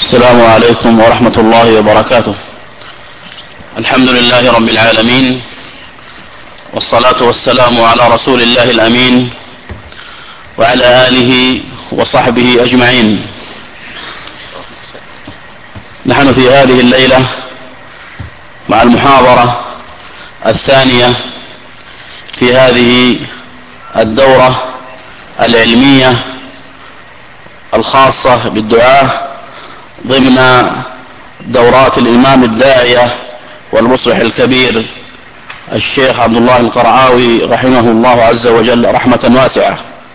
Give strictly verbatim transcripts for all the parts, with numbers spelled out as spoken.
السلام عليكم ورحمة الله وبركاته. الحمد لله رب العالمين، والصلاة والسلام على رسول الله الأمين وعلى آله وصحبه أجمعين. نحن في هذه الليلة مع المحاضرة الثانية في هذه الدورة العلمية الخاصة بالدعاء ضمن دورات الإمام الداعية والمصلح الكبير الشيخ عبد الله القرعاوي رحمه الله عز وجل رحمة واسعة.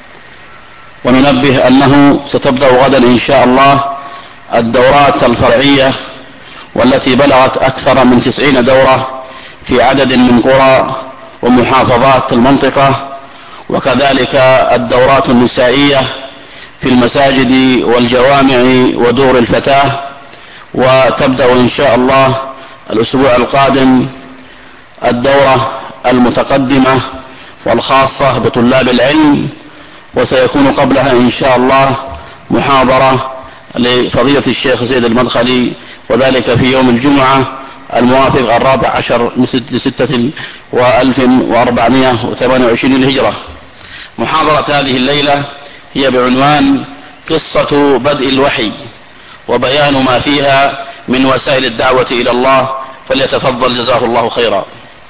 وننبه أنه ستبدأ غدا إن شاء الله الدورات الفرعية والتي بلغت أكثر من تسعين دورة في عدد من قرى ومحافظات المنطقة، وكذلك الدورات النسائية في المساجد والجوامع ودور الفتاة. وتبدأ إن شاء الله الأسبوع القادم الدورة المتقدمة والخاصة بطلاب العلم، وسيكون قبلها إن شاء الله محاضرة لفضيلة الشيخ زيد المدخلي، وذلك في يوم الجمعة الموافق الرابع عشر لستة وألف وأربعمائة وثمانية وعشرين الهجرة. محاضرة هذه الليلة هي بعنوان قصة بدء الوحي وبيان ما فيها من وسائل الدعوة إلى الله، فليتفضل جزاه الله خيرا.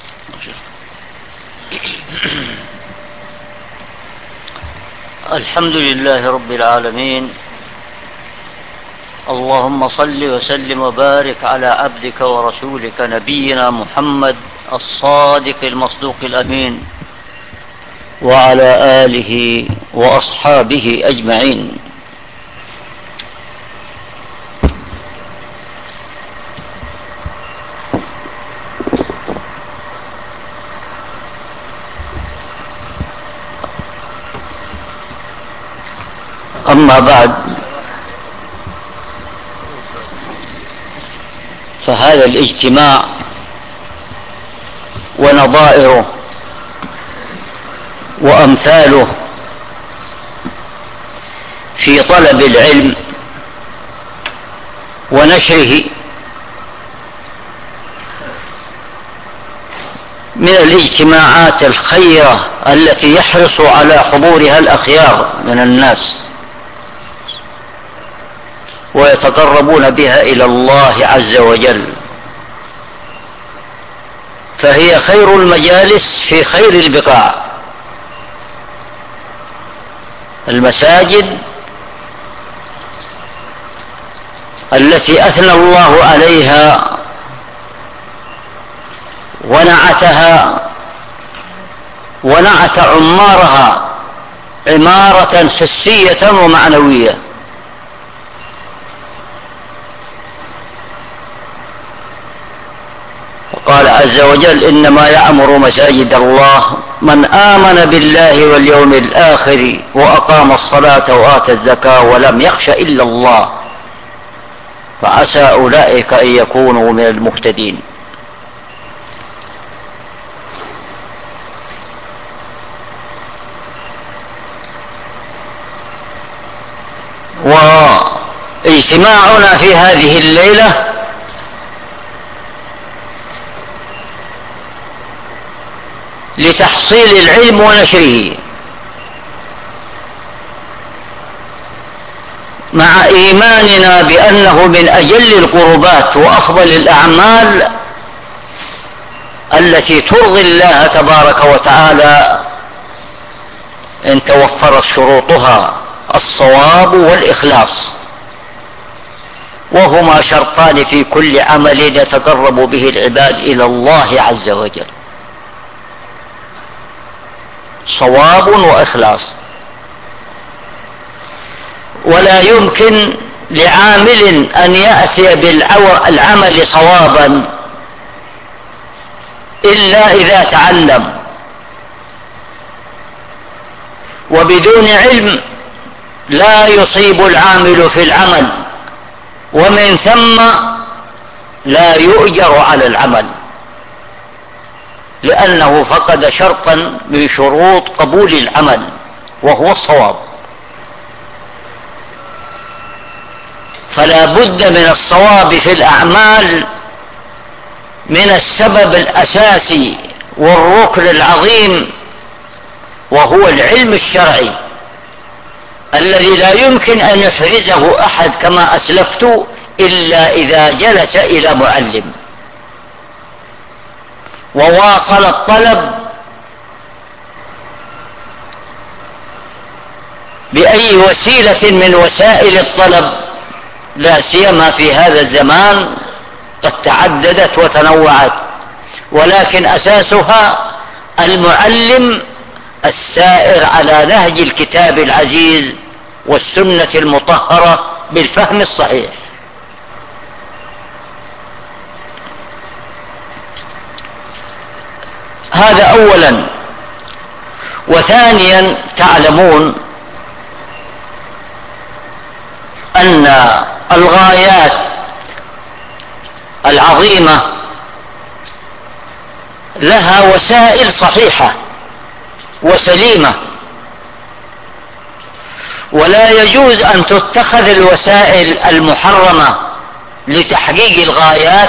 الحمد لله رب العالمين، اللهم صل وسلم وبارك على عبدك ورسولك نبينا محمد الصادق المصدوق الأمين وعلى آله وأصحابه أجمعين. أما بعد، فهذا الاجتماع ونظائره وأمثاله في طلب العلم ونشره من الاجتماعات الخيرة التي يحرص على حضورها الأخيار من الناس ويتقربون بها إلى الله عز وجل، فهي خير المجالس في خير البقاع. المساجد التي أثنى الله عليها ونعتها ونعت عمارها عمارة حسية ومعنوية. قال عز وجل: إنما يعمر مساجد الله من آمن بالله واليوم الآخر وأقام الصلاة وآتى الزكاة ولم يخش إلا الله فعسى أولئك أن يكونوا من المهتدين. واجتماعنا في هذه الليلة لتحصيل العلم ونشره، مع إيماننا بأنه من أجل القربات وأفضل الأعمال التي ترضي الله تبارك وتعالى إن توفرت شروطها الصواب والإخلاص، وهما شرطان في كل عمل يتقرب به العباد إلى الله عز وجل: صواب وإخلاص. ولا يمكن لعامل أن يأتي بالعمل صوابا إلا إذا تعلم، وبدون علم لا يصيب العامل في العمل، ومن ثم لا يؤجر على العمل، لأنه فقد شرطا من شروط قبول العمل وهو الصواب. فلا بد من الصواب في الأعمال من السبب الأساسي والركن العظيم، وهو العلم الشرعي الذي لا يمكن أن يحرزه أحد كما أسلفت إلا إذا جلس إلى معلم وواصل الطلب بأي وسيلة من وسائل الطلب، لا سيما في هذا الزمان قد تعددت وتنوعت، ولكن أساسها المعلم السائر على نهج الكتاب العزيز والسنة المطهرة بالفهم الصحيح. هذا أولا. وثانيا، تعلمون أن الغايات العظيمة لها وسائل صحيحة وسليمة، ولا يجوز أن تتخذ الوسائل المحرمة لتحقيق الغايات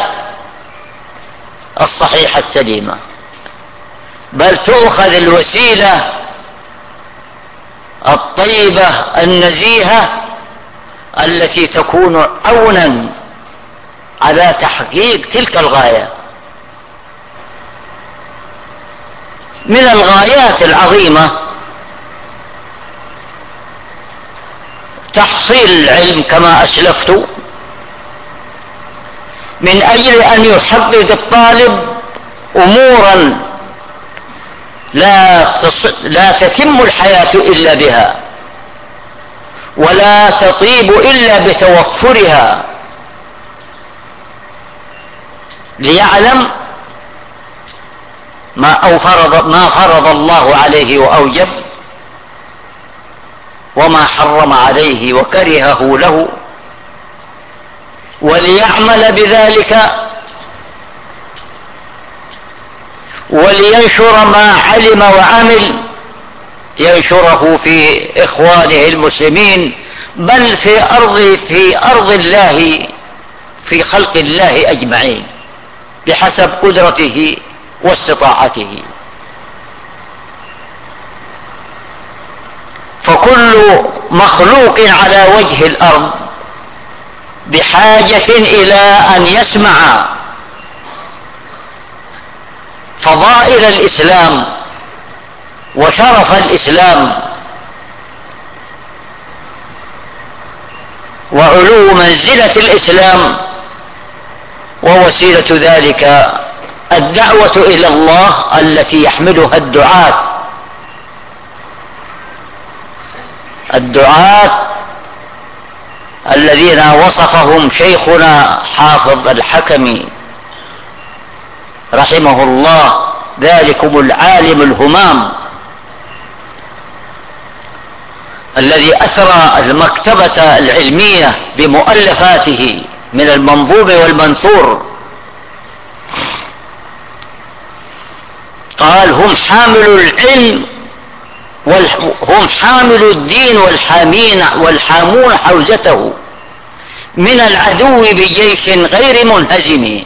الصحيحة السليمة، بل تؤخذ الوسيلة الطيبة النزيهة التي تكون عونا على تحقيق تلك الغاية. من الغايات العظيمة تحصيل العلم كما أسلفت، من أجل أن يحقق الطالب أمورا لا لا تتم الحياة إلا بها، ولا تطيب إلا بتوفرها، ليعلم ما أو فرض ما فرض الله عليه وأوجب، وما حرم عليه وكرهه له، وليعمل بذلك ولينشر ما علم وعمل، ينشره في إخوانه المسلمين، بل في أرض في أرض الله، في خلق الله أجمعين بحسب قدرته واستطاعته. فكل مخلوق على وجه الأرض بحاجة إلى أن يسمع فضائل الإسلام وشرف الإسلام وعلو منزلة الإسلام، ووسيلة ذلك الدعوة إلى الله التي يحملها الدعاة الدعاة الذين وصفهم شيخنا حافظ الحكمي رحمه الله، ذلكم العالم الهمام الذي أثرى المكتبة العلمية بمؤلفاته من المنظوم والمنثور. قال: هم حامل العلم هم حامل الدين والحامين والحامون حوزته من العدو بجيش غير منهزم،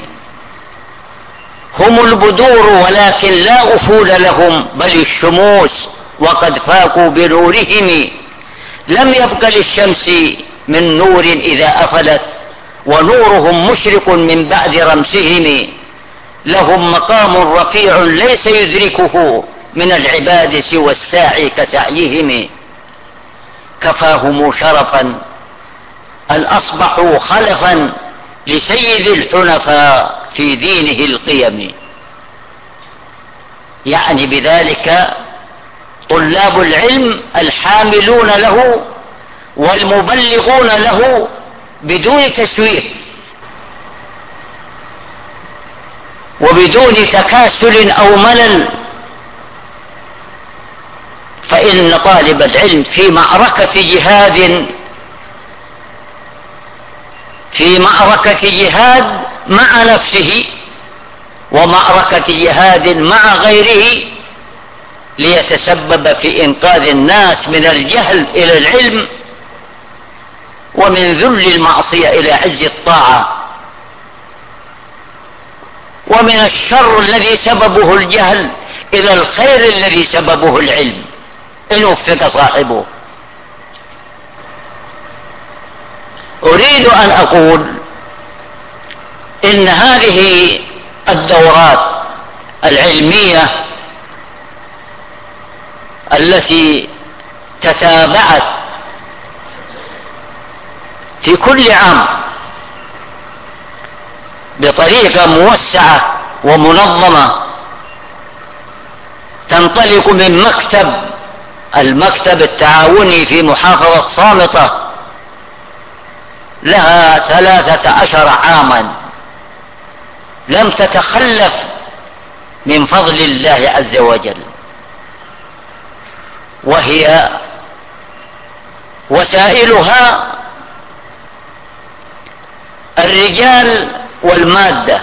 هم البدور ولكن لا أفول لهم بل الشموس، وقد فاقوا بنورهم، لم يبق للشمس من نور إذا أفلت، ونورهم مشرق من بعد رمسهم، لهم مقام رفيع ليس يدركه من العباد سوى الساعي كسعيهم، كفاهم شرفا أن أصبحوا خلفا لسيد الحنفاء في دينه القيم. يعني بذلك طلاب العلم الحاملون له والمبلغون له بدون تسويف وبدون تكاسل أو ملل، فإن طالب العلم في معركة جهاد في معركة جهاد مع نفسه ومعركة جهاد مع غيره ليتسبب في إنقاذ الناس من الجهل إلى العلم، من ذل المعصية إلى عز الطاعة، ومن الشر الذي سببه الجهل إلى الخير الذي سببه العلم إن وفق صاحبه. أريد أن أقول إن هذه الدورات العلمية التي تتابعت في كل عام بطريقة موسعة ومنظمة تنطلق من مكتب المكتب التعاوني في محافظة صامتة، لها ثلاثة عشر عاما لم تتخلف من فضل الله عز وجل، وهي وسائلها الرجال والمادة.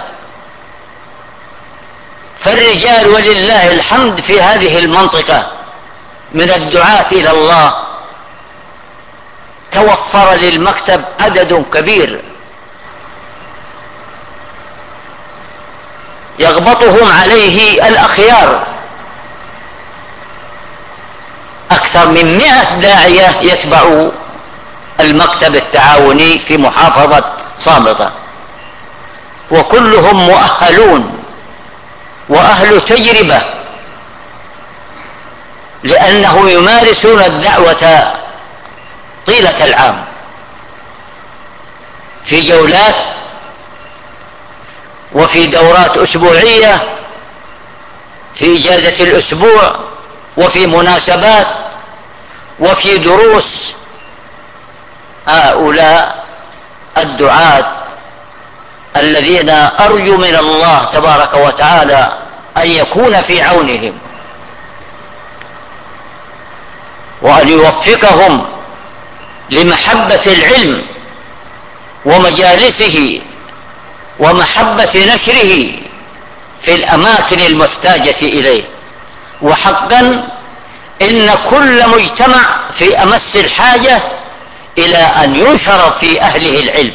فالرجال ولله الحمد في هذه المنطقة من الدعاة إلى الله توفر للمكتب عدد كبير يغبطهم عليه الأخيار، أكثر من مئة داعية يتبع المكتب التعاوني في محافظة صامتة، وكلهم مؤهلون وأهل تجربة، لأنهم يمارسون الدعوة طيلة العام في جولات وفي دورات أسبوعية، في إجازة الأسبوع، وفي مناسبات، وفي دروس. هؤلاء الدعاة الذين أرجو من الله تبارك وتعالى أن يكون في عونهم وأن يوفقهم لمحبة العلم ومجالسه ومحبة نشره في الأماكن المحتاجة إليه. وحقا إن كل مجتمع في أمس الحاجة إلى أن ينشر في أهله العلم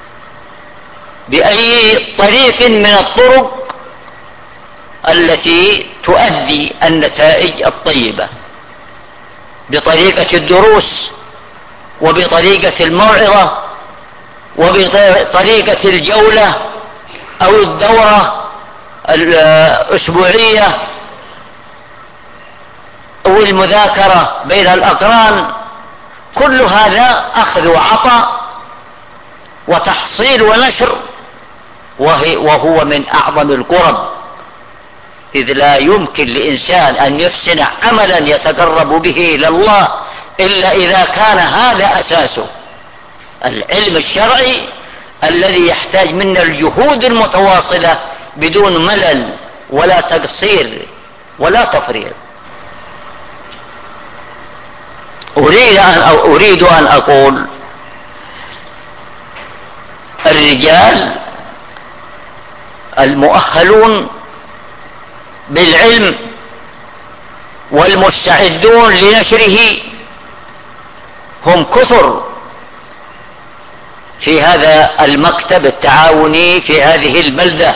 بأي طريق من الطرق التي تؤدي النتائج الطيبة، بطريقة الدروس، وبطريقة الموعظة، وبطريقة الجولة أو الدورة الأسبوعية أو المذاكرة بين الأقران. كل هذا أخذ وعطاء وتحصيل ونشر، وهو من أعظم القرب، إذ لا يمكن لإنسان أن يحسن عملا يتقرب به إلى الله إلا إذا كان هذا أساسه العلم الشرعي الذي يحتاج منا الجهود المتواصلة بدون ملل ولا تقصير ولا تفريط. أريد أن, أو أريد أن أقول الرجال المؤهلون بالعلم والمستعدون لنشره هم كثر في هذا المكتب التعاوني في هذه البلدة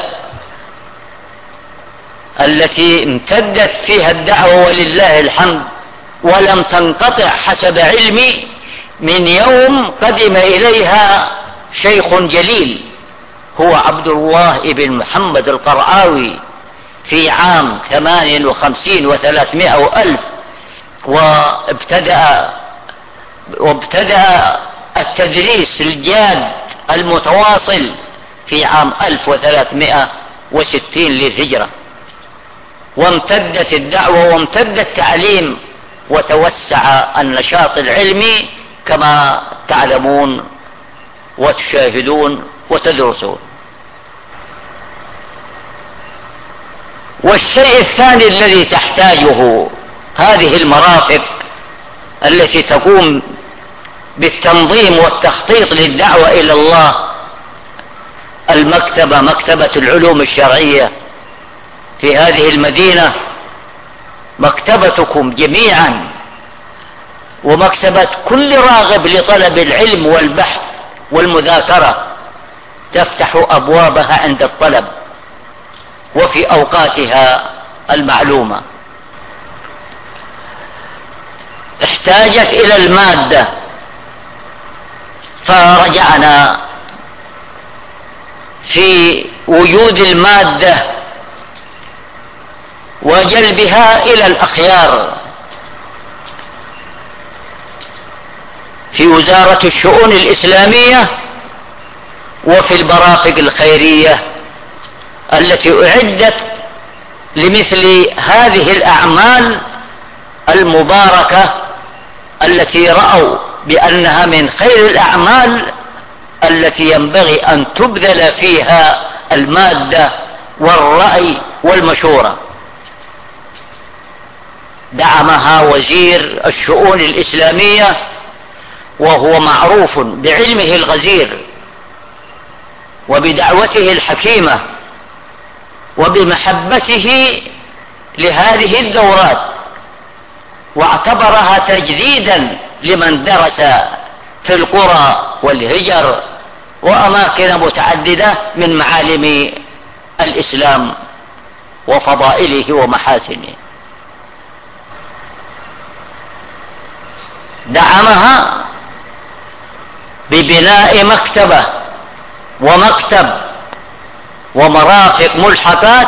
التي امتدت فيها الدعوة ولله الحمد، ولم تنقطع حسب علمي من يوم قدم إليها شيخ جليل هو عبد الله بن محمد القرعاوي في عام ثمان وخمسين وثلاثمائة وألف، وابتدأ وابتدأ التدريس الجاد المتواصل في عام ألف وثلاثمائة وستين للهجرة، وامتدت الدعوة وامتد التعليم وتوسع النشاط العلمي كما تعلمون وتشاهدون وتدرسون. والشيء الثاني الذي تحتاجه هذه المرافق التي تقوم بالتنظيم والتخطيط للدعوة إلى الله، المكتبة مكتبة العلوم الشرعية في هذه المدينة، مكتبتكم جميعا ومكسبة كل راغب لطلب العلم والبحث والمذاكرة، تفتح أبوابها عند الطلب وفي أوقاتها المعلومة. احتاجت إلى المادة، فرجعنا في وجود المادة وجلبها إلى الأخيار في وزارة الشؤون الإسلامية وفي البرافق الخيرية التي أعدت لمثل هذه الأعمال المباركة التي رأوا بأنها من خير الأعمال التي ينبغي أن تبذل فيها المادة والرأي والمشورة. دعمها وزير الشؤون الإسلامية وهو معروف بعلمه الغزير وبدعوته الحكيمة وبمحبته لهذه الدورات، واعتبرها تجديدا لمن درس في القرى والهجر وأماكن متعددة من معالم الإسلام وفضائله ومحاسنه. دعمها ببناء مكتبة ومكتب ومرافق ملحقات،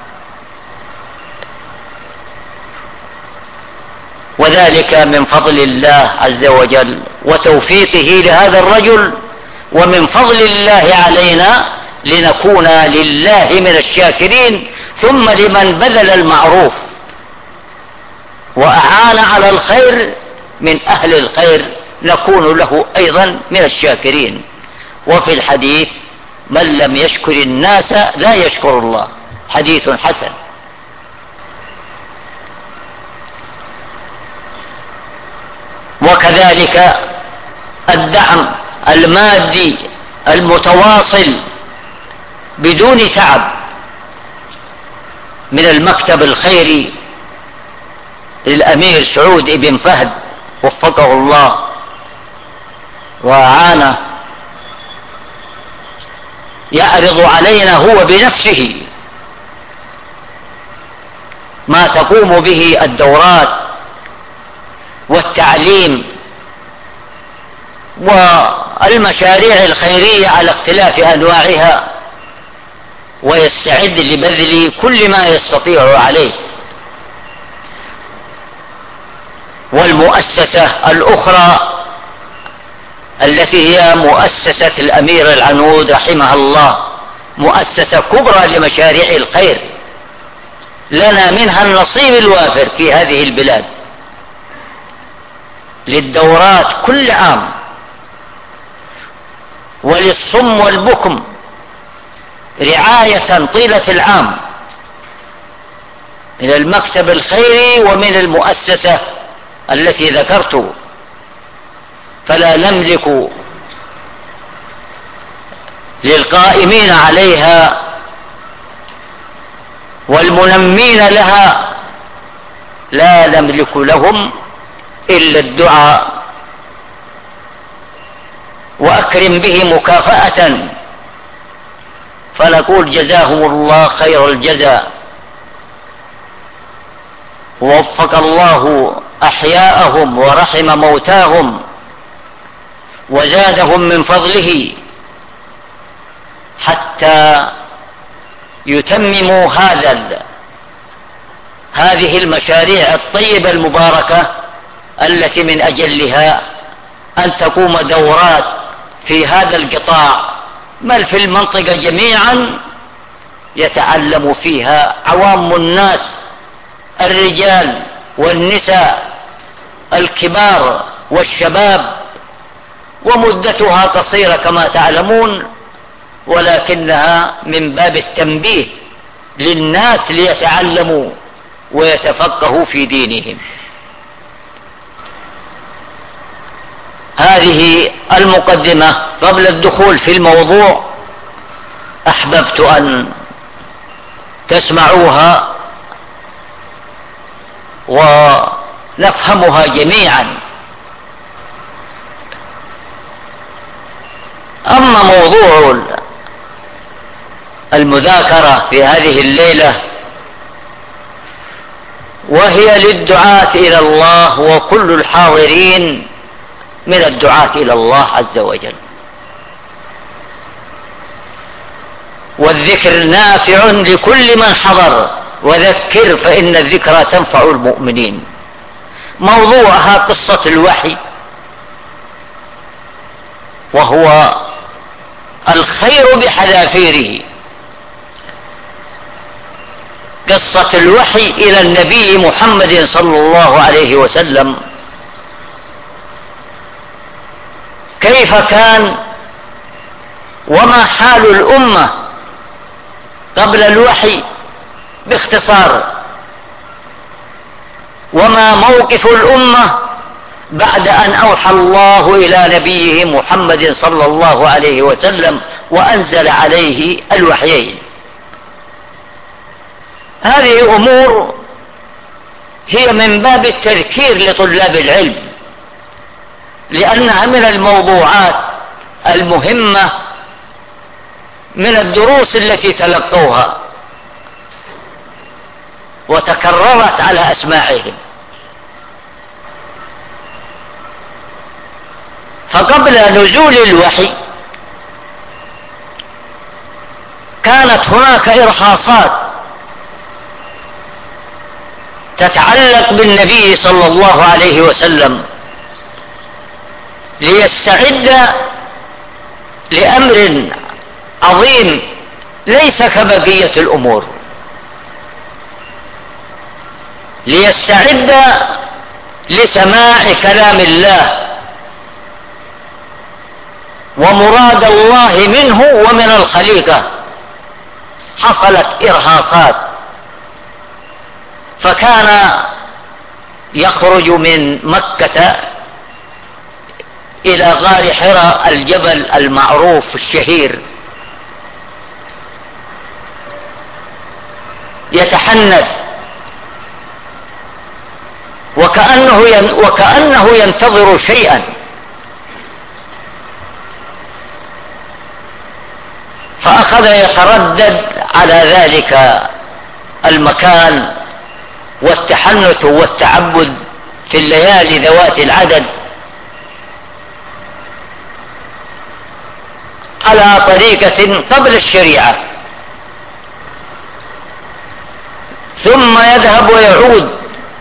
وذلك من فضل الله عز وجل وتوفيقه لهذا الرجل، ومن فضل الله علينا لنكون لله من الشاكرين، ثم لمن بذل المعروف وأعان على الخير من أهل الخير نكون له أيضا من الشاكرين. وفي الحديث: من لم يشكر الناس لا يشكر الله، حديث حسن. وكذلك الدعم المادي المتواصل بدون تعب من المكتب الخيري للأمير سعود بن فهد وفقه الله وأعانه، يعرض علينا هو بنفسه ما تقوم به الدورات والتعليم والمشاريع الخيرية على اختلاف أنواعها، ويستعد لبذل كل ما يستطيع عليه. والمؤسسة الأخرى التي هي مؤسسة الأمير العنود رحمه الله، مؤسسة كبرى لمشاريع الخير، لنا منها النصيب الوافر في هذه البلاد، للدورات كل عام، وللصم والبكم رعاية طيلة العام من المكتب الخيري ومن المؤسسة التي ذكرت. فلا نملك للقائمين عليها والمنمين لها، لا نملك لهم إلا الدعاء، وأكرم به مكافأة، فنقول جزاهم الله خير الجزاء، ووفق الله أحياءهم ورحم موتاهم وزادهم من فضله حتى يتمموا هذا هذه المشاريع الطيبة المباركة التي من أجلها أن تقوم دورات في هذا القطاع، بل في المنطقة جميعا يتعلم فيها عوام الناس، الرجال والنساء، الكبار والشباب، ومدتها قصيرة كما تعلمون، ولكنها من باب التنبيه للناس ليتعلموا ويتفقهوا في دينهم. هذه المقدمة. قبل الدخول في الموضوع أحببت أن تسمعوها ونفهمها جميعا أما موضوع المذاكرة في هذه الليلة وهي للدعاة إلى الله، وكل الحاضرين من الدعاة إلى الله عز وجل، والذكر نافع لكل من حضر، وذكر فإن الذكرى تنفع المؤمنين. موضوعها قصة الوحي، وهو الخير بحذافيره، قصة الوحي إلى النبي محمد صلى الله عليه وسلم، كيف كان وما حال الأمة قبل الوحي باختصار، وما موقف الأمة بعد أن أوحى الله إلى نبيه محمد صلى الله عليه وسلم وأنزل عليه الوحيين. هذه أمور هي من باب التذكير لطلاب العلم، لأنها من الموضوعات المهمة من الدروس التي تلقوها وتكررت على أسماعهم. فقبل نزول الوحي كانت هناك إرهاصات تتعلق بالنبي صلى الله عليه وسلم ليستعد لأمر عظيم ليس كبقية الأمور، ليستعد لسماع كلام الله ومراد الله منه ومن الخليقة. حصلت إرهاصات، فكان يخرج من مكة إلى غار حراء الجبل المعروف الشهير، يتحنث وكأنه وكأنه ينتظر شيئا، فأخذ يتردد على ذلك المكان والتحنث والتعبد في الليالي ذوات العدد على طريقة قبل الشريعة، ثم يذهب ويعود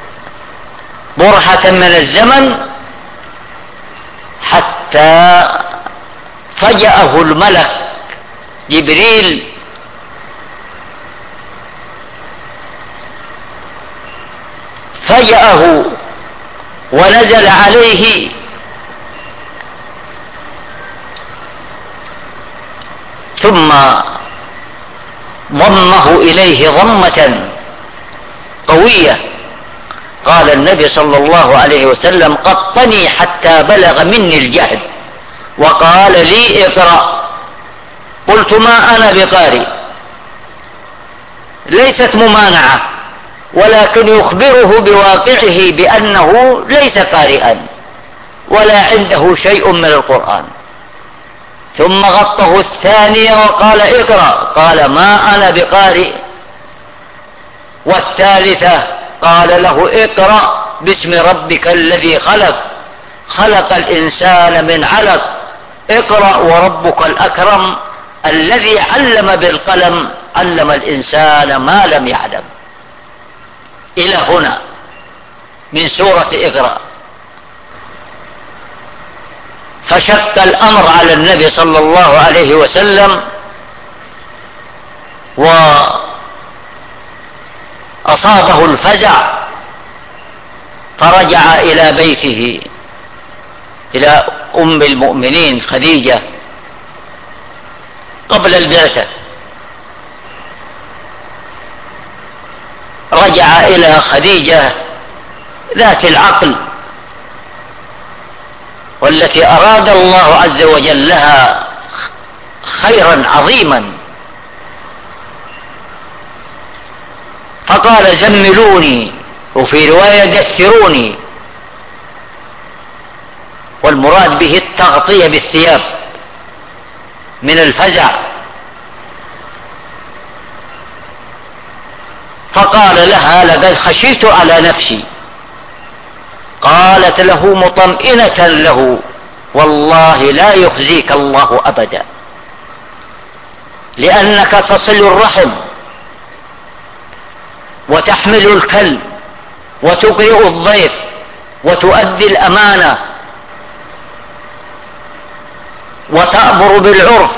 برهة من الزمن حتى فجأه الملك جبريل فجأه ونزل عليه ثم ضمه إليه ضمة قوية. قال النبي صلى الله عليه وسلم: قطني حتى بلغ مني الجهد، وقال لي: اقرأ. قلت: ما أنا بقارئ. ليست ممانعة، ولكن يخبره بواقعه بأنه ليس قارئا ولا عنده شيء من القرآن. ثم غطه الثانية وقال: اقرأ. قال: ما أنا بقارئ. والثالثة قال له: اقرأ باسم ربك الذي خلق، خلق الإنسان من علق، اقرأ وربك الأكرم الذي علم بالقلم، علم الإنسان ما لم يعلم. إلى هنا من سورة اقرأ. فشق الأمر على النبي صلى الله عليه وسلم، وأصابه الفزع، فرجع إلى بيته، إلى أم المؤمنين خديجة قبل البعثة. رجع إلى خديجة ذات العقل، والتي أراد الله عز وجل لها خيرا عظيما، فقال: زملوني، وفي رواية دثروني، والمراد به التغطية بالثياب، من الفزع، فقال لها لقد خشيت على نفسي. قالت له مطمئنة له والله لا يخزيك الله أبدا، لأنك تصل الرحم وتحمل الكلب وتقرئ الضيف وتؤدي الأمانة وتأمر بالعرف،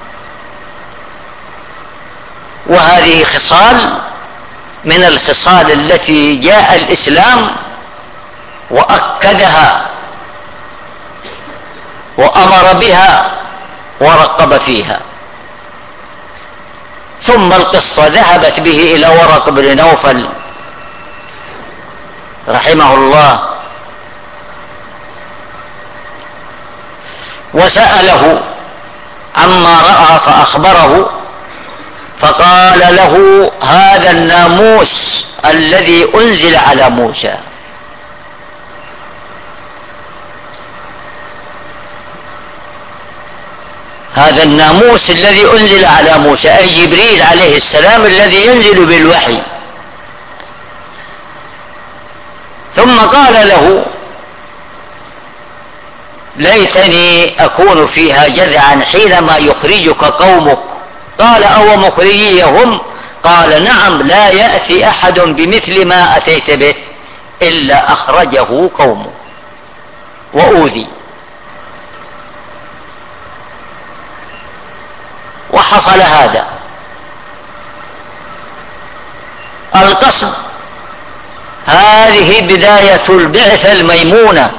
وهذه خصال من الخصال التي جاء الإسلام وأكدها وأمر بها ورقب فيها. ثم القصة ذهبت به إلى ورق بن نوفل رحمه الله وسأله عما رأى فأخبره، فقال له هذا الناموس الذي أنزل على موسى. هذا الناموس الذي أنزل على موسى أي جبريل عليه السلام الذي ينزل بالوحي. ثم قال له ليتني أكون فيها جذعا حينما يخرجك قومك. قال أو مخرجيهم؟ قال نعم، لا يأتي أحد بمثل ما أتيت به إلا أخرجه قومه وأوذي. وحصل هذا. القصد هذه بداية البعثة الميمونة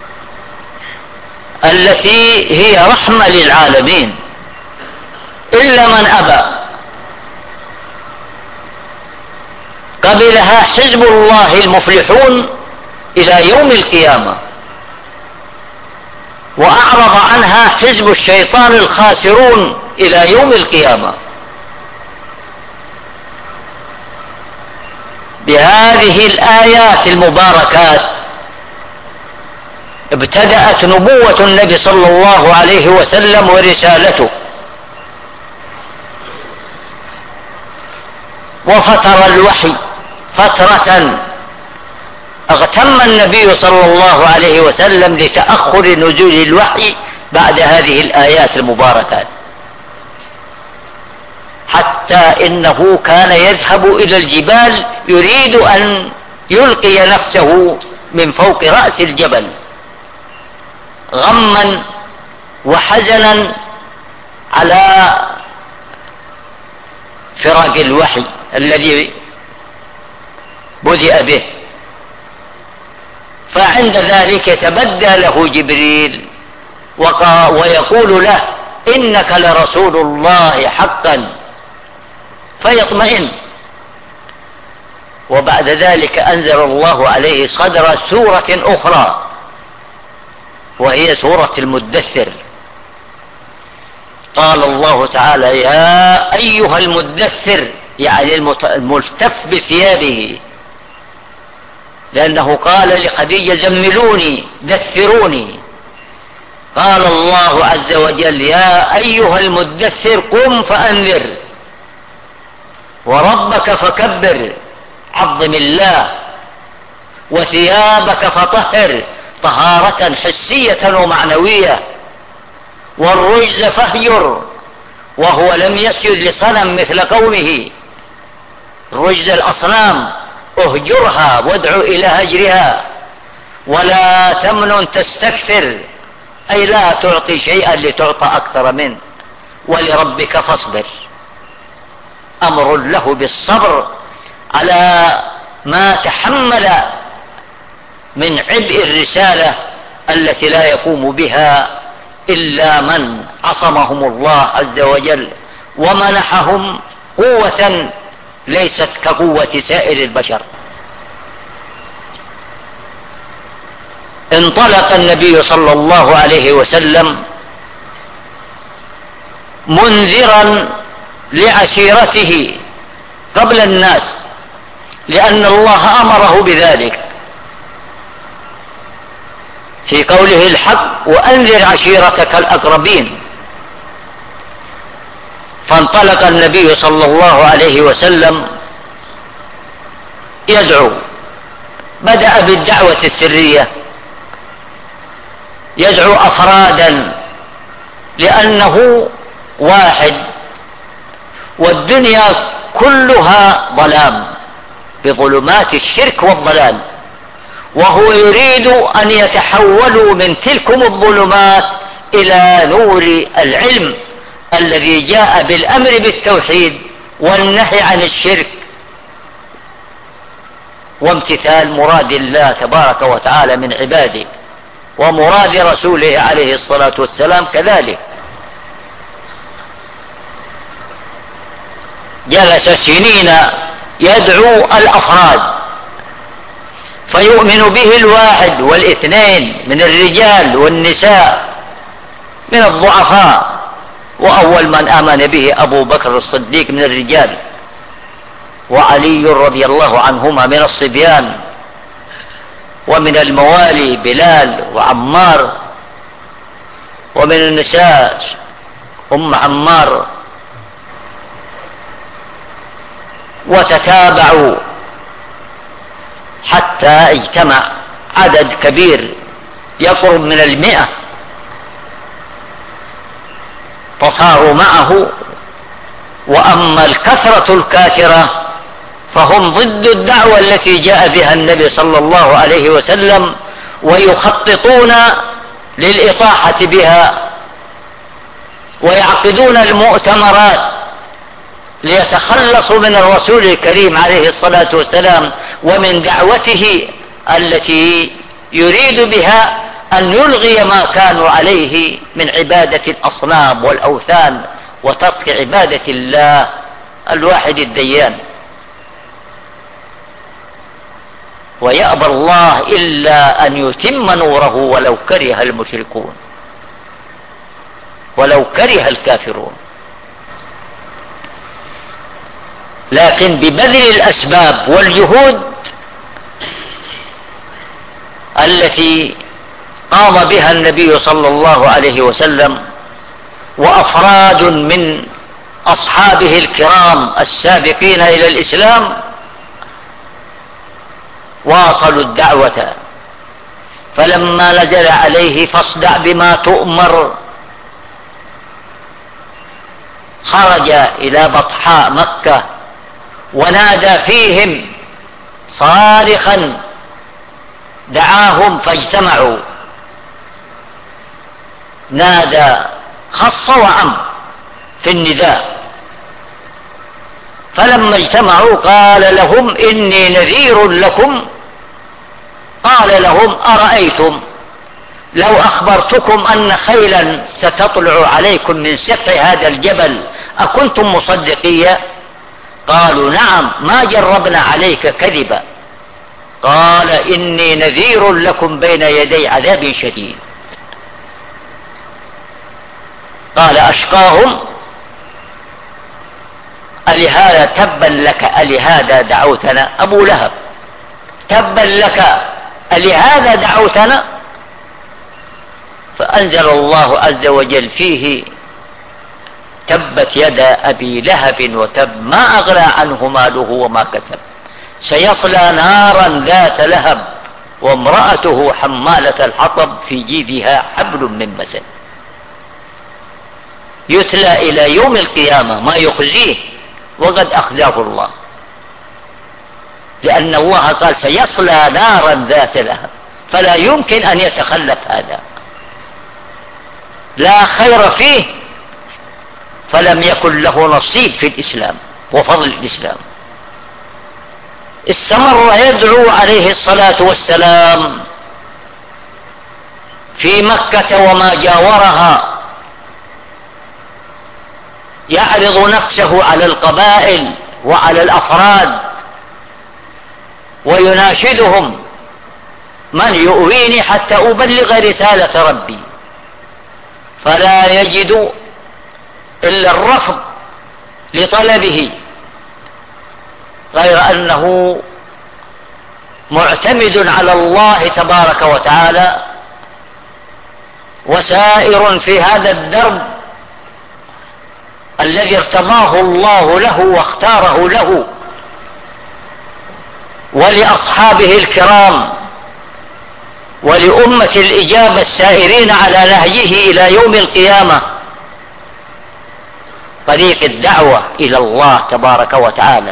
التي هي رحمة للعالمين، إلا من أبى. قبلها حزب الله المفلحون إلى يوم القيامة، وأعرض عنها حزب الشيطان الخاسرون إلى يوم القيامة. بهذه الآيات المباركات ابتدأت نبوة النبي صلى الله عليه وسلم ورسالته، وفتر الوحي فترة اغتم النبي صلى الله عليه وسلم لتأخر نزول الوحي بعد هذه الآيات المباركات، حتى إنه كان يذهب إلى الجبال يريد أن يلقي نفسه من فوق رأس الجبل غما وحزنا على فراق الوحي الذي بدأ به. فعند ذلك يتبدى له جبريل ويقول له إنك لرسول الله حقا، فيطمئن. وبعد ذلك أنزل الله عليه صدر سورة أخرى وهي سورة المدثر. قال الله تعالى يا أيها المدثر، يعني الملتف بثيابه، لأنه قال لخديجة زملوني دثروني. قال الله عز وجل يا أيها المدثر قم فأنذر وربك فكبر، عظم الله، وثيابك فطهر طهارة حسية ومعنوية، والرجز فاهجر، وهو لم يسجد لصنم مثل قومه. رجز الأصنام اهجرها وادعو إلى هجرها، ولا تمنن تستكثر، أي لا تعطي شيئا لتعطى أكثر منه، ولربك فاصبر. أمر له بالصبر على ما تحمل من عبء الرسالة التي لا يقوم بها إلا من عصمهم الله عز وجل ومنحهم قوة ليست كقوة سائر البشر. انطلق النبي صلى الله عليه وسلم منذرا لعشيرته قبل الناس، لأن الله أمره بذلك في قوله الحق وأنذر عشيرتك الأقربين. فانطلق النبي صلى الله عليه وسلم يدعو. بدأ بالدعوة السرية، يدعو أفرادا لأنه واحد، والدنيا كلها ظلام بظلمات الشرك والضلال، وهو يريد أن يتحولوا من تلكم الظلمات إلى نور العلم الذي جاء بالأمر بالتوحيد والنهي عن الشرك وامتثال مراد الله تبارك وتعالى من عباده ومراد رسوله عليه الصلاة والسلام كذلك. جلس سنين يدعو الأفراد فيؤمن به الواحد والاثنين من الرجال والنساء من الضعفاء، وأول من آمن به أبو بكر الصديق من الرجال، وعلي رضي الله عنهما من الصبيان، ومن الموالي بلال وعمار، ومن النساء أم عمار، وتتابعوا حتى اجتمع عدد كبير يقرب من المئة، فصاروا معه. وأما الكثرة الكاثرة فهم ضد الدعوة التي جاء بها النبي صلى الله عليه وسلم، ويخططون للإطاحة بها ويعقدون المؤتمرات ليتخلصوا من الرسول الكريم عليه الصلاة والسلام ومن دعوته التي يريد بها أن يلغي ما كانوا عليه من عبادة الأصنام والأوثان وترك عبادة الله الواحد الديان. ويأبى الله إلا أن يتم نوره ولو كره المشركون ولو كره الكافرون. لكن ببذل الأسباب والجهود التي قام بها النبي صلى الله عليه وسلم وأفراد من أصحابه الكرام السابقين إلى الإسلام واصلوا الدعوة. فلما نزل عليه فاصدع بما تؤمر خرج إلى بطحاء مكة ونادى فيهم صارخا، دعاهم فاجتمعوا، نادى خص وعم في النداء. فلما اجتمعوا قال لهم إني نذير لكم. قال لهم أرأيتم لو أخبرتكم أن خيلا ستطلع عليكم من سفح هذا الجبل أكنتم مصدقية؟ قالوا نعم، ما جربنا عليك كذبا. قال إني نذير لكم بين يدي عذاب شديد. قال أشقاهم ألهذا تبا لك ألهذا دعوتنا؟ أبو لهب تبا لك ألهذا دعوتنا؟ فأنزل الله عز وجل فيه تبت يدا أبي لهب وتب ما أغنى عنه ماله وما كسب سيصلى نارا ذات لهب وامرأته حمالة الحطب في جيدها حبل من مسد. يتلى إلى يوم القيامة ما يخزيه وقد أخزاه الله، لأن الله قال سيصلى نارا ذات لهب، فلا يمكن أن يتخلف هذا، لا خير فيه، فلم يكن له نصيب في الإسلام وفضل الإسلام. استمر يدعو عليه الصلاة والسلام في مكة وما جاورها، يعرض نفسه على القبائل وعلى الأفراد ويناشدهم من يؤويني حتى أبلغ رسالة ربي، فلا يجد إلا الرفض لطلبه، غير أنه معتمد على الله تبارك وتعالى وسائر في هذا الدرب الذي ارتضاه الله له واختاره له ولأصحابه الكرام ولأمة الإجابة السائرين على نهجه إلى يوم القيامة، طريق الدعوة إلى الله تبارك وتعالى،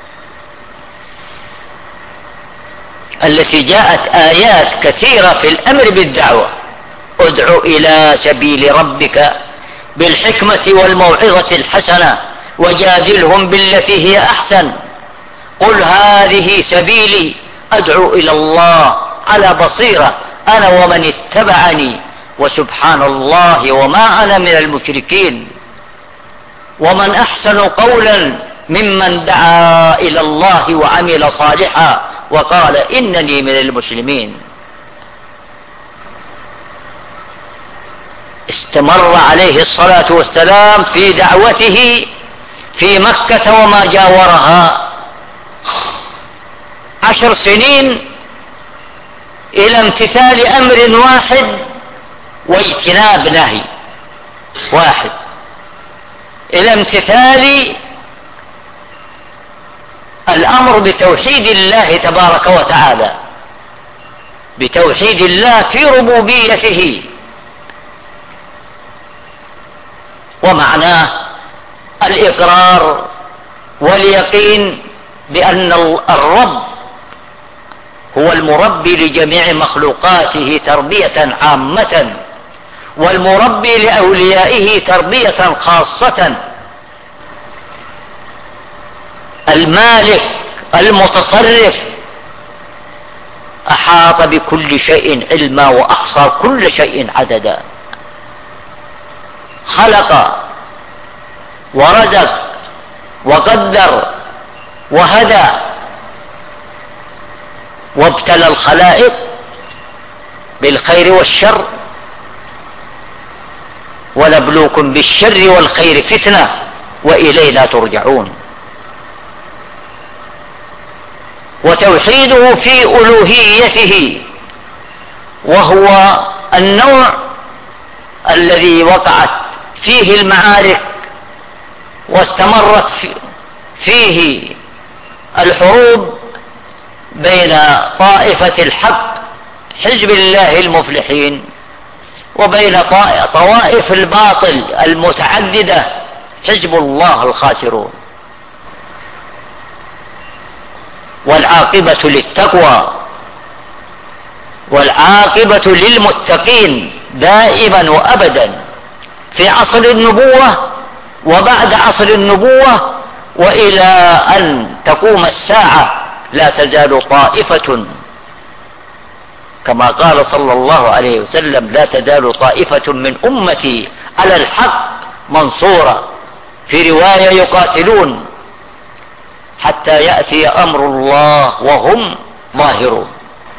التي جاءت آيات كثيرة في الأمر بالدعوة. ادع إلى سبيل ربك بالحكمة والموعظة الحسنة وجادلهم بالتي هي أحسن، قل هذه سبيلي أدعو إلى الله على بصيرة أنا ومن اتبعني وسبحان الله وما أنا من المشركين. ومن أحسن قولا ممن دعا إلى الله وعمل صالحا وقال إنني من المسلمين. استمر عليه الصلاة والسلام في دعوته في مكة وما جاورها عشر سنين إلى امتثال أمر واحد واجتناب نهي واحد، إلى امتثال الأمر بتوحيد الله تبارك وتعالى، بتوحيد الله في ربوبيته، ومعناه الإقرار واليقين بأن الرب هو المربي لجميع مخلوقاته تربية عامة، والمربي لأوليائه تربية خاصة، المالك المتصرف أحاط بكل شيء علما وأحصى كل شيء عددا، خلق ورزق وقدر وهدى وابتلى الخلائق بالخير والشر، ونبلوكم بالشر والخير فتنة وإلينا ترجعون. وتوحيده في ألوهيته، وهو النوع الذي وقعت فيه المعارك واستمرت فيه الحروب بين طائفة الحق حزب الله المفلحين وبين طوائف الباطل المتعددة حزب الله الخاسرون. والعاقبة للتقوى والعاقبة للمتقين دائما وأبدا في عصر النبوة وبعد عصر النبوة وإلى أن تقوم الساعة لا تزال طائفة، كما قال صلى الله عليه وسلم لا تزال طائفة من أمتي على الحق منصورة، في رواية يقاتلون حتى يأتي أمر الله وهم ظاهرون.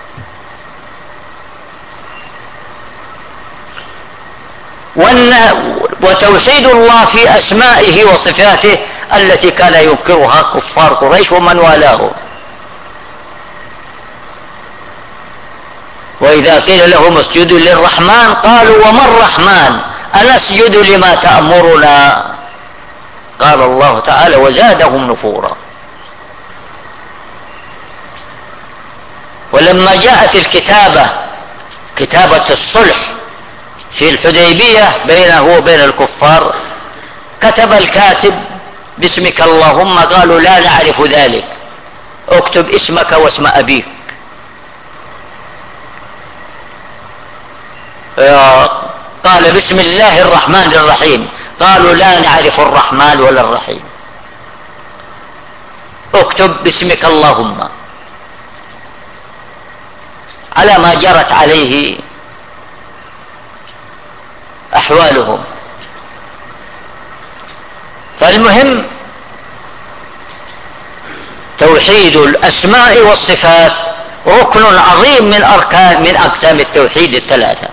وتوحيد الله في أسمائه وصفاته التي كان ينكرها كفار قريش ومن والاه. وإذا قيل لهم اسجدوا للرحمن قالوا وما الرحمن أنسجد لما تأمرنا؟ قال الله تعالى وزادهم نفورا. ولما جاءت الكتابة كتابة الصلح في الحديبية بينه وبين الكفار، كتب الكاتب باسمك اللهم، قالوا لا نعرف ذلك، اكتب اسمك واسم أبيك. قال بسم الله الرحمن الرحيم، قالوا لا نعرف الرحمن ولا الرحيم، اكتب باسمك اللهم، على ما جرت عليه أحوالهم. فالمهم توحيد الأسماء والصفات ركن عظيم من أركان من أقسام التوحيد الثلاثة،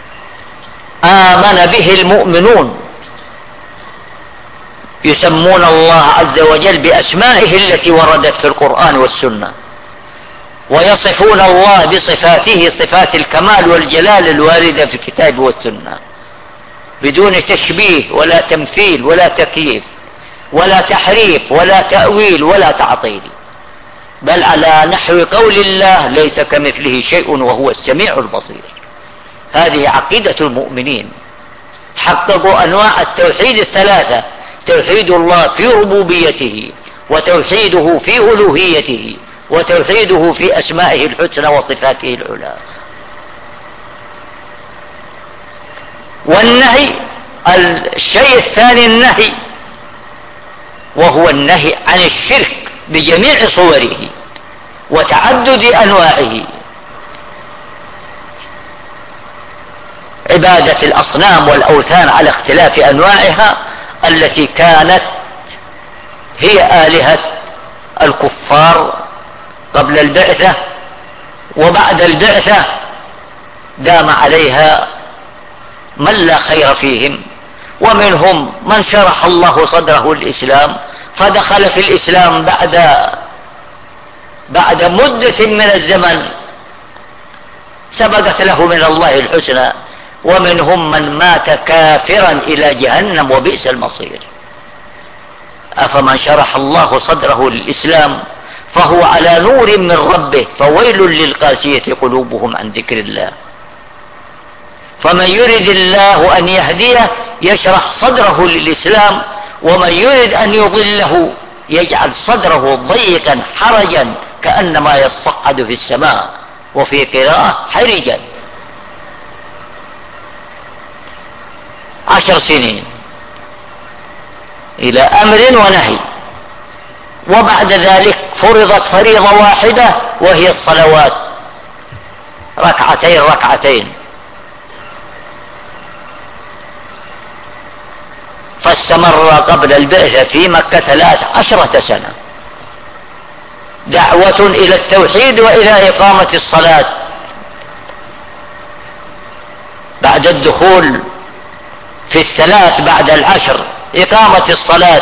آمن به المؤمنون، يسمون الله عز وجل بأسمائه التي وردت في القرآن والسنة، ويصفون الله بصفاته صفات الكمال والجلال الواردة في الكتاب والسنة، بدون تشبيه ولا تمثيل ولا تكييف ولا تحريف ولا تأويل ولا تعطيل، بل على نحو قول الله: ليس كمثله شيء وهو السميع البصير. هذه عقيدة المؤمنين، حققوا أنواع التوحيد الثلاثة: توحيد الله في ربوبيته، وتوحيده في ألوهيته، وتوحيده في أسمائه الحسنى وصفاته العلى. والنهي، الشيء الثاني النهي، وهو النهي عن الشرك بجميع صوره وتعدد أنواعه، عبادة الأصنام والأوثان على اختلاف أنواعها التي كانت هي آلهة الكفار قبل البعثة، وبعد البعثة دام عليها من لا خير فيهم، ومنهم من شرح الله صدره للإسلام فدخل في الإسلام بعد بعد مدة من الزمن سبقت له من الله الحسنى، ومنهم من مات كافرا إلى جهنم وبئس المصير. أفمن شرح الله صدره للإسلام فهو على نور من ربه فويل للقاسية قلوبهم عن ذكر الله. فمن يرد الله أن يهديه يشرح صدره للإسلام، ومن يرد أن يضله يجعل صدره ضيقا حرجا كأنما يصعد في السماء، وفي قراءة حرجا. عشر سنين إلى أمر ونهي، وبعد ذلك فرضت فريضة واحدة وهي الصلوات، ركعتين ركعتين. فاستمر قبل البعثة في مكة ثلاث عشرة سنة دعوة إلى التوحيد وإلى إقامة الصلاة. بعد الدخول في الثلاث بعد العشر إقامة الصلاة.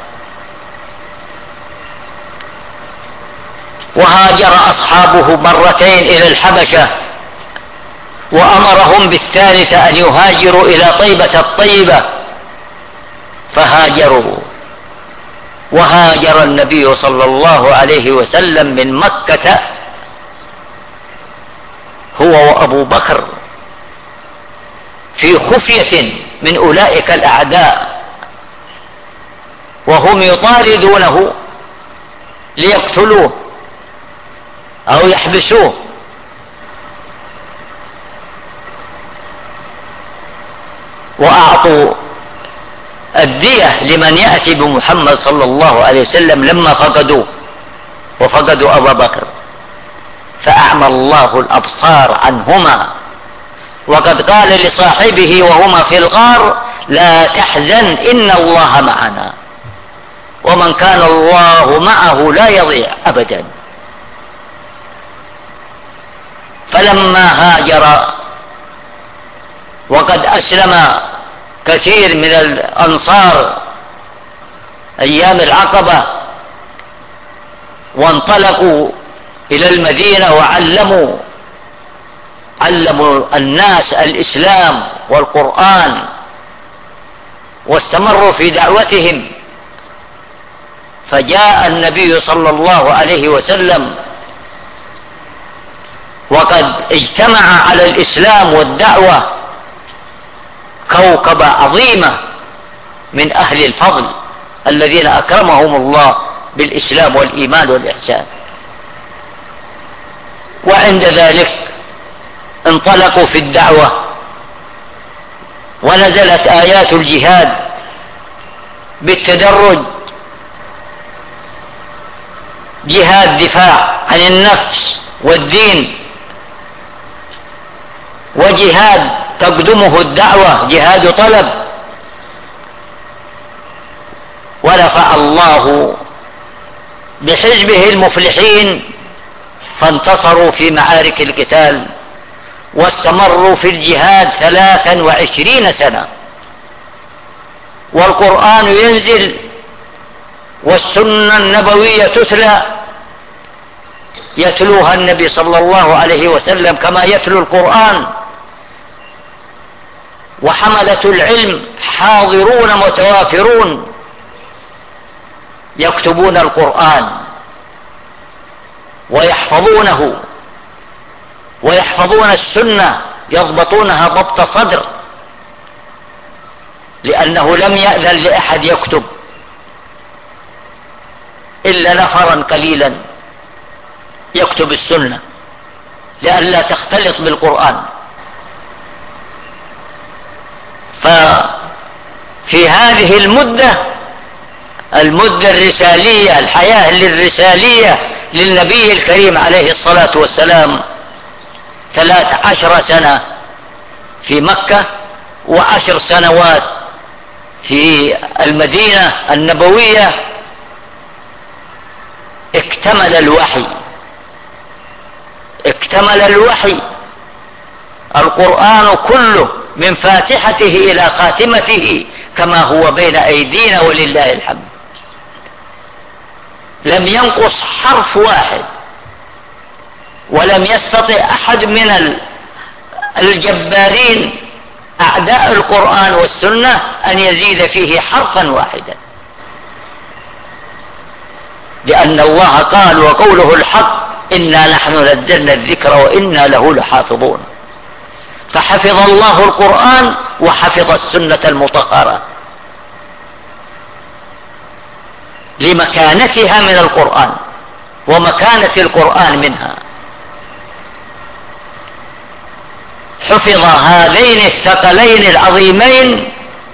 وهاجر أصحابه مرتين إلى الحبشة، وأمرهم بالثالثة أن يهاجروا إلى طيبة الطيبة، فهاجروا. وهاجر النبي صلى الله عليه وسلم من مكة هو وأبو بكر في خفية من أولئك الأعداء، وهم يطاردونه ليقتلوه أو يحبسوه. وأعطوا الدية لمن يأتي بمحمد صلى الله عليه وسلم لما فقدوه وفقدوا أبا بكر، فأعمى الله الأبصار عنهما. وقد قال لصاحبه وهما في الغار: لا تحزن إن الله معنا، ومن كان الله معه لا يضيع أبدا. فلما هاجر وقد أسلم كثير من الأنصار أيام العقبة، وانطلقوا إلى المدينة وعلموا علموا الناس الإسلام والقرآن، واستمروا في دعوتهم. فجاء النبي صلى الله عليه وسلم وقد اجتمع على الإسلام والدعوة كوكبة عظيمة من أهل الفضل الذين أكرمهم الله بالإسلام والإيمان والإحسان. وعند ذلك انطلقوا في الدعوة، ونزلت آيات الجهاد بالتدرج: جهاد دفاع عن النفس والدين، وجهاد تقدمه الدعوة جهاد طلب. ونفع الله بحزبه المفلحين فانتصروا في معارك القتال، واستمروا في الجهاد ثلاثا وعشرين سنة، والقرآن ينزل والسنة النبوية تتلى، يتلوها النبي صلى الله عليه وسلم كما يتلو القرآن. وحملة العلم حاضرون متوافرون يكتبون القرآن ويحفظونه ويحفظون السنة يضبطونها ضبط صدر، لأنه لم يأذن لأحد يكتب إلا نفرا قليلا يكتب السنة لئلا تختلط بالقرآن. ففي هذه المدة المدة الرسالية، الحياة الرسالية للنبي الكريم عليه الصلاة والسلام، ثلاث عشر سنة في مكة وعشر سنوات في المدينة النبوية، اكتمل الوحي اكتمل الوحي القرآن كله من فاتحته إلى خاتمته كما هو بين أيدينا ولله الحمد. لم ينقص حرف واحد، ولم يستطع أحد من الجبارين أعداء القرآن والسنة أن يزيد فيه حرفا واحدا، لأن الله قال وقوله الحق إنا نحن نزلنا الذكر وإنا له لحافظون. فحفظ الله القرآن وحفظ السنة المطهرة لمكانتها من القرآن ومكانة القرآن منها. حفظ هذين الثقلين العظيمين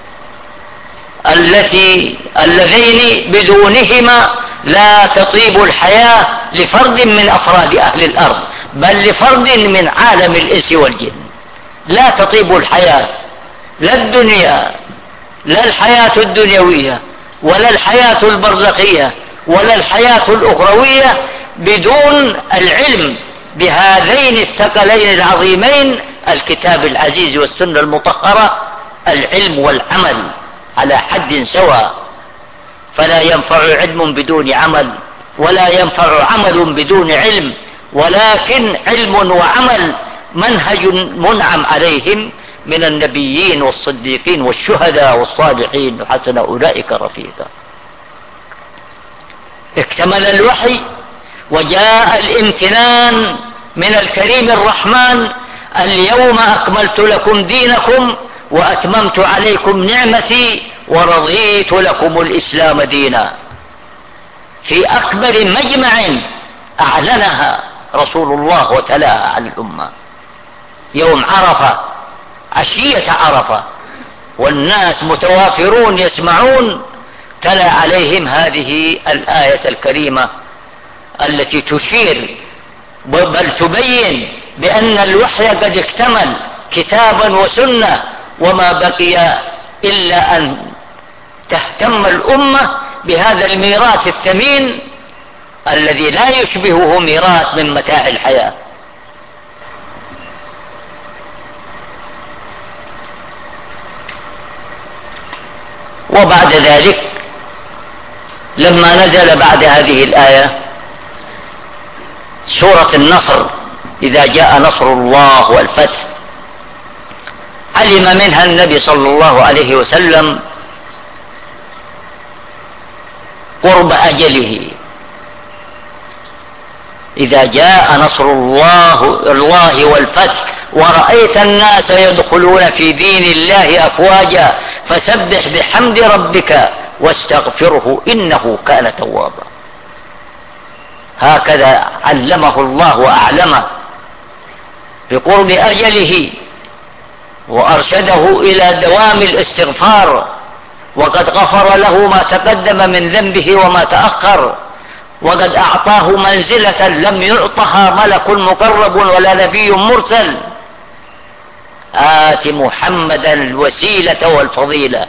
التي اللذين بدونهما لا تطيب الحياة لفرد من أفراد أهل الأرض، بل لفرد من عالم الإنس والجن. لا تطيب الحياة، لا الدنيا، لا الحياة الدنيوية ولا الحياة البرزخية ولا الحياة الأخروية بدون العلم بهذين الثقلين العظيمين، الكتاب العزيز والسنة المطهرة، العلم والعمل على حد سواء. فلا ينفع علم بدون عمل، ولا ينفع عمل بدون علم، ولكن علم وعمل منهج منعم عليهم من النبيين والصديقين والشهداء والصالحين وحسن أولئك رفيقا. اكتمل الوحي وجاء الامتنان من الكريم الرحمن: اليوم أكملت لكم دينكم وأتممت عليكم نعمتي ورضيت لكم الإسلام دينا. في أكبر مجمع أعلنها رسول الله وتلاها على الأمة يوم عرفة، عشية عرفة، والناس متوافرون يسمعون، تلا عليهم هذه الآية الكريمة التي تشير بل تبين بأن الوحي قد اكتمل كتابا وسنة، وما بقي إلا أن تهتم الأمة بهذا الميراث الثمين الذي لا يشبهه ميراث من متاع الحياة. وبعد ذلك لما نزل بعد هذه الآية سورة النصر: إذا جاء نصر الله والفتح، علم منها النبي صلى الله عليه وسلم قرب أجله. إذا جاء نصر الله الله والفتح ورأيت الناس يدخلون في دين الله أفواجا فسبح بحمد ربك واستغفره إنه كان توابا. هكذا علمه الله وأعلمه بقرب أجله، وأرشده إلى دوام الاستغفار، وقد غفر له ما تقدم من ذنبه وما تأخر، وقد أعطاه منزلة لم يعطها ملك مقرب ولا نبي مرسل: آت محمدا الوسيلة والفضيلة،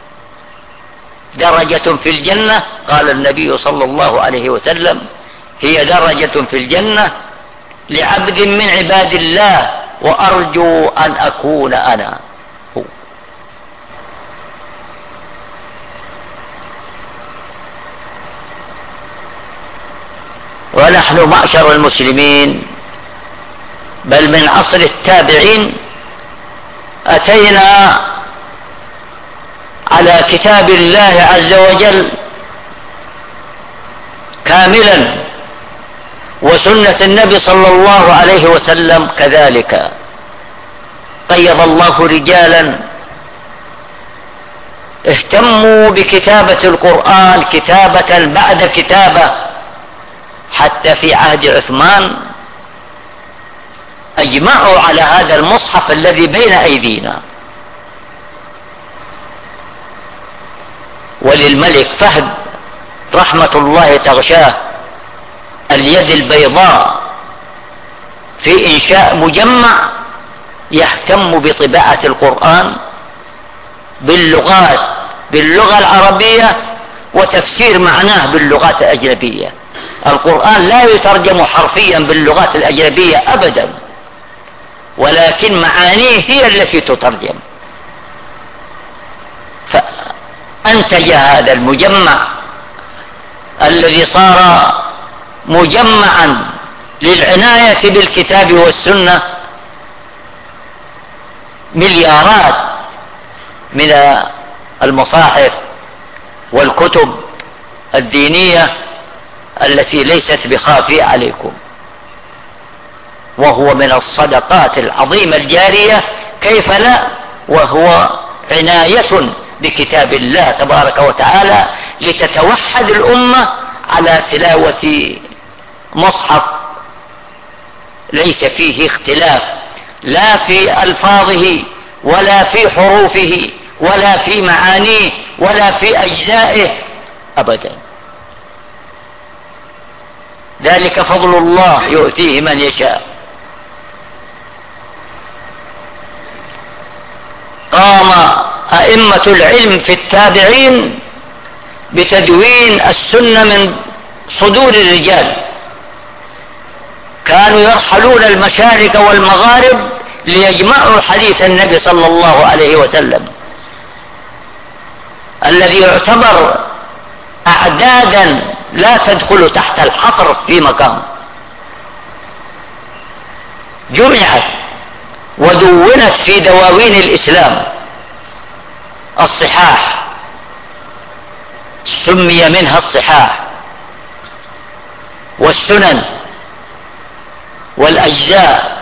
درجة في الجنة. قال النبي صلى الله عليه وسلم: هي درجة في الجنة لعبد من عباد الله، وأرجو أن أكون أنا هو. ونحن معشر المسلمين بل من عصر التابعين أتينا على كتاب الله عز وجل كاملا، وسنة النبي صلى الله عليه وسلم كذلك. قيض الله رجالا اهتموا بكتابة القرآن كتابة بعد كتابة، حتى في عهد عثمان أجمعوا على هذا المصحف الذي بين أيدينا. وللملك فهد رحمة الله تغشاه اليد البيضاء في إنشاء مجمع يهتم بطباعة القرآن باللغات، باللغة العربية وتفسير معناه باللغات الأجنبية. القرآن لا يترجم حرفيا باللغات الأجنبية أبدا، ولكن معانيه هي التي تترجم. فأنتج هذا المجمع الذي صار مجمعا للعناية بالكتاب والسنة مليارات من المصاحف والكتب الدينية التي ليست بخافية عليكم، وهو من الصدقات العظيمة الجارية، كيف لا، وهو عناية بكتاب الله تبارك وتعالى لتتوحد الأمة على تلاوة مصحف ليس فيه اختلاف لا في ألفاظه ولا في حروفه ولا في معانيه ولا في أجزائه أبدا. ذلك فضل الله يؤتيه من يشاء. قام أئمة العلم في التابعين بتدوين السنة من صدور الرجال، كانوا يرحلون المشارق والمغارب ليجمعوا حديث النبي صلى الله عليه وسلم الذي يعتبر أعدادا لا تدخل تحت الحصر في مكان. جمعت ودونت في دواوين الإسلام الصحاح، سمي منها الصحاح، والسنن والأجزاء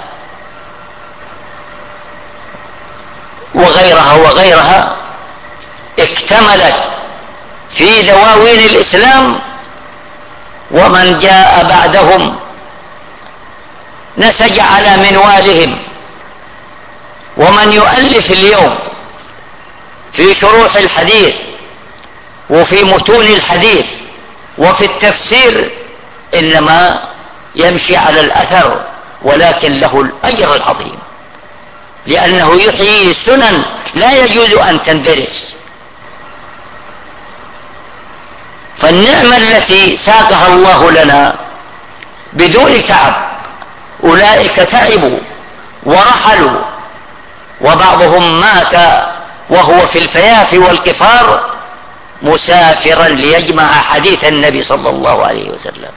وغيرها وغيرها، اكتملت في دواوين الإسلام. ومن جاء بعدهم نسج على منوالهم، ومن يؤلف اليوم في شروح الحديث وفي متون الحديث وفي التفسير إنما يمشي على الأثر، ولكن له الأجر العظيم، لأنه يحيي السنن لا يجوز أن تندرس. فالنعمة التي ساقها الله لنا بدون تعب، أولئك تعبوا ورحلوا، وبعضهم مات وهو في الفيافي والكفار مسافرا ليجمع حديث النبي صلى الله عليه وسلم،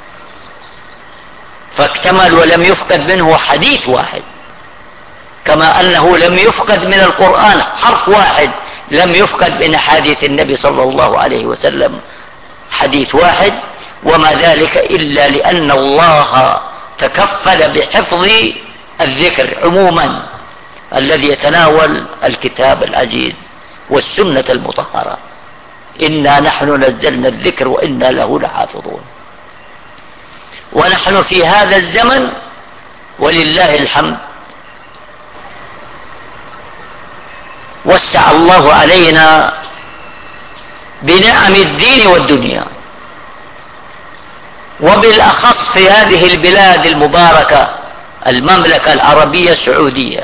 فاكتمل ولم يفقد منه حديث واحد، كما أنه لم يفقد من القرآن حرف واحد، لم يفقد من حديث النبي صلى الله عليه وسلم حديث واحد. وما ذلك إلا لأن الله تكفل بحفظ الذكر عموما الذي يتناول الكتاب العزيز والسنة المطهرة. إنا نحن نزلنا الذكر وإنا له لحافظون. ونحن في هذا الزمن ولله الحمد وسع الله علينا بنعم الدين والدنيا، وبالأخص في هذه البلاد المباركة المملكة العربية السعودية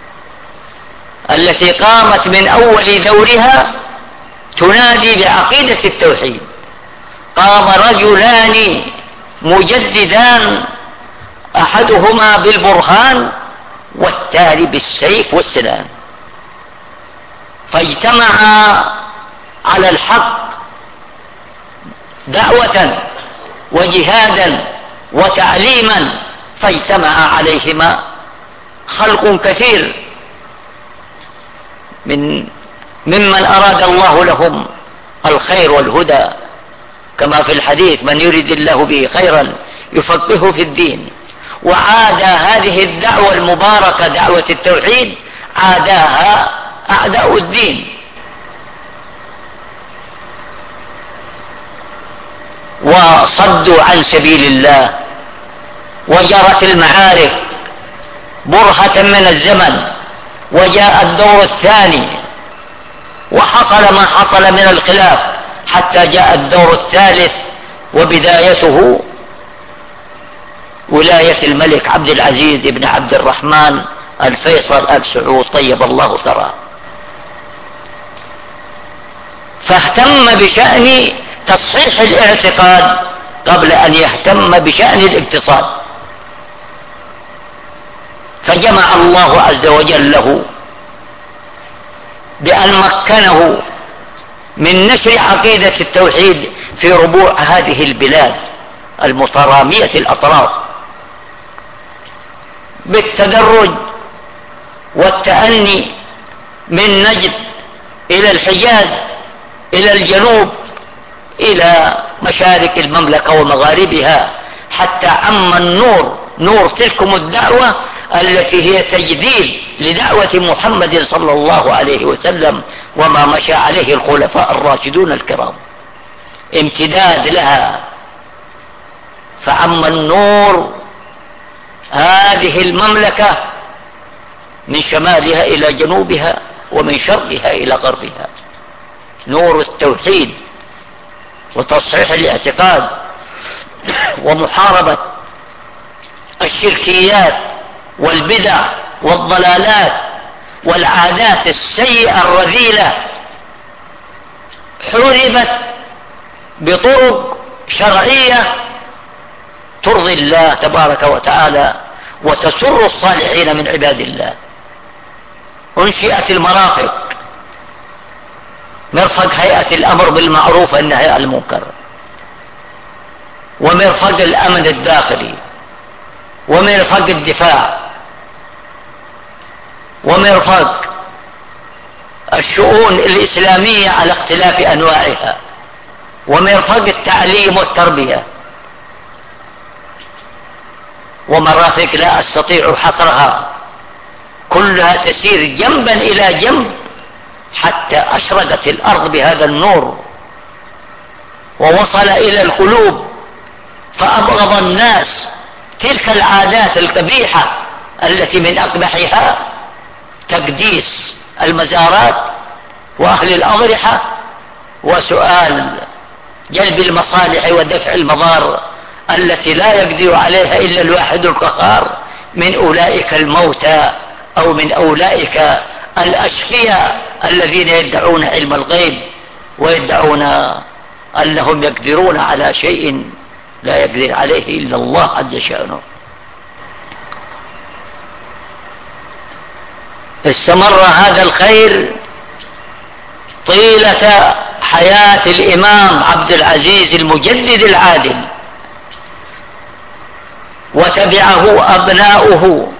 التي قامت من أول دورها تنادي بعقيدة التوحيد. قام رجلان مجددان، أحدهما بالبرهان والثاني بالسيف والسنان، فاجتمعا على الحق دعوة وجهادا من ممن أراد الله لهم الخير والهدى، كما في الحديث: من يريد الله به خيرا يفقهه في الدين. وعاد هذه الدعوة المباركة دعوة التوحيد عاداها أعداء الدين، وصدوا عن سبيل الله، وجرت المعارك برهة من الزمن، وجاء الدور الثاني وحصل ما حصل من الخلاف، حتى جاء الدور الثالث وبدايته ولاية الملك عبد العزيز بن عبد الرحمن الفيصل آل سعود طيب الله ثراه. فاهتم بشأن تصحيح الاعتقاد قبل أن يهتم بشأن الاقتصاد، فجمع الله عز وجل له بأن مكنه من نشر عقيدة التوحيد في ربوع هذه البلاد المترامية الأطراف بالتدرج والتأني، من نجد إلى الحجاز إلى الجنوب إلى مشارق المملكة ومغاربها، حتى عم النور نور تلكم الدعوة التي هي تجديد لدعوة محمد صلى الله عليه وسلم وما مشى عليه الخلفاء الراشدون الكرام، امتداد لها. فعم النور هذه المملكة من شمالها إلى جنوبها ومن شرقها إلى غربها، نور التوحيد وتصحيح الاعتقاد ومحاربة الشركيات والبدع والضلالات والعادات السيئة الرذيلة، حوربت بطرق شرعية ترضي الله تبارك وتعالى وتسر الصالحين من عباد الله. انشئت المرافق، مرفق هيئة الأمر بالمعروف والنهي عن المنكر، ومرفق الأمن الداخلي، ومرفق الدفاع، ومرفق الشؤون الإسلامية على اختلاف أنواعها، ومرفق التعليم والتربية، ومرافق لا أستطيع حصرها، كلها تسير جنبا إلى جنب حتى أشرقت الأرض بهذا النور ووصل إلى القلوب، فأبغض الناس تلك العادات القبيحة التي من أقبحها تقديس المزارات وأهل الأضرحة وسؤال جلب المصالح ودفع المضار التي لا يقدر عليها إلا الواحد القهار من أولئك الموتى أو من أولئك الأشقياء الذين يدعون علم الغيب ويدعون أنهم يقدرون على شيء لا يقدر عليه إلا الله عز شأنه. استمر هذا الخير طيلة حياة الإمام عبد العزيز المجدد العادل، وتبعه أبناؤه،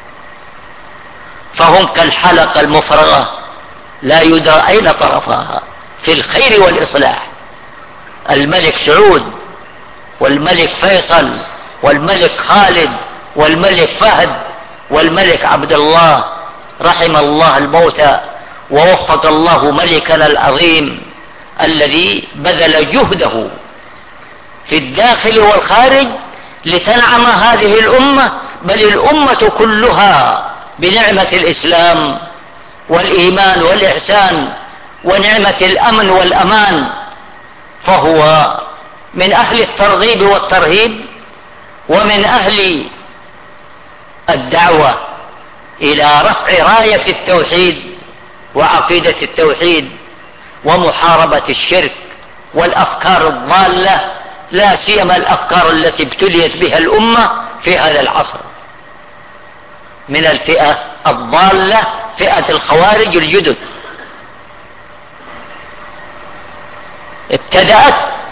فهم كالحلقة المفرغة لا يدرى أين طرفها في الخير والإصلاح. الملك سعود والملك فيصل والملك خالد والملك فهد والملك عبد الله، رحم الله الموتى ووفق الله ملكنا العظيم الذي بذل جهده في الداخل والخارج لتنعم هذه الأمة، بل الأمة كلها بنعمة الإسلام والإيمان والإحسان ونعمة الأمن والأمان. فهو من أهل الترغيب والترهيب ومن أهل الدعوة إلى رفع راية التوحيد وعقيدة التوحيد ومحاربة الشرك والأفكار الضالة، لا سيما الأفكار التي ابتليت بها الأمة في هذا العصر من الفئة الضالة، فئة الخوارج الجدد. ابتدأت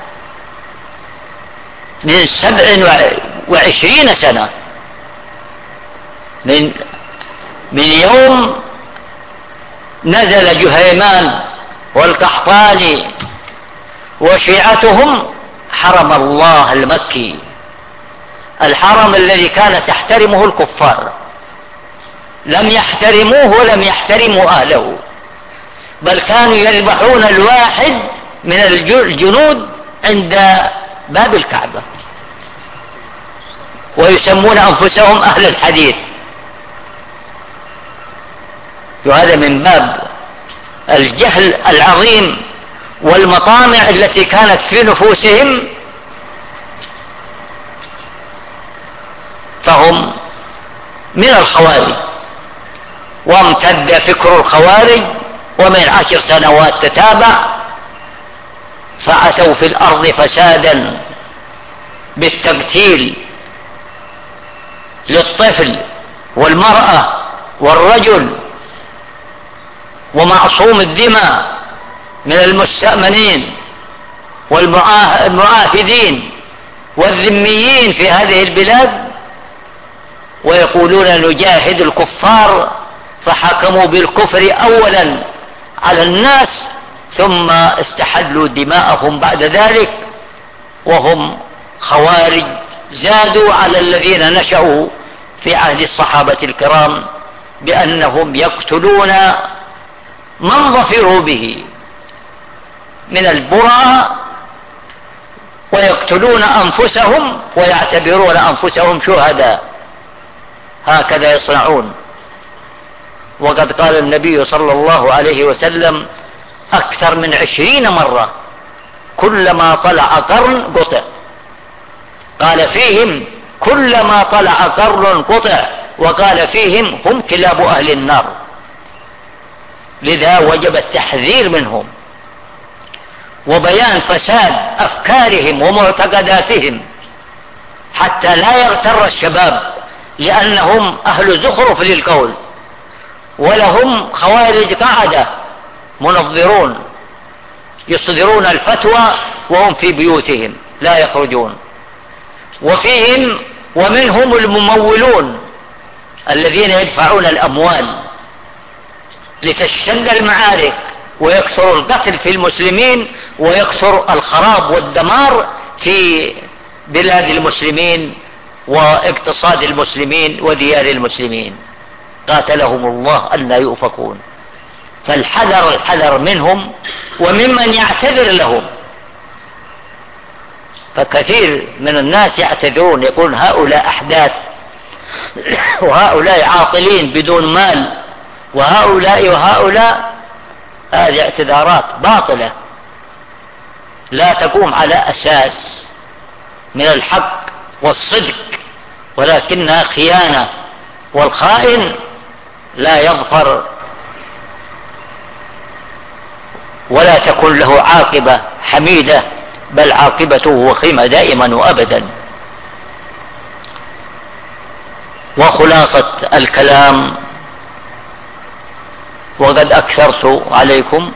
من سبع وعشرين سنة من من يوم نزل جهيمان والقحطاني وشيعتهم حرم الله المكي، الحرم الذي كان تحترمه الكفار، لم يحترموه ولم يحترموا أهله، بل كانوا يذبحون الواحد من الجنود عند باب الكعبة ويسمون أنفسهم أهل الحديث. وهذا من باب الجهل العظيم والمطامع التي كانت في نفوسهم، فهم من الخوارج، وامتد فكر الخوارج ومن عشر سنوات تتابع، فعثوا في الأرض فسادا بالتقتيل للطفل والمرأة والرجل ومعصوم الدماء من المستأمنين والمعاهدين والذميين في هذه البلاد، ويقولون نجاهد الكفار، فحكموا بالكفر أولا على الناس ثم استحلوا دماءهم بعد ذلك، وهم خوارج زادوا على الذين نشأوا في عهد الصحابة الكرام بأنهم يقتلون من ظفروا به من البراء، ويقتلون أنفسهم ويعتبرون أنفسهم شهداء، هكذا يصنعون. وقد قال النبي صلى الله عليه وسلم أكثر من عشرين مرة كلما طلع قرن قطع، قال فيهم كلما طلع قرن قطع، وقال فيهم هم كلاب أهل النار. لذا وجب التحذير منهم وبيان فساد أفكارهم ومعتقداتهم حتى لا يغتر الشباب، لأنهم أهل زخرف للقول، ولهم خوارج قاعدة منظرون يصدرون الفتوى وهم في بيوتهم لا يخرجون. وفيهم ومنهم الممولون الذين يدفعون الأموال لتشتد المعارك ويكثر القتل في المسلمين ويكثر الخراب والدمار في بلاد المسلمين واقتصاد المسلمين وديار المسلمين، قاتلهم الله أن لا يؤفكون. فالحذر الحذر منهم وممن يعتذر لهم، فكثير من الناس يعتذرون يقولون هؤلاء أحداث وهؤلاء عاطلين بدون مال وهؤلاء وهؤلاء، هذه اعتذارات باطلة لا تقوم على أساس من الحق والصدق، ولكنها خيانة، والخائن لا يظفر ولا تكون له عاقبة حميدة، بل عاقبته وخيمة دائما وأبدا. وخلاصة الكلام، وقد أكثرت عليكم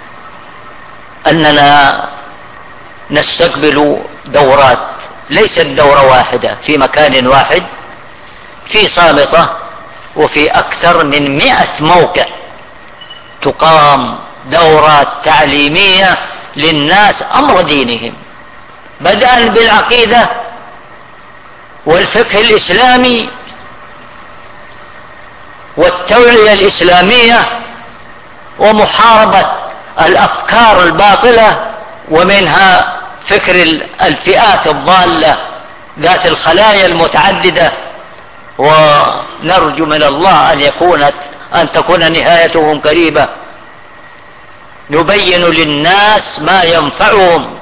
أننا نستقبل دورات، ليست دورة واحدة في مكان واحد، في صامتة وفي أكثر من مئة موقع تقام دورات تعليمية للناس أمر دينهم، بدءا بالعقيدة والفقه الإسلامي والتوعية الإسلامية ومحاربة الأفكار الباطلة، ومنها فكر الفئات الضالة ذات الخلايا المتعددة، ونرجو من الله أن يكون أن تكون نهايتهم قريبة. نبين للناس ما ينفعهم،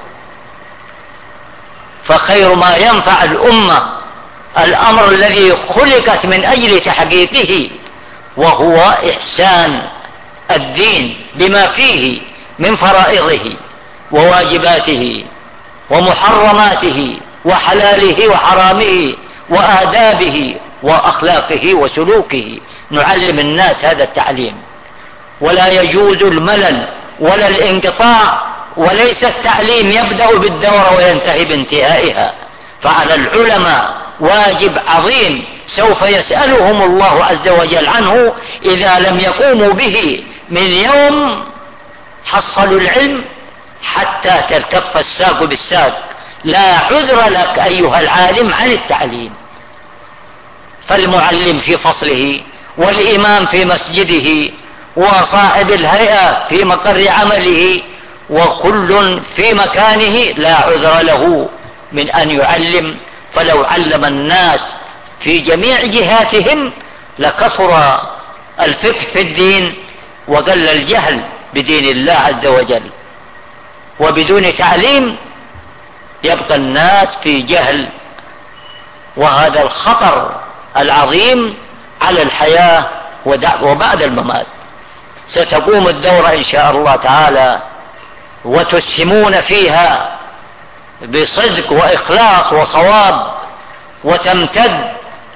فخير ما ينفع الأمة الأمر الذي خلقت من أجل تحقيقه، وهو إحسان الدين بما فيه من فرائضه وواجباته ومحرماته وحلاله وحرامه وآدابه وأخلاقه وسلوكه. نعلم الناس هذا التعليم، ولا يجوز الملل ولا الانقطاع، وليس التعليم يبدأ بالدورة وينتهي بانتهائها. فعلى العلماء واجب عظيم سوف يسألهم الله عز وجل عنه إذا لم يقوموا به من يوم حصلوا العلم حتى تلتف الساق بالساق. لا عذر لك أيها العالم عن التعليم. فالمعلم في فصله، والإمام في مسجده، وصاحب الهيئة في مقر عمله، وكل في مكانه لا عذر له من أن يعلم. فلو علم الناس في جميع جهاتهم لكثر الفقه في الدين وقل الجهل بدين الله عز وجل. وبدون تعليم يبقى الناس في جهل، وهذا الخطر العظيم على الحياة وبعد الممات. ستقوم الدورة إن شاء الله تعالى وتسهمون فيها بصدق وإخلاص وصواب، وتمتد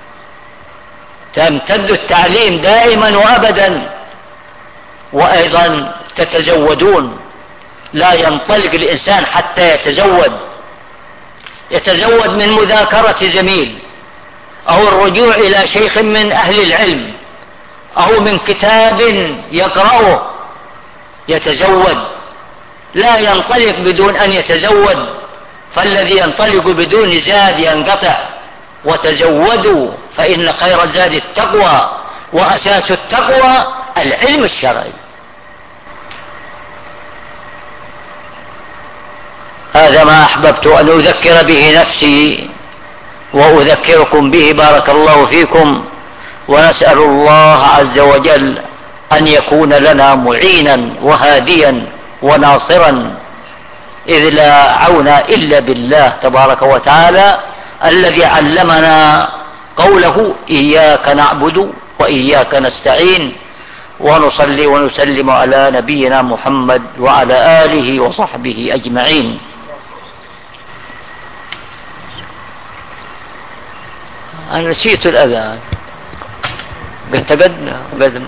تمتد التعليم دائما وأبدا. وأيضا تتزودون، لا ينطلق الإنسان حتى يتزود يتزود من مذاكرة زميل، أو الرجوع إلى شيخ من أهل العلم، أو من كتاب يقرأه يتزود. لا ينطلق بدون أن يتزود، فالذي ينطلق بدون زاد ينقطع. وتزودوا فإن خير الزاد التقوى، وأساس التقوى العلم الشرعي. هذا ما أحببت أن أذكر به نفسي وأذكركم به، بارك الله فيكم. ونسأل الله عز وجل أن يكون لنا معينا وهاديا وناصرا، إذ لا عون إلا بالله تبارك وتعالى الذي علمنا قوله إياك نعبد وإياك نستعين. ونصلي ونسلم على نبينا محمد وعلى آله وصحبه أجمعين. أنا نسيت الأذان، قد تقدنا قدما.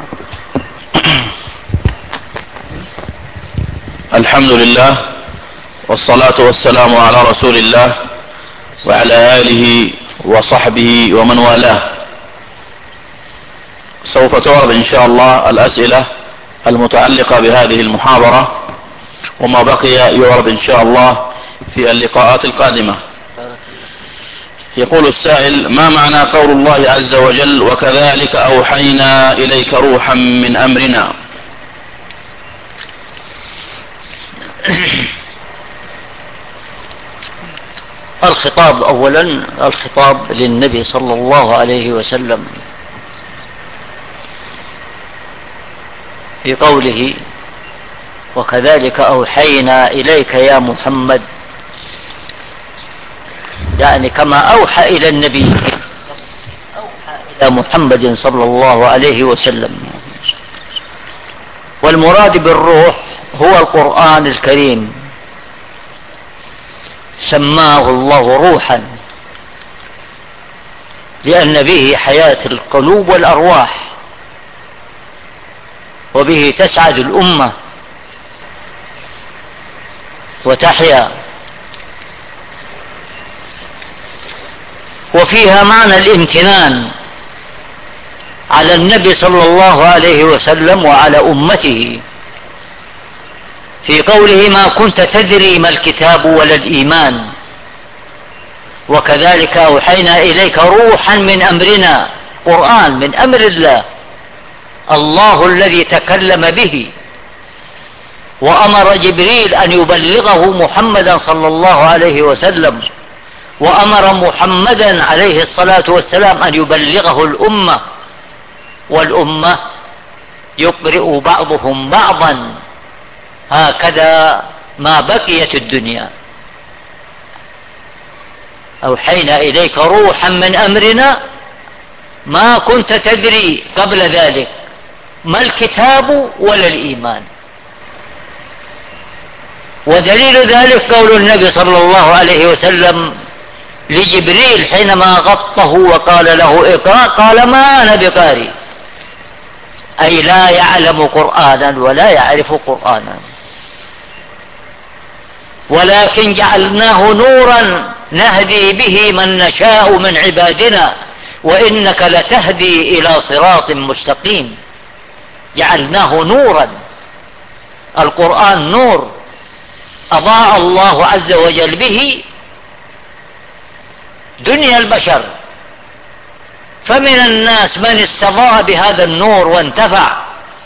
الحمد لله والصلاة والسلام على رسول الله وعلى آله وصحبه ومن والاه. سوف تعرض إن شاء الله الأسئلة المتعلقة بهذه المحاضرة، وما بقي يعرض إن شاء الله في اللقاءات القادمة. يقول السائل: ما معنى قول الله عز وجل وكذلك أوحينا إليك روحا من أمرنا؟ الخطاب أولا الخطاب للنبي صلى الله عليه وسلم في قوله وكذلك أوحينا إليك يا محمد، يعني كما أوحى إلى النبي أوحى إلى محمد صلى الله عليه وسلم. والمراد بالروح هو القرآن الكريم، سماه الله روحا لأن به حياة القلوب والأرواح، وبه تسعد الأمة وتحيا. وفيها معنى الامتنان على النبي صلى الله عليه وسلم وعلى أمته في قوله ما كنت تدري ما الكتاب ولا الإيمان وكذلك أوحينا إليك روحا من أمرنا. قرآن من أمر الله، الله الذي تكلم به وأمر جبريل أن يبلغه محمدا صلى الله عليه وسلم، وأمر محمدا عليه الصلاة والسلام أن يبلغه الأمة، والأمة يقرئ بعضهم بعضا هكذا ما بقيت الدنيا. أوحينا إليك روحا من أمرنا ما كنت تدري قبل ذلك ما الكتاب ولا الإيمان. ودليل ذلك قول النبي صلى الله عليه وسلم لجبريل حينما غطه وقال له اقرأ، قال ما أنا بقارئ، أي لا يعلم قرآنا ولا يعرف قرآنا، ولكن جعلناه نورا نهدي به من نشاء من عبادنا وإنك لتهدي إلى صراط مستقيم. جعلناه نورا. القرآن نور أضاء الله عز وجل به دنيا البشر، فمن الناس من استضاء بهذا النور وانتفع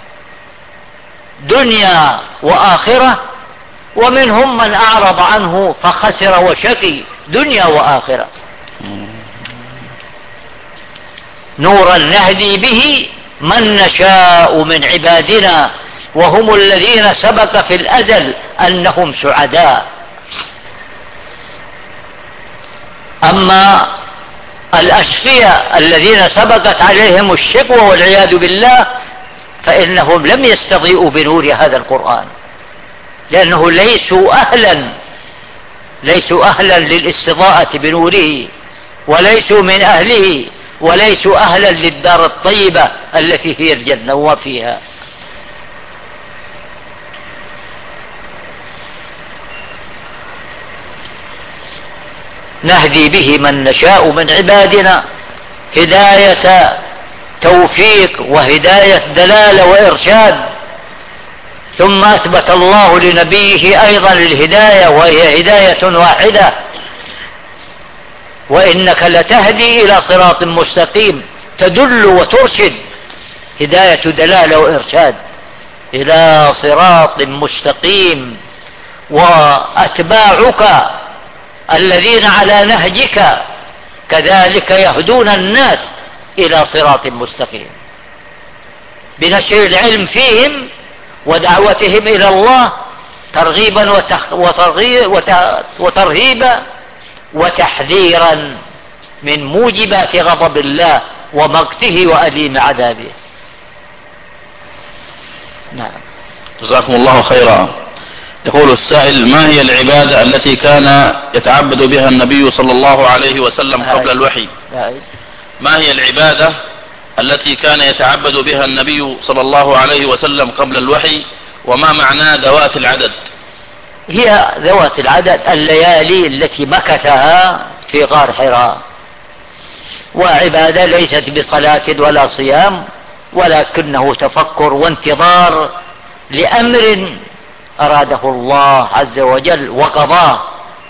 دنيا وآخرة، ومنهم من أعرض عنه فخسر وشقي دنيا وآخرة. نورا نهدي به من نشاء من عبادنا وهم الذين سبق في الأزل أنهم سعداء. أما الأشقياء الذين سبقت عليهم الشقوى والعياذ بالله فإنهم لم يستضيئوا بنور هذا القرآن، لأنه ليسوا أهلا ليسوا أهلا للاستضاءة بنوره، وليسوا من أهله، وليسوا أهلا للدار الطيبة التي هي الجنة وفيها. نهدي به من نشاء من عبادنا هداية توفيق وهداية دلالة وإرشاد. ثم أثبت الله لنبيه أيضا الهداية، وهي هداية واحدة: وإنك لتهدي إلى صراط مستقيم، تدل وترشد، هداية دلالة وإرشاد إلى صراط مستقيم. وأتباعك الذين على نهجك كذلك يهدون الناس إلى صراط مستقيم بنشر العلم فيهم ودعوتهم إلى الله ترغيبا وترهيبا وتحذيرا من موجبات غضب الله ومقته وأليم عذابه. نعم. جزاكم الله خيرا. يقول السائل: ما هي العبادة التي كان يتعبد بها النبي صلى الله عليه وسلم قبل الوحي؟ ما هي العبادة التي كان يتعبد بها النبي صلى الله عليه وسلم قبل الوحي، وما معنى ذوات العدد؟ هي ذوات العدد الليالي التي مكثها في غار حراء، وعبادة ليست بصلاة ولا صيام، ولكنه تفكر وانتظار لأمر أراده الله عز وجل وقضاه.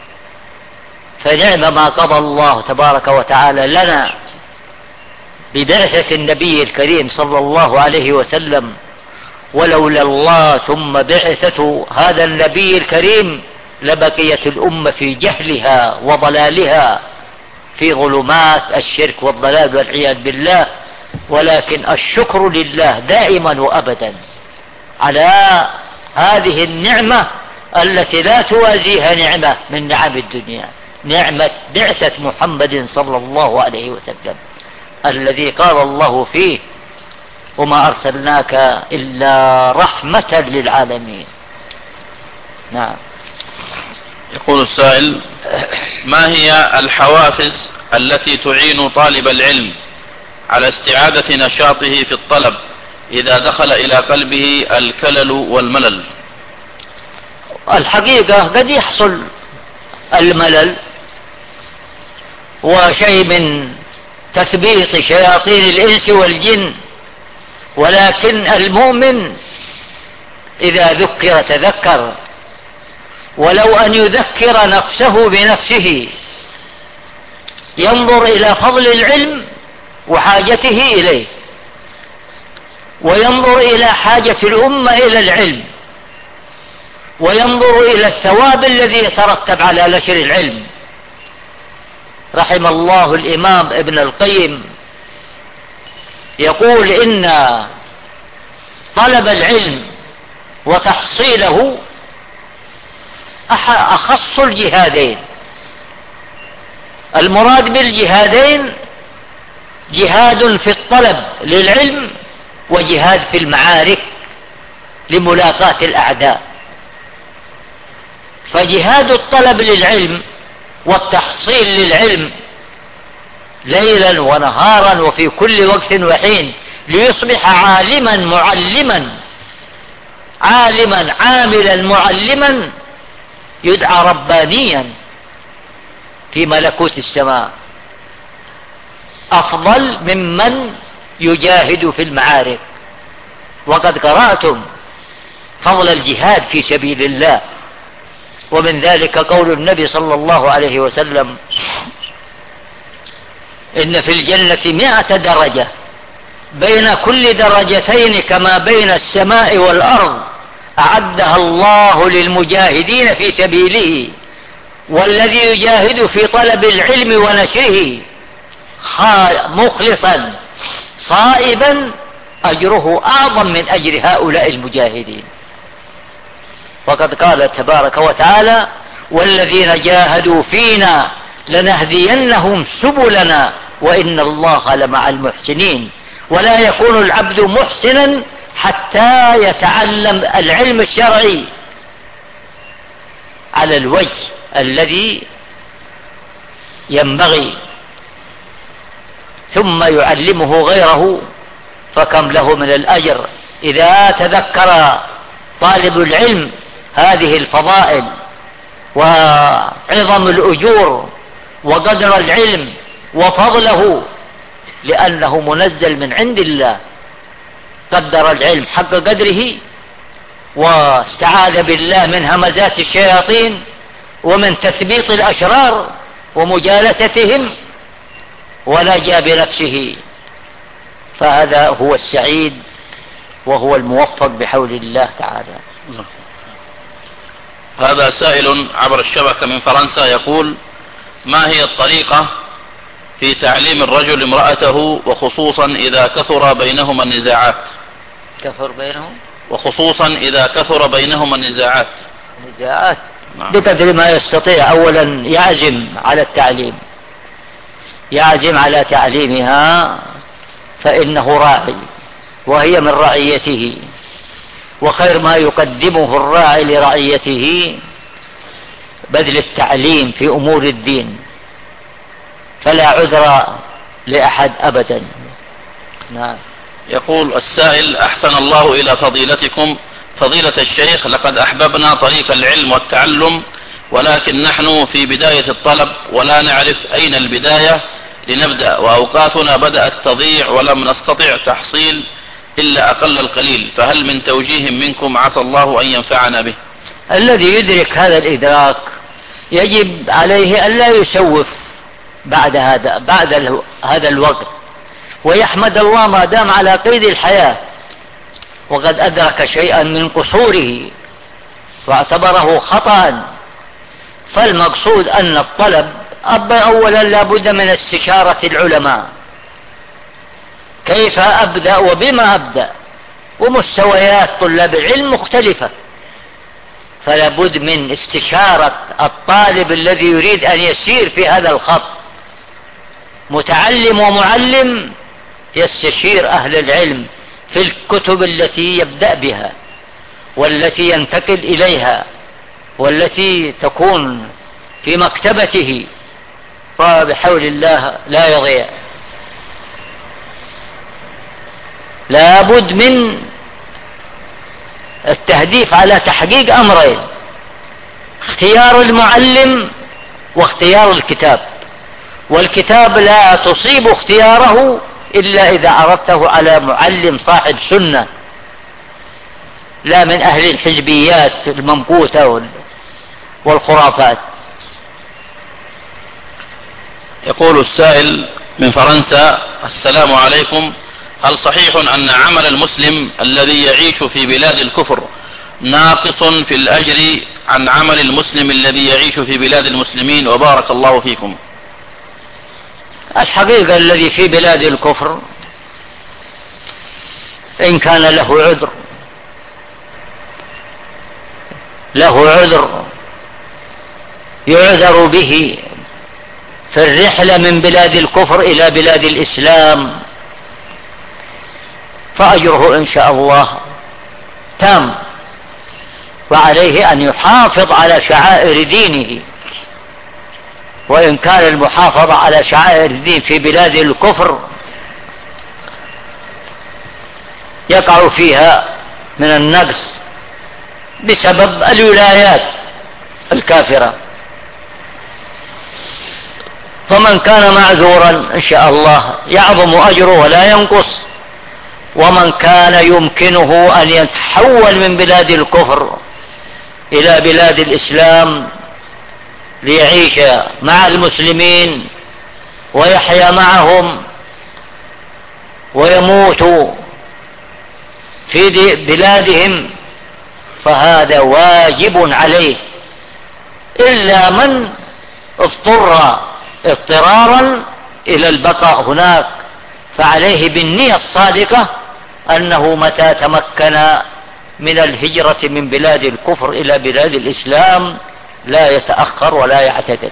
فنعم ما قضى الله تبارك وتعالى لنا ببعثة النبي الكريم صلى الله عليه وسلم. ولولا الله ثم بعثة هذا النبي الكريم لبقيت الأمة في جهلها وضلالها، في ظلمات الشرك والضلال والعياذ بالله. ولكن الشكر لله دائما وأبدا على هذه النعمة التي لا توازيها نعمة من نعم الدنيا، نعمة بعثة محمد صلى الله عليه وسلم الذي قال الله فيه: وما أرسلناك إلا رحمة للعالمين. نعم. يقول السائل: ما هي الحوافز التي تعين طالب العلم على استعادة نشاطه في الطلب إذا دخل إلى قلبه الكلل والملل؟ الحقيقة قد يحصل الملل وشيء من تثبيط شياطين الإنس والجن، ولكن المؤمن إذا ذكر تذكر، ولو أن يذكر نفسه بنفسه، ينظر إلى فضل العلم وحاجته إليه، وينظر إلى حاجة الأمة إلى العلم، وينظر إلى الثواب الذي يترتب على نشر العلم. رحم الله الإمام ابن القيم يقول: إن طلب العلم وتحصيله أخص الجهادين. المراد بالجهادين جهاد في الطلب للعلم، وجهاد في المعارك لملاقاة الأعداء. فجهاد الطلب للعلم والتحصيل للعلم ليلا ونهارا وفي كل وقت وحين ليصبح عالما معلما، عالما عاملا معلما يدعى ربانيا في ملكوت السماء، أفضل ممن يجاهد في المعارك وقد قرأتم فضل الجهاد في سبيل الله، ومن ذلك قول النبي صلى الله عليه وسلم: إن في الجنة مئة درجة، بين كل درجتين كما بين السماء والأرض، أعدها الله للمجاهدين في سبيله، والذي يجاهد في طلب العلم ونشره مخلصا صائبا أجره أعظم من أجر هؤلاء المجاهدين. وقد قال تبارك وتعالى: والذين جاهدوا فينا لنهدينهم سبلنا وإن الله لمع المحسنين. ولا يكون العبد محسنا حتى يتعلم العلم الشرعي على الوجه الذي ينبغي، ثم يعلمه غيره، فكم له من الأجر إذا تذكر طالب العلم هذه الفضائل وعظم الأجور وقدر العلم وفضله، لأنه منزل من عند الله. قدر العلم حق قدره، واستعاذ بالله من همزات الشياطين ومن تثبيط الأشرار ومجالستهم، ونجا بنفسه، فهذا هو السعيد وهو الموفق بحول الله تعالى. هذا سائل عبر الشبكة من فرنسا يقول: ما هي الطريقة في تعليم الرجل امرأته، وخصوصا إذا كثر بينهما النزاعات؟ كثر بينهم وخصوصا إذا كثر بينهما النزاعات. نزاعات نعم. بقدر ما يستطيع. أولا يعزم على التعليم، يعزم على تعليمها، فإنه راعي وهي من رعيته، وخير ما يقدمه الراعي لرعيته بذل التعليم في أمور الدين، فلا عذر لأحد أبدا. نعم. يقول السائل: أحسن الله إلى فضيلتكم فضيلة الشيخ، لقد أحببنا طريق العلم والتعلم، ولكن نحن في بداية الطلب ولا نعرف أين البداية لنبدأ، وأوقاتنا بدأت تضيع ولم نستطع تحصيل إلا أقل القليل، فهل من توجيه منكم عسى الله أن ينفعنا به؟ الذي يدرك هذا الإدراك يجب عليه أن لا يسوف بعد هذا بعد هذا الوقت، ويحمد الله ما دام على قيد الحياة وقد أدرك شيئا من قصوره واعتبره خطأ. فالمقصود أن الطلب أولا لا بد من استشارة العلماء، كيف أبدأ وبما أبدأ، ومستويات طلاب العلم مختلفة، فلا بد من استشارة الطالب الذي يريد أن يسير في هذا الخط. متعلم ومعلم يستشير أهل العلم في الكتب التي يبدأ بها والتي ينتقل إليها والتي تكون في مكتبته، فبحول الله لا يضيع. لا بد من التهديف على تحقيق أمرين: اختيار المعلم واختيار الكتاب، والكتاب لا تصيب اختياره إلا إذا عرضته على معلم صاحب سنة، لا من أهل الحزبيات الممقوتة والخرافات. يقول السائل من فرنسا: السلام عليكم، هل صحيح أن عمل المسلم الذي يعيش في بلاد الكفر ناقص في الأجر عن عمل المسلم الذي يعيش في بلاد المسلمين؟ وبارك الله فيكم. الحقيقة الذي في بلاد الكفر إن كان له عذر له عذر يعذر به في الرحلة من بلاد الكفر إلى بلاد الإسلام، فأجره إن شاء الله تام، وعليه أن يحافظ على شعائر دينه. وإن كان المحافظة على شعائر الدين في بلاد الكفر يقع فيها من النقص بسبب الولايات الكافرة، فمن كان معذورا إن شاء الله يعظم أجره ولا ينقص، ومن كان يمكنه أن يتحول من بلاد الكفر إلى بلاد الإسلام ليعيش مع المسلمين ويحيا معهم ويموت في بلادهم، فهذا واجب عليه، إلا من اضطر اضطرارا إلى البقاء هناك، فعليه بالنية الصادقة أنه متى تمكن من الهجرة من بلاد الكفر إلى بلاد الإسلام لا يتأخر ولا يعتذر.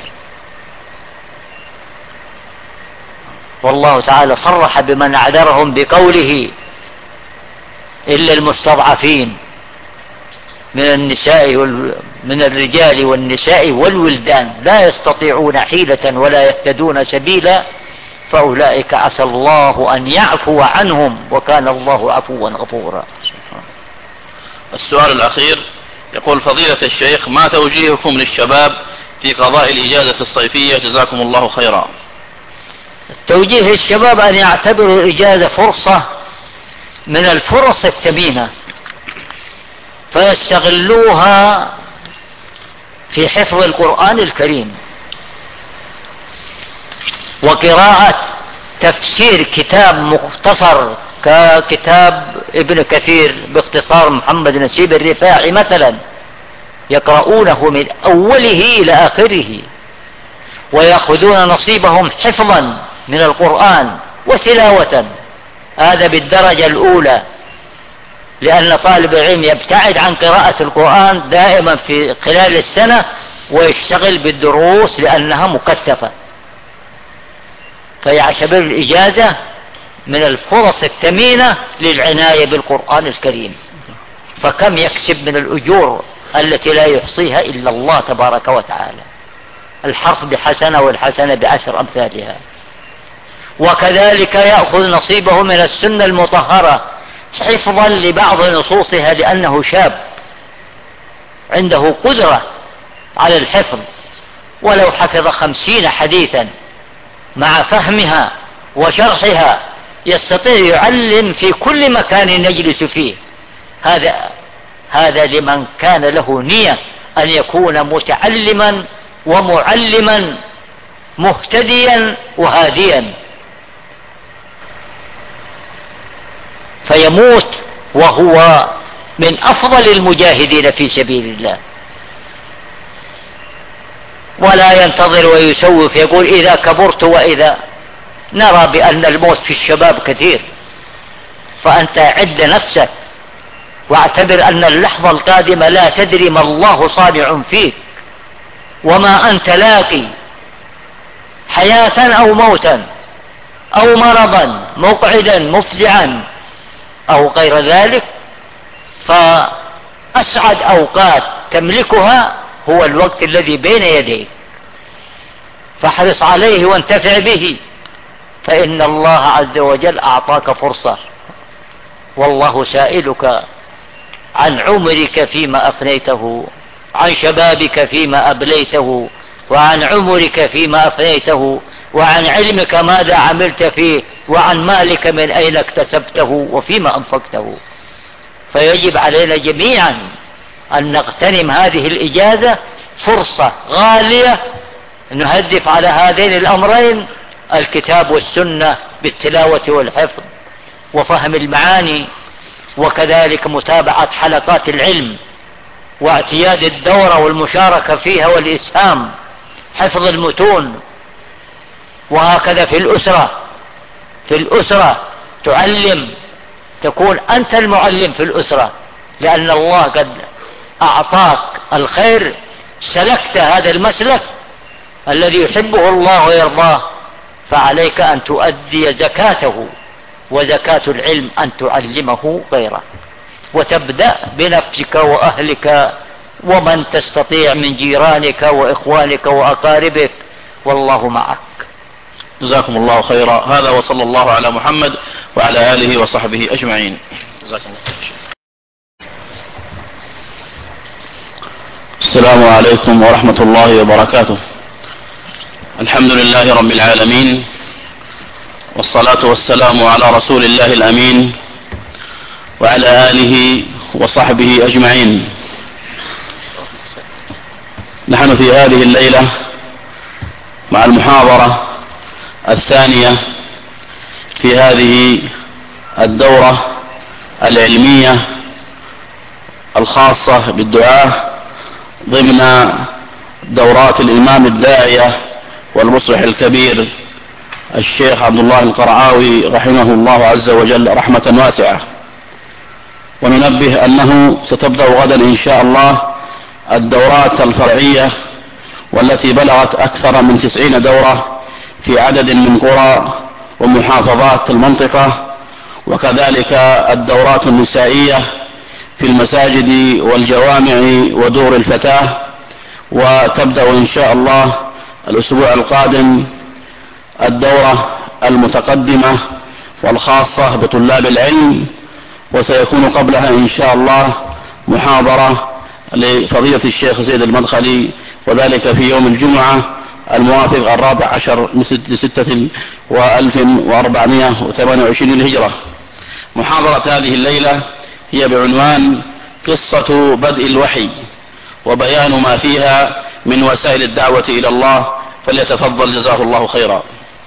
والله تعالى صرح بمن أعذرهم بقوله إلا المستضعفين من النساء من الرجال والنساء والولدان لا يستطيعون حيلة ولا يهتدون سبيلا فأولئك عسى الله أن يعفو عنهم وكان الله عفوا غفورا. السؤال الأخير يقول: فضيلة الشيخ، ما توجيهكم للشباب في قضاء الإجازة الصيفية جزاكم الله خيرا؟ توجيه الشباب أن يعتبروا الإجازة فرصة من الفرص الثمينة فيستغلوها في حفظ القرآن الكريم وقراءة تفسير كتاب مختصر ككتاب ابن كثير باختصار محمد نسيب الرفاعي مثلا، يقرؤونه من أوله إلى آخره ويأخذون نصيبهم حفظا من القرآن وتلاوة، هذا بالدرجة الأولى، لأن طالب العلم يبتعد عن قراءة القرآن دائما في خلال السنة ويشتغل بالدروس لأنها مكثفة، فيعتبر الإجازة من الفرص الثمينة للعناية بالقرآن الكريم، فكم يكسب من الأجور التي لا يحصيها إلا الله تبارك وتعالى، الحرف بحسنة والحسنة بعشر أمثالها. وكذلك يأخذ نصيبه من السنة المطهرة حفظا لبعض نصوصها لأنه شاب عنده قدرة على الحفظ، ولو حفظ خمسين حديثا مع فهمها وشرحها يستطيع يعلم في كل مكان يجلس فيه. هذا هذا لمن كان له نية أن يكون متعلما ومعلما مهتديا وهاديا، فيموت وهو من أفضل المجاهدين في سبيل الله، ولا ينتظر ويسوف يقول إذا كبرت وإذا. نرى بأن الموت في الشباب كثير، فأنت عد نفسك واعتبر أن اللحظة القادمة لا تدري ما الله صانع فيك وما أنت لاقي، حياة أو موتا أو مرضا مقعدا مفزعا أو غير ذلك، فأسعد أوقات تملكها هو الوقت الذي بين يديك، فاحرص عليه وانتفع به، فإن الله عز وجل أعطاك فرصة، والله سائلك عن عمرك فيما أفنيته، عن شبابك فيما أبليته، وعن عمرك فيما أفنيته، وعن علمك ماذا عملت فيه، وعن مالك من أين اكتسبته وفيما أنفقته. فيجب علينا جميعا أن نغتنم هذه الإجازة، فرصة غالية نهدف على هذين الأمرين، الكتاب والسنة بالتلاوة والحفظ وفهم المعاني، وكذلك متابعة حلقات العلم واعتياد الدورة والمشاركة فيها والإسهام، حفظ المتون. وهكذا في الأسرة في الأسرة تعلم، تكون أنت المعلم في الأسرة، لأن الله قد أعطاك الخير، سلكت هذا المسلك الذي يحبه الله ويرضاه، فعليك أن تؤدي زكاته، وزكاة العلم أن تعلمه غيره، وتبدأ بنفسك وأهلك ومن تستطيع من جيرانك وإخوانك وأقاربك، والله معك. جزاكم الله خيرا. هذا وصلى الله على محمد وعلى آله وصحبه أجمعين. جزاكم الله. السلام عليكم ورحمة الله وبركاته. الحمد لله رب العالمين، والصلاة والسلام على رسول الله الأمين وعلى آله وصحبه أجمعين. نحن في هذه الليلة مع المحاضرة الثانية في هذه الدورة العلمية الخاصة بالدعاء ضمن دورات الإمام الداعية والمصلح الكبير الشيخ عبد الله القرعاوي رحمه الله عز وجل رحمة واسعة. وننبه أنه ستبدأ غدا إن شاء الله الدورات الفرعية والتي بلغت أكثر من تسعين دورة في عدد من قرى ومحافظات المنطقة، وكذلك الدورات النسائية في المساجد والجوامع ودور الفتاة. وتبدأ إن شاء الله الأسبوع القادم الدورة المتقدمة والخاصة بطلاب العلم، وسيكون قبلها إن شاء الله محاضرة لفضيلة الشيخ زيد المدخلي، وذلك في يوم الجمعة الموافق الرابع عشر لستة وألف وأربعمائة وثمانية وعشرين الهجرة. محاضرة هذه الليلة هي بعنوان قصة بدء الوحي وبيان ما فيها من وسائل الدعوة إلى الله. فليتفضل جزاه الله خيرا.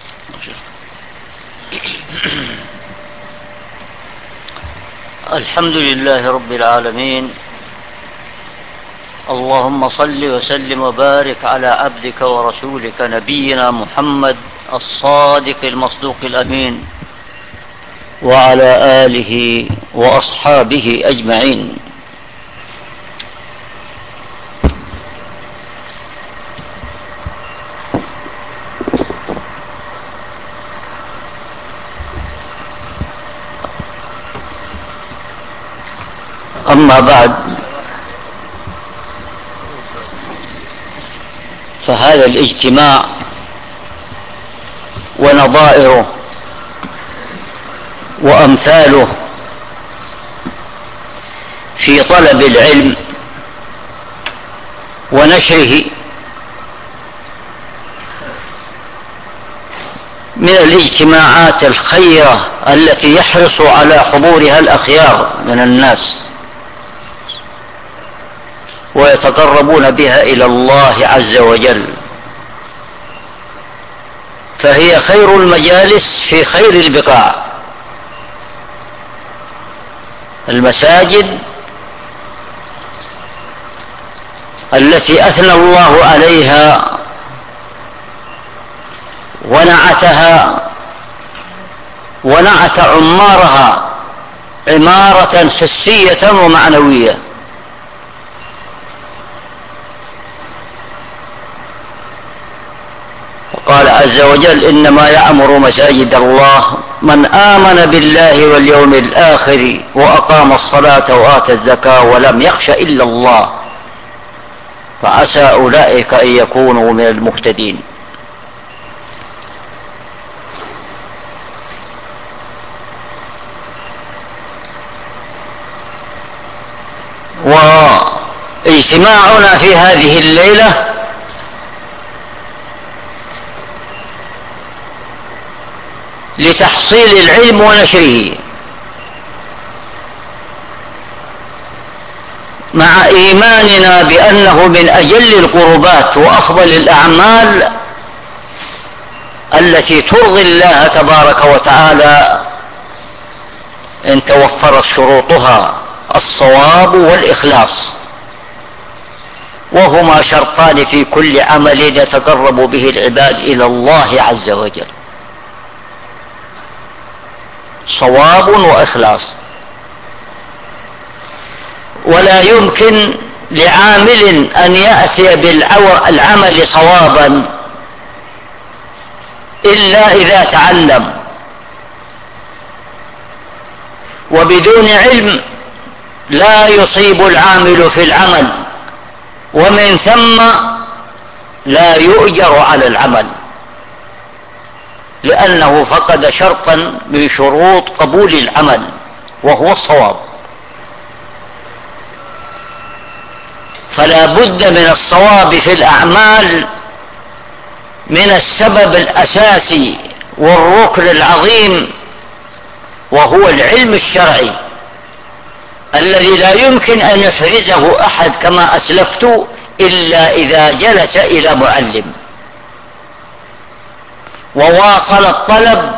الحمد لله رب العالمين، اللهم صل وسلم وبارك على عبدك ورسولك نبينا محمد الصادق المصدوق الأمين وعلى آله وأصحابه أجمعين. أما بعد، فهذا الاجتماع ونظائره وأمثاله في طلب العلم ونشره من الاجتماعات الخيرة التي يحرص على حضورها الأخيار من الناس ويتقربون بها إلى الله عز وجل، فهي خير المجالس في خير البقاع. المساجد التي أثنى الله عليها ونعتها ونعت عمارها عمارة حسية ومعنوية. قال عز وجل: إنما يعمر مساجد الله من آمن بالله واليوم الآخر وأقام الصلاة وآتى الزكاة ولم يخش إلا الله فعسى أولئك أن يكونوا من المهتدين. واجتماعنا في هذه الليلة لتحصيل العلم ونشره، مع إيماننا بأنه من أجل القربات وأفضل الأعمال التي ترضي الله تبارك وتعالى إن توفرت شروطها الصواب والإخلاص، وهما شرطان في كل عمل يتقرب به العباد إلى الله عز وجل: صواب وإخلاص. ولا يمكن لعامل أن يأتي بالعمل صوابا إلا إذا تعلم، وبدون علم لا يصيب العامل في العمل، ومن ثم لا يؤجر على العمل، لأنه فقد شرطا من شروط قبول العمل وهو الصواب. فلا بد من الصواب في الأعمال من السبب الأساسي والركن العظيم، وهو العلم الشرعي الذي لا يمكن أن يحرزه أحد كما أسلفت إلا إذا جلس إلى معلم وواصل الطلب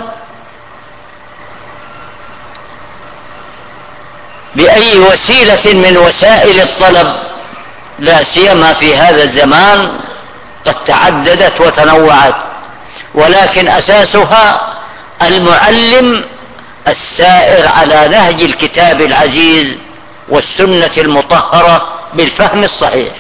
بأي وسيلة من وسائل الطلب، لا سيما في هذا الزمان قد تعددت وتنوعت، ولكن أساسها المعلم السائر على نهج الكتاب العزيز والسنة المطهرة بالفهم الصحيح.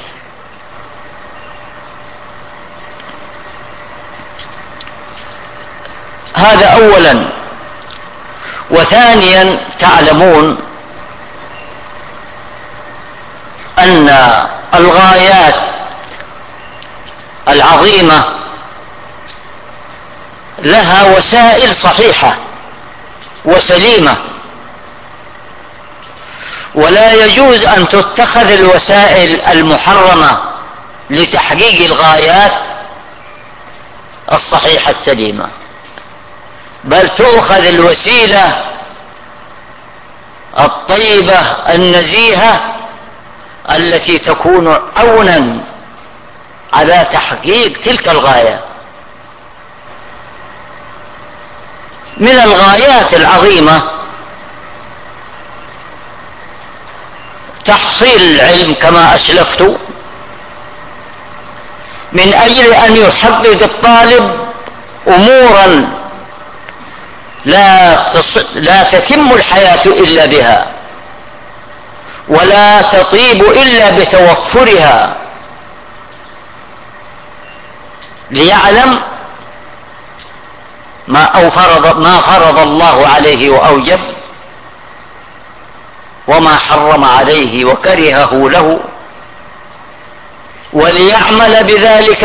هذا أولا. وثانيا، تعلمون أن الغايات العظيمة لها وسائل صحيحة وسليمة، ولا يجوز أن تتخذ الوسائل المحرمة لتحقيق الغايات الصحيحة السليمة، بل تؤخذ الوسيلة الطيبة النزيهة التي تكون عونا على تحقيق تلك الغاية. من الغايات العظيمة تحصيل العلم كما أسلفت، من أجل أن يحقق الطالب أمورا لا لا تتم الحياة إلا بها، ولا تطيب إلا بتوفرها، ليعلم ما أو فرض ما فرض الله عليه وأوجب، وما حرم عليه وكرهه له، وليعمل بذلك،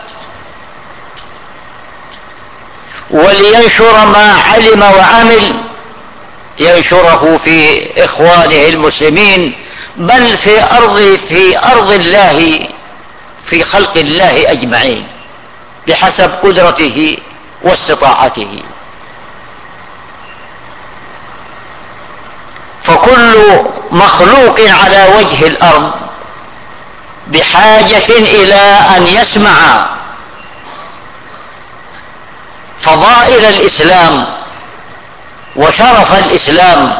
ولينشر ما علم وعمل، ينشره في إخوانه المسلمين، بل في أرض في أرض الله، في خلق الله أجمعين بحسب قدرته واستطاعته. فكل مخلوق على وجه الأرض بحاجة إلى أن يسمع فضائل الإسلام وشرف الإسلام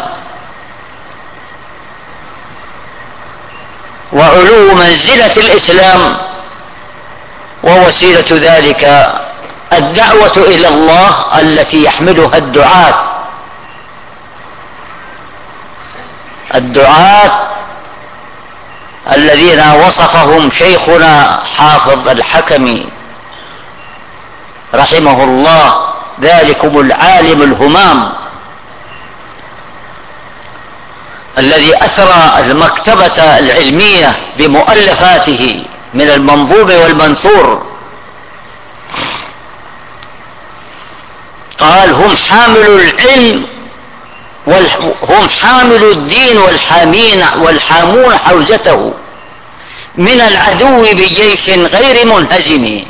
وعلو منزلة الإسلام، ووسيلة ذلك الدعوة إلى الله التي يحملها الدعاة الدعاة الذين وصفهم شيخنا حافظ الحكمي رحمه الله، ذلكم العالم الهمام الذي أثرى المكتبة العلمية بمؤلفاته من المنظوم والمنثور. قال: هم حاملوا العلم هم حاملوا الدين والحامين والحامون حوزته من العدو بجيش غير منهزم،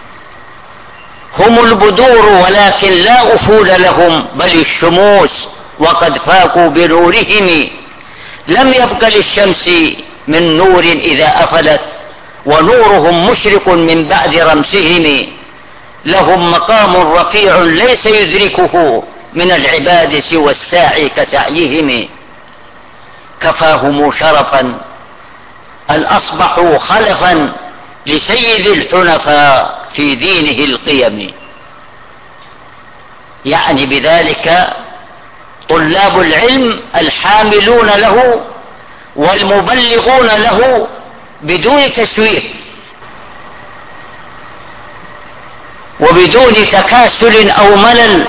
هم البدور ولكن لا أفول لهم، بل الشموس وقد فاقوا بنورهم، لم يبق للشمس من نور إذا أفلت، ونورهم مشرق من بعد رمسهم، لهم مقام رفيع ليس يدركه من العباد سوى الساعي كسعيهم، كفاهم شرفا أن أصبحوا خلفا لسيد الحنفاء في دينه القيم. يعني بذلك طلاب العلم الحاملون له والمبلغون له بدون تسويف وبدون تكاسل أو ملل،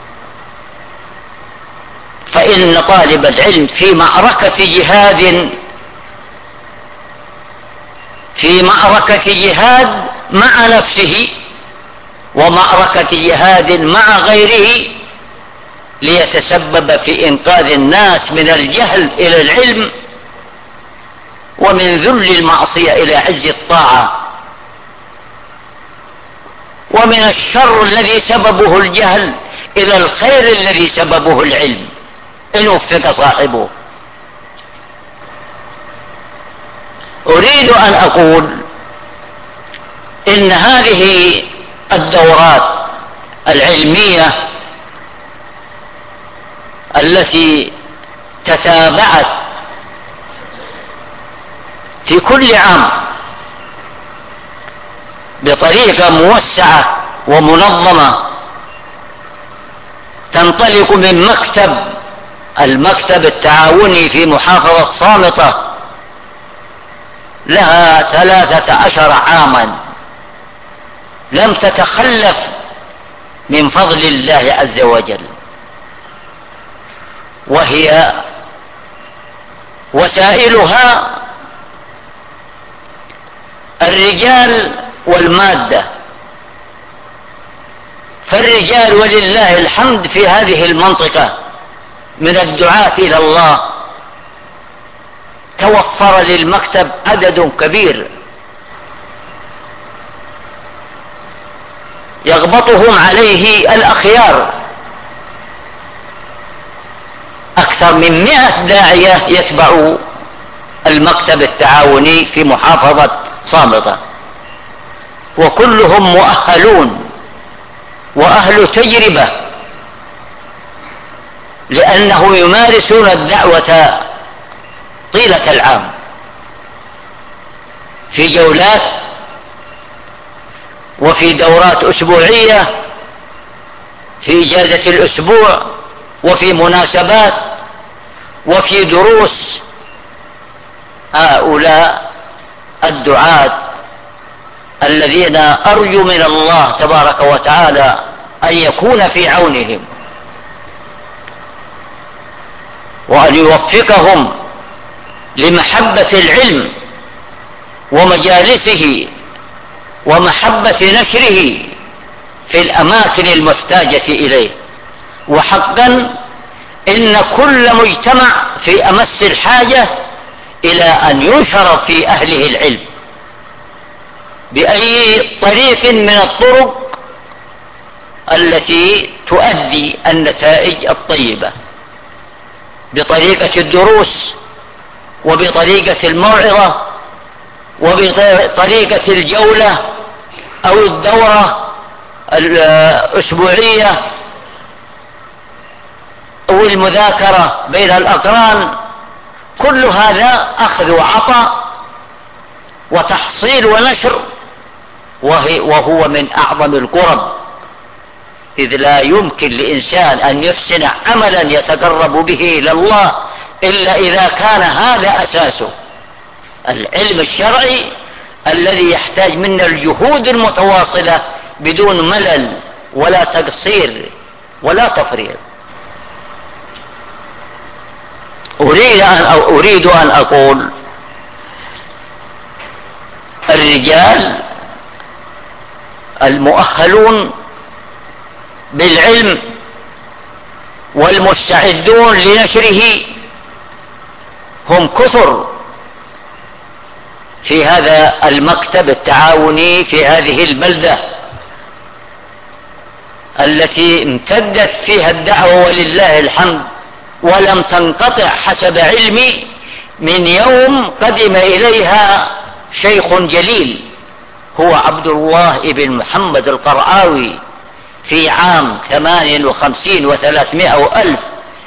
فإن طالب العلم في معركة جهاد في معركة جهاد مع نفسه ومعركة جهاد مع غيره ليتسبب في إنقاذ الناس من الجهل إلى العلم، ومن ذل المعصية إلى عز الطاعة، ومن الشر الذي سببه الجهل إلى الخير الذي سببه العلم إن وفق صاحبه. أريد أن أقول إن هذه الدورات العلمية التي تتابعت في كل عام بطريقة موسعة ومنظمة تنطلق من مكتب المكتب التعاوني في محافظة صامتة، لها ثلاثة عشر عاما لم تتخلف من فضل الله عز وجل، وهي وسائلها الرجال والمادة. فالرجال ولله الحمد في هذه المنطقة من الدعاة إلى الله توفر للمكتب عدد كبير يغبطهم عليه الأخيار، أكثر من مئة داعية يتبع المكتب التعاوني في محافظة صامتة، وكلهم مؤهلون وأهل تجربة، لأنه يمارسون الدعوة طيلة العام في جولات وفي دورات أسبوعية في إجازة الأسبوع وفي مناسبات وفي دروس. هؤلاء الدعاة الذين أرجو من الله تبارك وتعالى أن يكون في عونهم وأن يوفقهم لمحبة العلم ومجالسه ومحبة نشره في الأماكن المحتاجة إليه. وحقا إن كل مجتمع في أمس الحاجة إلى أن ينشر في أهله العلم بأي طريق من الطرق التي تؤدي النتائج الطيبة، بطريقة الدروس وبطريقة الموعظة وبطريقة الجولة أو الدورة الأسبوعية أو المذاكرة بين الأقران. كل هذا أخذ وعطاء وتحصيل ونشر، وهو من أعظم القرب، إذ لا يمكن لإنسان أن يحسن عملا يتقرب به إلى الله إلا إذا كان هذا أساسه العلم الشرعي الذي يحتاج منا الجهود المتواصلة بدون ملل ولا تقصير ولا تفريط. أريد أن, أو أريد أن أقول الرجال المؤهلون بالعلم والمستعدون لنشره هم كثر في هذا المكتب التعاوني في هذه البلدة التي امتدت فيها الدعوة ولله الحمد ولم تنقطع حسب علمي من يوم قدم إليها شيخ جليل هو عبد الله بن محمد القرعاوي في عام ثمان وخمسين وثلاثمائة وألف،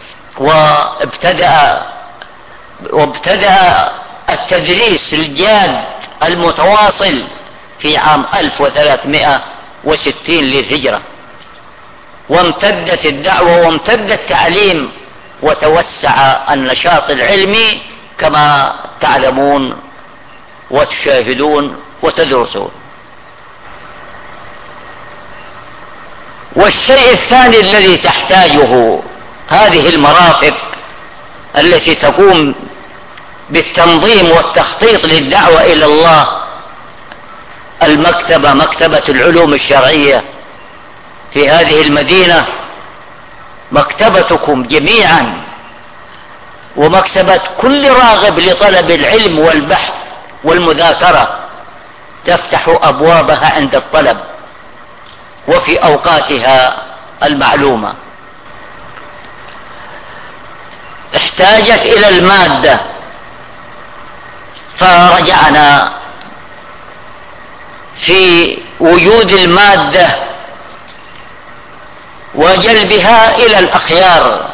وابتدأ وابتدأ التدريس الجاد المتواصل في عام ألف وثلاثمائة وستين للهجرة، وامتدت الدعوة وامتد التعليم وتوسع النشاط العلمي كما تعلمون وتشاهدون وتدرسون. والشيء الثاني الذي تحتاجه هذه المرافق التي تقوم بالتنظيم والتخطيط للدعوة إلى الله، المكتبة مكتبة العلوم الشرعية في هذه المدينة، مكتبتكم جميعا ومكتبة كل راغب لطلب العلم والبحث والمذاكرة تفتح أبوابها عند الطلب وفي أوقاتها المعلومة. احتاجت إلى المادة فرجعنا في وجود المادة وجلبها إلى الأخيار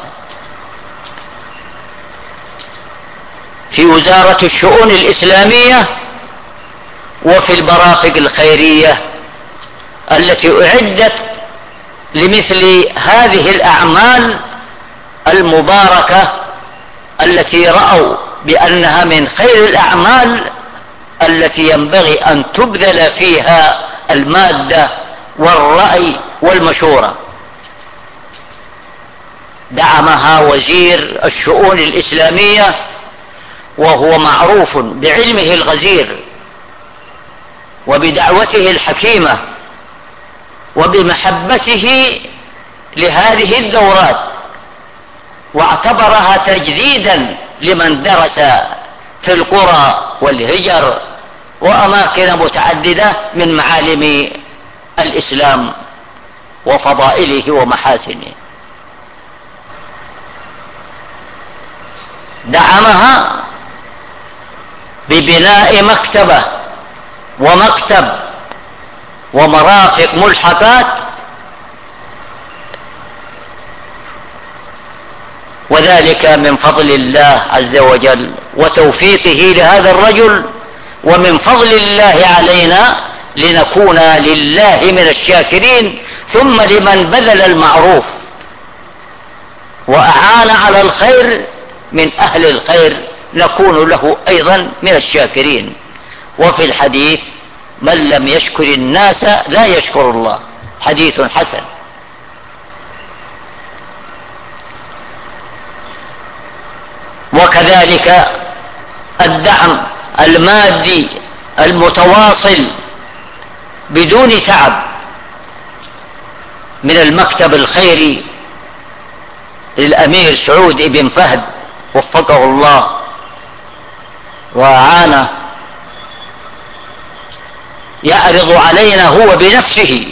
في وزارة الشؤون الإسلامية وفي المرافق الخيرية التي أعدت لمثل هذه الأعمال المباركة التي رأوا بأنها من خير الأعمال التي ينبغي أن تبذل فيها المادة والرأي والمشورة. دعمها وزير الشؤون الإسلامية وهو معروف بعلمه الغزير وبدعوته الحكيمة وبمحبته لهذه الدورات، واعتبرها تجديدا لمن درس في القرى والهجر وأماكن متعددة من معالم الإسلام وفضائله ومحاسنه. دعمها ببناء مكتبة ومكتب ومرافق ملحقات، وذلك من فضل الله عز وجل وتوفيقه لهذا الرجل، ومن فضل الله علينا لنكون لله من الشاكرين، ثم لمن بذل المعروف وأعان على الخير من أهل الخير نكون له أيضا من الشاكرين. وفي الحديث: من لم يشكر الناس لا يشكر الله، حديث حسن. وكذلك الدعم المادي المتواصل بدون تعب من المكتب الخيري للأمير سعود بن فهد وفقه الله وأعانه، يعرض علينا هو بنفسه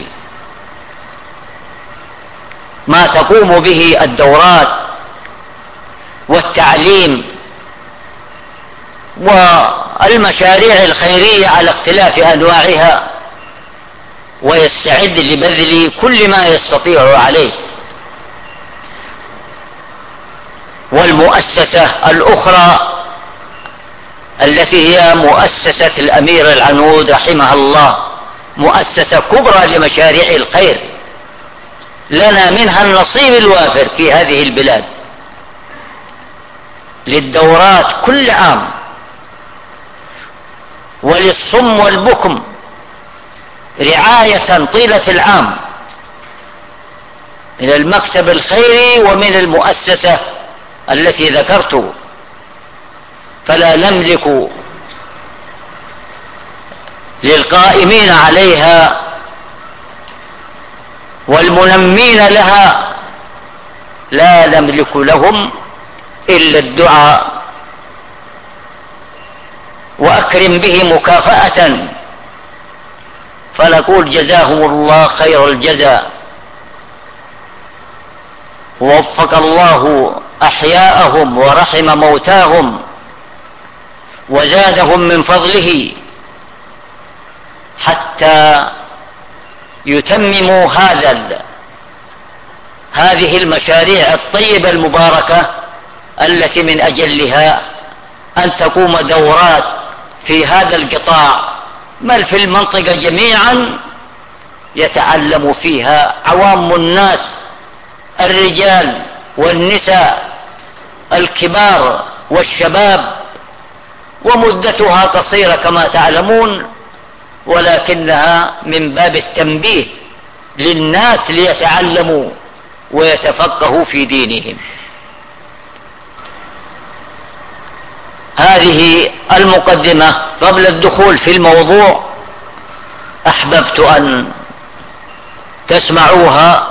ما تقوم به الدورات والتعليم والمشاريع الخيرية على اختلاف أنواعها، ويستعد لبذل كل ما يستطيع عليه. والمؤسسة الأخرى التي هي مؤسسة الأمير العنود رحمه الله، مؤسسة كبرى لمشاريع الخير، لنا منها النصيب الوافر في هذه البلاد، للدورات كل عام، وللصم والبكم رعاية طيلة العام من المكتب الخيري ومن المؤسسة التي ذكرت. فلا نملك للقائمين عليها والمنمين لها، لا نملك لهم إلا الدعاء، وأكرم به مكافأة، فنقول جزاهم الله خير الجزاء، ووفق الله أحياءهم ورحم موتاهم وزادهم من فضله حتى يتمموا هذا هذه المشاريع الطيبة المباركة التي من أجلها أن تقوم دورات في هذا القطاع، بل في المنطقة جميعا يتعلم فيها عوام الناس، الرجال والنساء، الكبار والشباب، ومدتها قصيرة كما تعلمون، ولكنها من باب التنبيه للناس ليتعلموا ويتفقهوا في دينهم. هذه المقدمة. قبل الدخول في الموضوع أحببت أن تسمعوها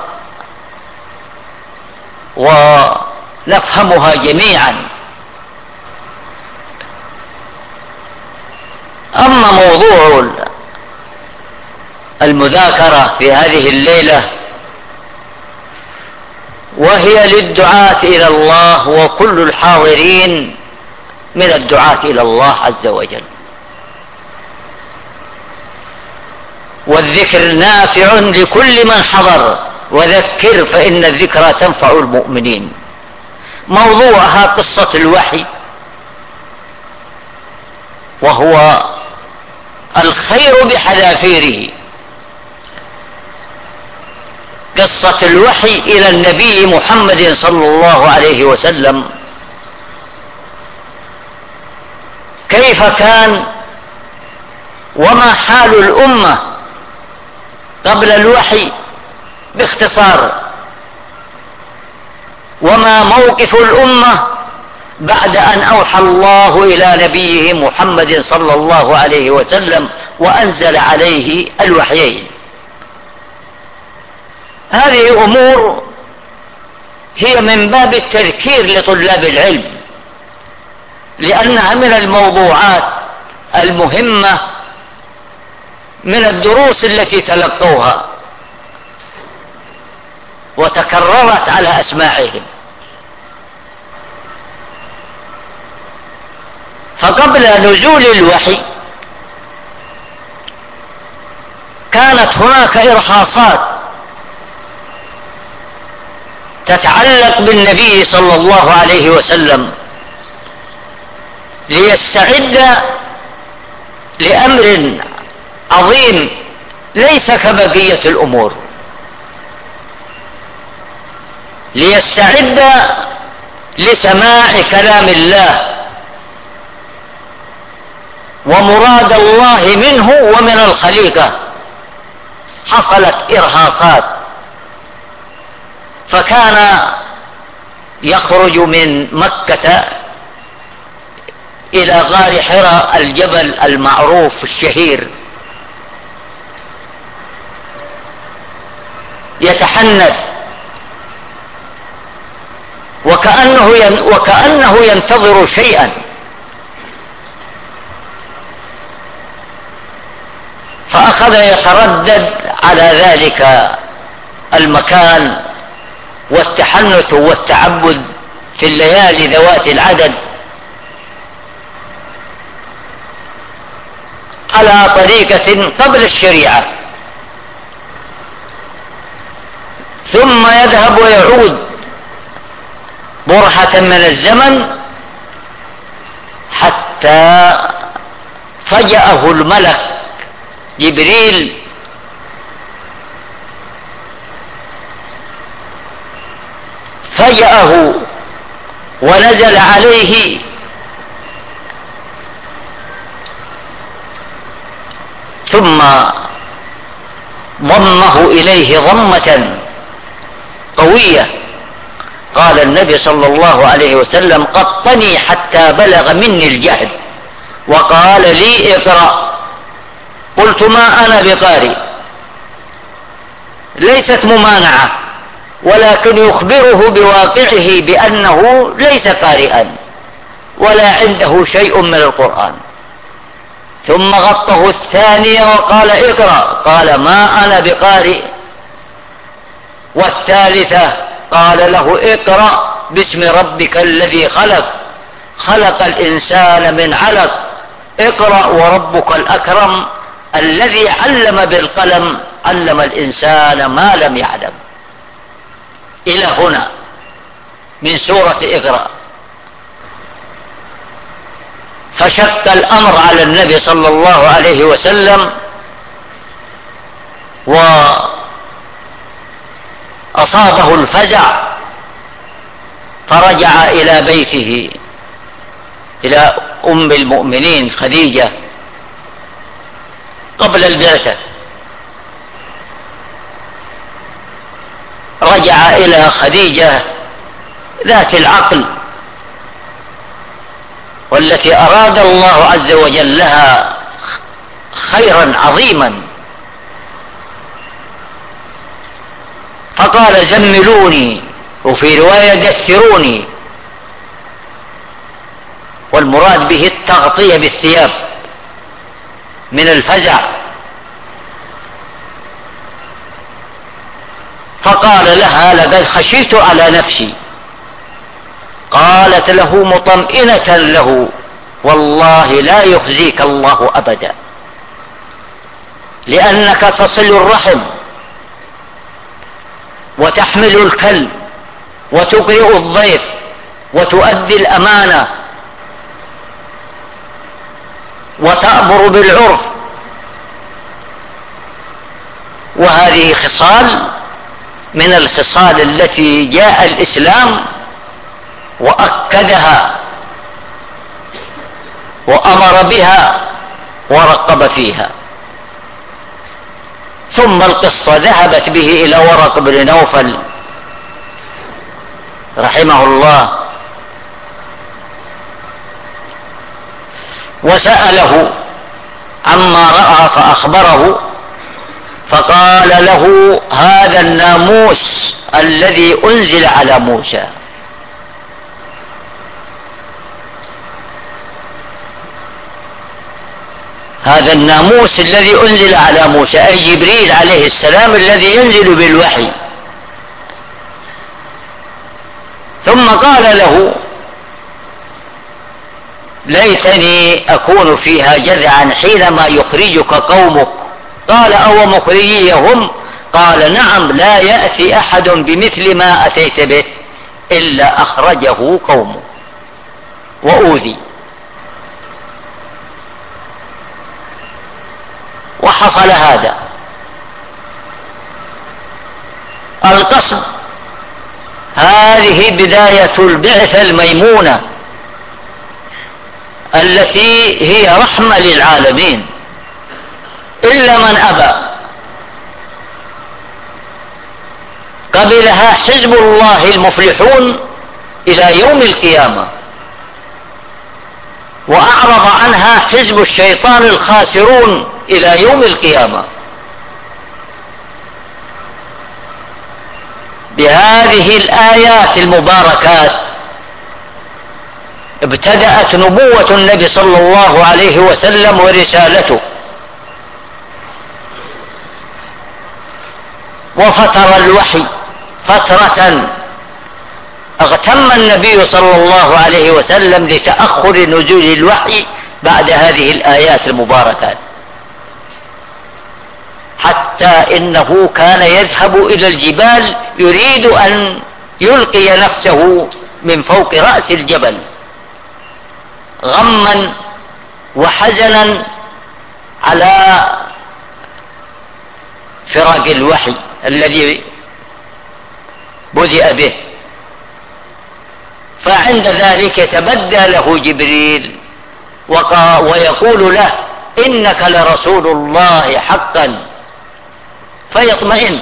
ونفهمها جميعا. أما موضوع المذاكرة في هذه الليلة وهي للدعاة إلى الله، وكل الحاضرين من الدعاة إلى الله عز وجل. والذكر نافع لكل من حضر، وذكر فإن الذكرى تنفع المؤمنين. موضوعها قصة الوحي، وهو الخير بحذافيره. قصة الوحي إلى النبي محمد صلى الله عليه وسلم، كيف كان وما حال الأمة قبل الوحي باختصار، وما موقف الأمة بعد أن أوحى الله إلى نبيه محمد صلى الله عليه وسلم وأنزل عليه الوحيين. هذه أمور هي من باب التذكير لطلاب العلم، لأنها من الموضوعات المهمة من الدروس التي تلقوها وتكررت على أسماعهم. فقبل نزول الوحي كانت هناك إرهاصات تتعلق بالنبي صلى الله عليه وسلم ليستعد لأمر عظيم ليس كبقية الأمور، ليستعد لسماع كلام الله ومراد الله منه ومن الخليقة. حصلت إرهاصات، فكان يخرج من مكة إلى غار حراء الجبل المعروف الشهير، يتحنث وكأنه وكأنه ينتظر شيئا، فأخذ يتردد على ذلك المكان والتحنث والتعبد في الليالي ذوات العدد على طريقة قبل الشريعة، ثم يذهب ويعود برهة من الزمن حتى فجأه الملك جبريل فجأه ونزل عليه ثم ضمه إليه ضمة قوية. قال النبي صلى الله عليه وسلم: قطني حتى بلغ مني الجهد، وقال لي: اقرأ. قلت: ما أنا بقارئ. ليست ممانعة، ولكن يخبره بواقعه بأنه ليس قارئا ولا عنده شيء من القرآن. ثم غطه الثانية وقال: اقرأ. قال: ما أنا بقارئ. والثالثة قال له: اقرأ باسم ربك الذي خلق خلق الإنسان من علق اقرأ وربك الأكرم الذي علم بالقلم علم الإنسان ما لم يعلم. إلى هنا من سورة اقرأ. فشق الأمر على النبي صلى الله عليه وسلم، وأصابه الفزع، فرجع إلى بيته إلى أم المؤمنين خديجة قبل البعثة. رجع إلى خديجة ذات العقل، والتي أراد الله عز وجل لها خيرا عظيما، فقال: زملوني، وفي رواية دثروني، والمراد به التغطية بالثياب من الفزع. فقال لها: لقد خشيت على نفسي. قالت له مطمئنة له: والله لا يخزيك الله أبدا. لأنك تصل الرحم وتحمل الكلب وتقرئ الضيف وتؤدي الأمانة وتأمر بالعرف، وهذه خصال من الخصال التي جاء الإسلام وأكدها وأمر بها ورقب فيها. ثم القصة ذهبت به إلى ورق بن نوفل رحمه الله وسأله عما رأى فأخبره، فقال له: هذا الناموس الذي أنزل على موسى. هذا الناموس الذي أنزل على موسى، أي جبريل عليه السلام الذي ينزل بالوحي. ثم قال له: ليتني أكون فيها جذعا حينما يخرجك قومك. قال: أو مخرجيهم؟ قال: نعم، لا يأتي أحد بمثل ما أتيت به إلا أخرجه قومه وأوذي. وحصل هذا. القصد هذه بداية البعثة الميمونة التي هي رحمة للعالمين، إلا من أبى. قبلها حزب الله المفلحون إلى يوم القيامة، وأعرض عنها حزب الشيطان الخاسرون إلى يوم القيامة. بهذه الآيات المباركات ابتدأت نبوة النبي صلى الله عليه وسلم ورسالته، وفتر الوحي فترة اغتم النبي صلى الله عليه وسلم لتأخر نزول الوحي بعد هذه الآيات المباركات، حتى إنه كان يذهب إلى الجبال يريد أن يلقي نفسه من فوق رأس الجبل غما وحزنا على فراق الوحي الذي بدأ به. فعند ذلك تبدى له جبريل ويقول له: إنك لرسول الله حقا، فيطمئن.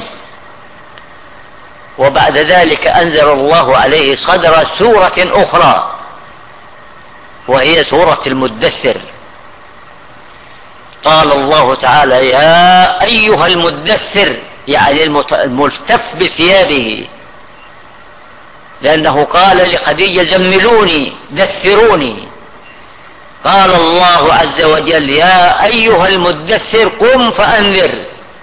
وبعد ذلك أنزل الله عليه صدر سورة أخرى وهي سورة المدثر. قال الله تعالى: يا أيها المدثر، يعني الملتف بثيابه، لأنه قال لخديجة: زملوني دثروني. قال الله عز وجل: يا أيها المدثر قم فأنذر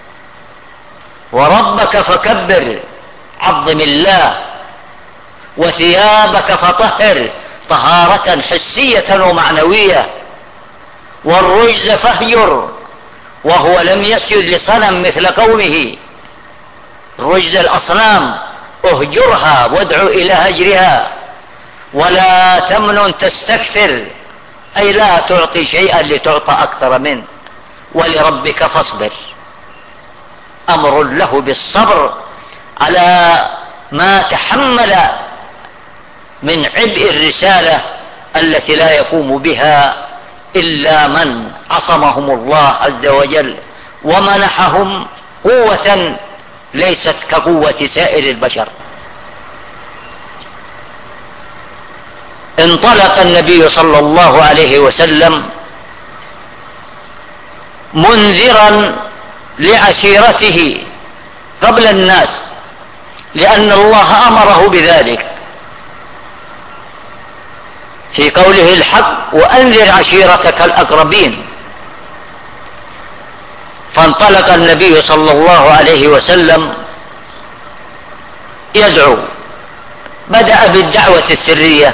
وربك فكبر، عظم الله، وثيابك فطهر طهارة حسية ومعنوية، والرجز فاهجر، وهو لم يسجد لصنم مثل قومه. رجز الأصنام اهجرها وادع إلى هجرها، ولا تمنن تستكثر، أي لا تعطي شيئا لتعطى أكثر منه، ولربك فاصبر. أمر له بالصبر على ما تحمل من عبء الرسالة التي لا يقوم بها إلا من عصمهم الله عز وجل ومنحهم قوة ليست كقوة سائر البشر. انطلق النبي صلى الله عليه وسلم منذرا لعشيرته قبل الناس، لأن الله أمره بذلك في قوله الحق: وأنذر عشيرتك الأقربين. فانطلق النبي صلى الله عليه وسلم يدعو. بدأ بالدعوة السرية،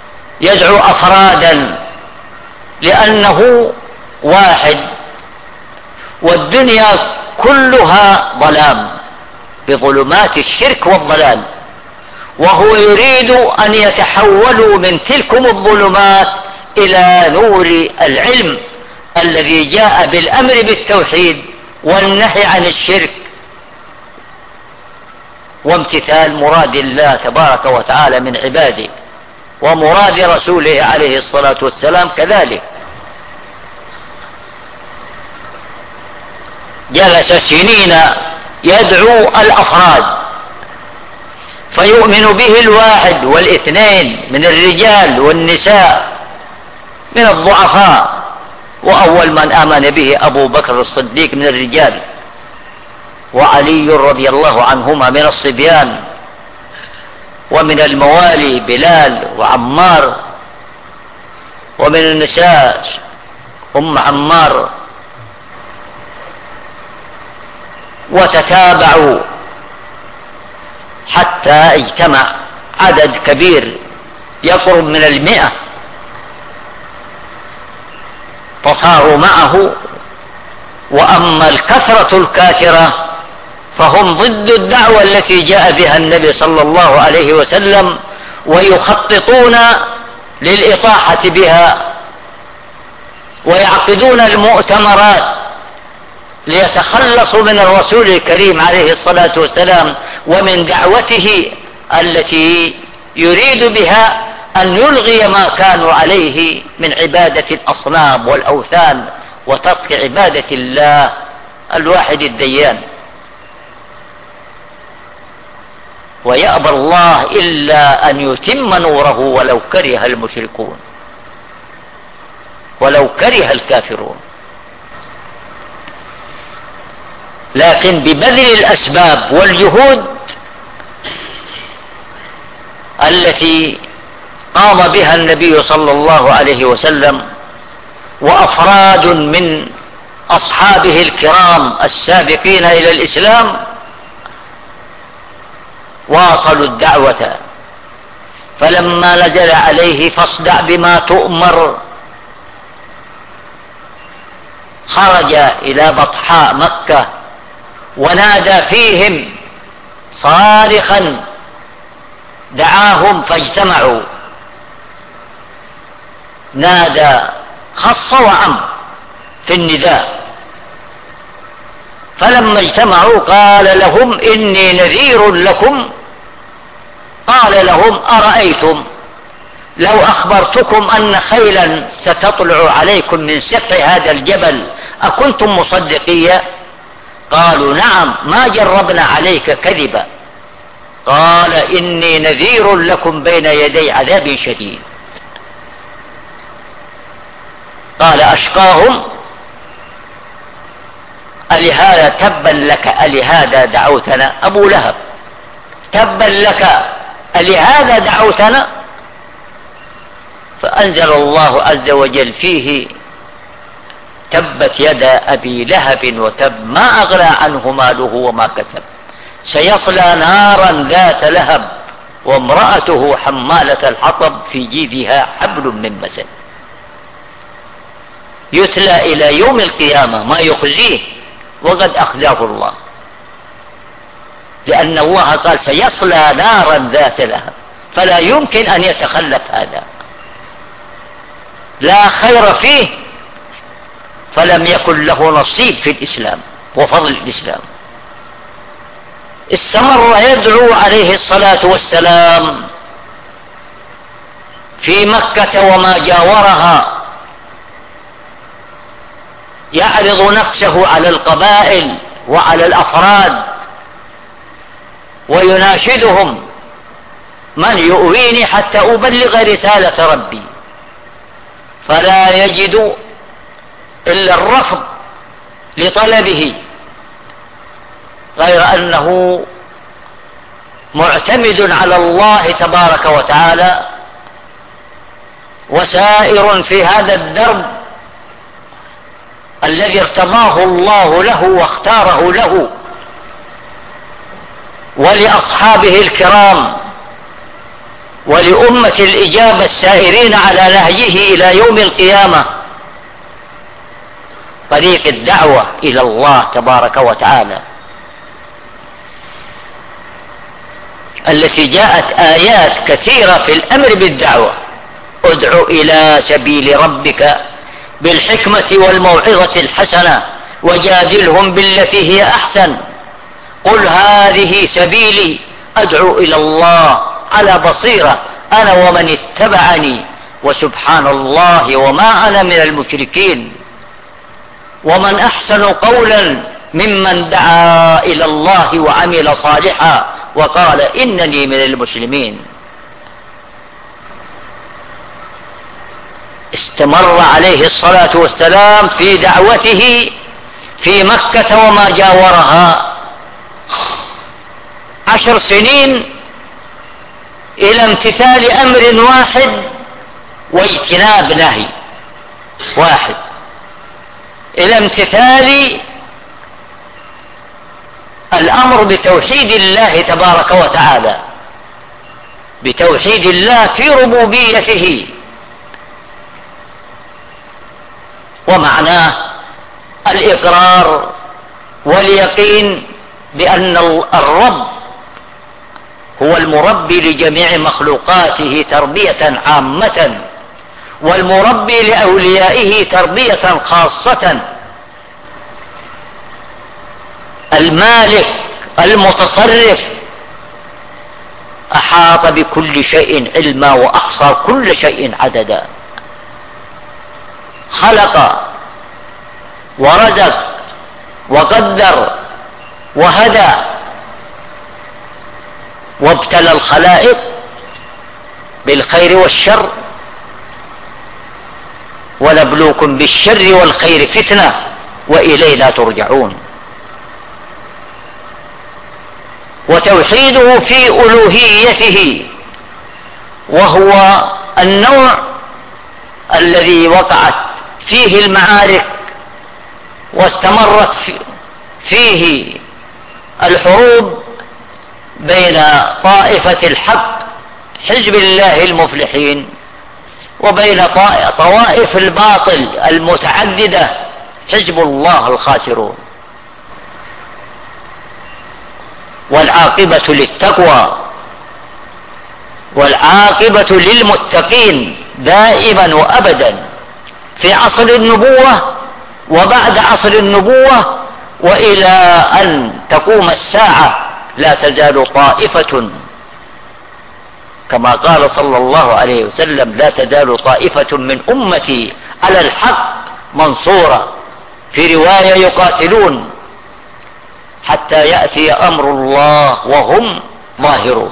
يدعو أفرادا، لأنه واحد والدنيا كلها ظلام بظلمات الشرك والضلال، وهو يريد أن يتحولوا من تلكم الظلمات إلى نور العلم الذي جاء بالأمر بالتوحيد والنهي عن الشرك وامتثال مراد الله تبارك وتعالى من عباده ومراد رسوله عليه الصلاة والسلام كذلك. جلس سنين يدعو الأفراد فيؤمن به الواحد والاثنين من الرجال والنساء من الضعفاء، وأول من آمن به أبو بكر الصديق من الرجال، وعلي رضي الله عنهما من الصبيان، ومن الموالي بلال وعمار، ومن النساء أم عمار، وتتابعوا حتى اجتمع عدد كبير يقرب من المئة فصاروا معه. وأما الكثرة الكافرة فهم ضد الدعوة التي جاء بها النبي صلى الله عليه وسلم، ويخططون للإطاحة بها ويعقدون المؤتمرات ليتخلصوا من الرسول الكريم عليه الصلاة والسلام ومن دعوته التي يريد بها أن يلغي ما كانوا عليه من عبادة الأصنام والأوثان وترك عبادة الله الواحد الديان. ويأبى الله إلا أن يتم نوره ولو كره المشركون ولو كره الكافرون. لكن ببذل الأسباب والجهود التي قام بها النبي صلى الله عليه وسلم وأفراد من أصحابه الكرام السابقين إلى الإسلام واصلوا الدعوة. فلما نزل عليه فاصدع بما تؤمر خرج إلى بطحاء مكة ونادى فيهم صارخا دعاهم فاجتمعوا، نادى خص وعم في النداء. فلما اجتمعوا قال لهم إني نذير لكم. قال لهم أرأيتم لو أخبرتكم أن خيلا ستطلع عليكم من سفح هذا الجبل أكنتم مصدقية؟ قالوا نعم ما جربنا عليك كذبا. قال إني نذير لكم بين يدي عذاب شديد. قال أشقاهم ألهذا تبا لك ألهذا دعوتنا؟ أبو لهب تبا لك ألهذا دعوتنا؟ فأنزل الله عز وجل فيه تبت يدا أبي لهب وتب ما أغنى عنه ماله وما كسب سيصلى نارا ذات لهب وامرأته حمالة الحطب في جيدها حبل من مسد. يتلى إلى يوم القيامة ما يخزيه وقد أخزاه الله، لأن الله قال سيصلى نارا ذات لهب، فلا يمكن أن يتخلف هذا، لا خير فيه، فلم يكن له نصيب في الإسلام وفضل الإسلام. استمر يدعو عليه الصلاة والسلام في مكة وما جاورها، يعرض نفسه على القبائل وعلى الأفراد ويناشدهم من يؤويني حتى أبلغ رسالة ربي، فلا يجد إلا الرفض لطلبه، غير أنه معتمد على الله تبارك وتعالى وسائر في هذا الدرب الذي ارتضاه الله له واختاره له ولأصحابه الكرام ولأمة الإجابة السائرين على نهجه إلى يوم القيامة. طريق الدعوة إلى الله تبارك وتعالى، التي جاءت آيات كثيرة في الأمر بالدعوة. ادع إلى سبيل ربك بالحكمة والموعظة الحسنة وجادلهم بالتي هي أحسن، قل هذه سبيلي أدعو إلى الله على بصيرة أنا ومن اتبعني وسبحان الله وما أنا من المشركين. ومن أحسن قولا ممن دعا إلى الله وعمل صالحا وقال إنني من المسلمين. استمر عليه الصلاة والسلام في دعوته في مكة وما جاورها عشر سنين إلى امتثال أمر واحد واجتناب نهي واحد، إلى امتثال الأمر بتوحيد الله تبارك وتعالى، بتوحيد الله في ربوبيته، ومعناه الإقرار واليقين بأن الرب هو المربي لجميع مخلوقاته تربية عامة، والمربي لأوليائه تربية خاصة، المالك المتصرف أحاط بكل شيء علما وأحصى كل شيء عددا، خلق ورزق وقدر وهدى وابتلى الخلائق بالخير والشر، ونبلوكم بالشر والخير فتنة وإلينا ترجعون. وتوحيده في ألوهيته، وهو النوع الذي وقعت فيه المعارك واستمرت فيه الحروب بين طائفة الحق حزب الله المفلحين وبين طوائف الباطل المتعددة حزب الله الخاسرون. والعاقبة للتقوى والعاقبة للمتقين دائما وأبدا في عصر النبوة وبعد عصر النبوة وإلى أن تقوم الساعة لا تزال طائفة، كما قال صلى الله عليه وسلم لا تزال طائفة من أمتي على الحق منصورة، في رواية يقاتلون حتى يأتي أمر الله وهم ظاهرون.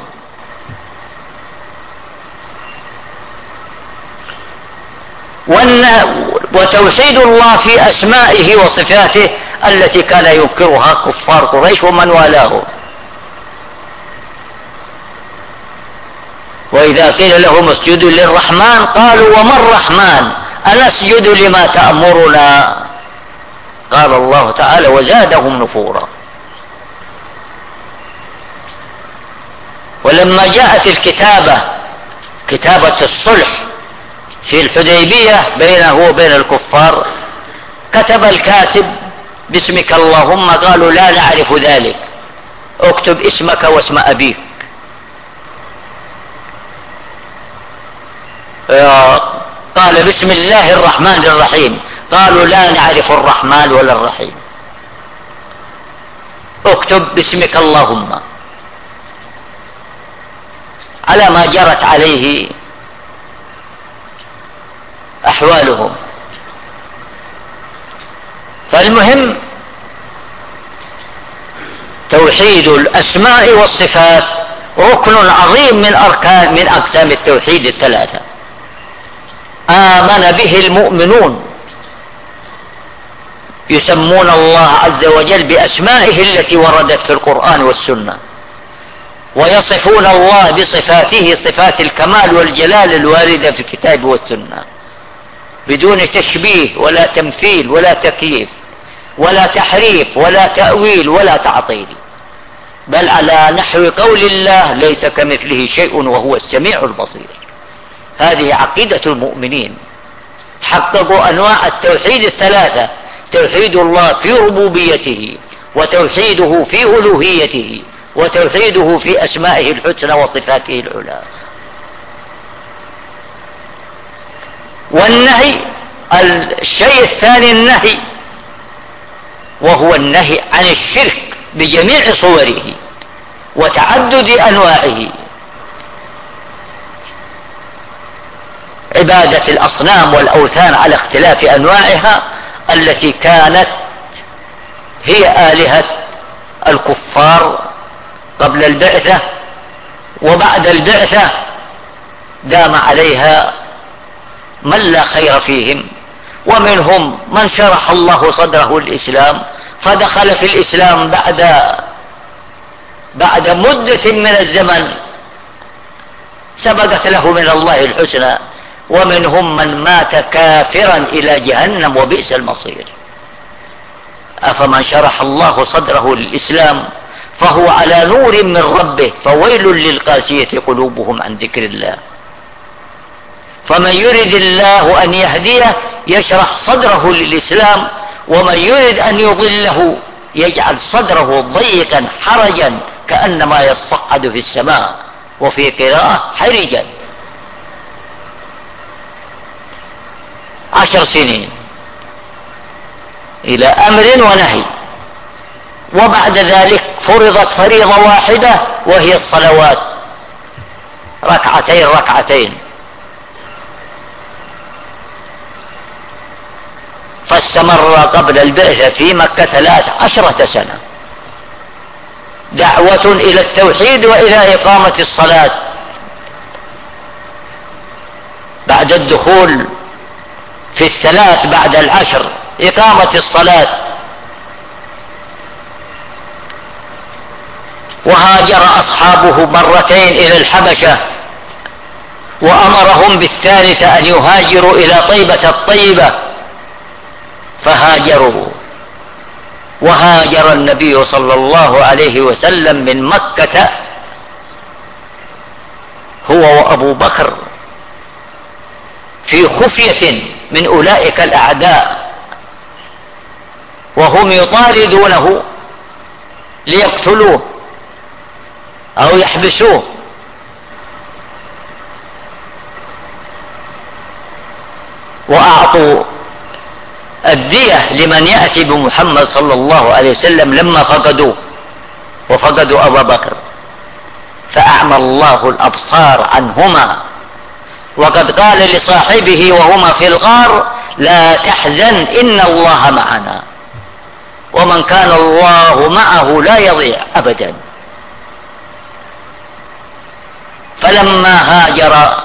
وتوحيد الله في أسمائه وصفاته التي كان ينكرها كفار قريش ومن والاه. وإذا قيل لهم اسجدوا للرحمن قالوا وما الرحمن أنسجد لما تأمرنا؟ قال الله تعالى وزادهم نفورا. ولما جاءت الكتابة كتابة الصلح في الحديبية بينه وبين الكفار، كتب الكاتب باسمك اللهم، قالوا لا نعرف ذلك، اكتب اسمك واسم أبيك. قال بسم الله الرحمن الرحيم، قالوا لا نعرف الرحمن ولا الرحيم، اكتب باسمك اللهم، على ما جرت عليه أحوالهم. فالمهم توحيد الأسماء والصفات ركن عظيم من أركان من أقسام التوحيد الثلاثة، آمن به المؤمنون، يسمون الله عز وجل بأسمائه التي وردت في القرآن والسنة، ويصفون الله بصفاته صفات الكمال والجلال الواردة في الكتاب والسنة، بدون تشبيه ولا تمثيل ولا تكييف ولا تحريف ولا تأويل ولا تعطيل، بل على نحو قول الله ليس كمثله شيء وهو السميع البصير. هذه عقيدة المؤمنين، حققوا أنواع التوحيد الثلاثة، توحيد الله في ربوبيته، وتوحيده في ألوهيته، وتوحيده في أسمائه الحسنى وصفاته العلى. والنهي الشيء الثاني النهي، وهو النهي عن الشرك بجميع صوره وتعدد أنواعه، عبادة الأصنام والأوثان على اختلاف أنواعها التي كانت هي آلهة الكفار قبل البعثة، وبعد البعثة دام عليها من لا خير فيهم، ومنهم من شرح الله صدره الإسلام فدخل في الإسلام بعد بعد مدة من الزمن سبقت له من الله الحسنى، ومنهم من مات كافرا إلى جهنم وبئس المصير. أفمن شرح الله صدره للإسلام فهو على نور من ربه فويل للقاسية قلوبهم عن ذكر الله. فمن يرد الله أن يهديه يشرح صدره للإسلام، ومن يرد أن يضله يجعل صدره ضيقا حرجا كأنما يصعد في السماء، وفي قراءة حرجا. عشر سنين إلى أمر ونهي، وبعد ذلك فرضت فريضة واحدة وهي الصلوات ركعتين ركعتين. فاستمر قبل البعثة في مكة ثلاث عشرة سنة دعوة إلى التوحيد وإلى إقامة الصلاة. بعد الدخول في الثلاث بعد العشر إقامة الصلاة. وهاجر أصحابه مرتين إلى الحبشة، وأمرهم بالثالثة أن يهاجروا إلى طيبة الطيبة فهاجروا. وهاجر النبي صلى الله عليه وسلم من مكة هو وأبو بكر في خفية من أولئك الأعداء، وهم يطاردونه ليقتلوه أو يحبسوه. وأعطوا الدية لمن يأتي بمحمد صلى الله عليه وسلم لما فقدوه وفقدوا أبا بكر، فأعمى الله الأبصار عنهما. وقد قال لصاحبه وهما في الغار: لا تحزن إن الله معنا، ومن كان الله معه لا يضيع أبدا. فلما هاجر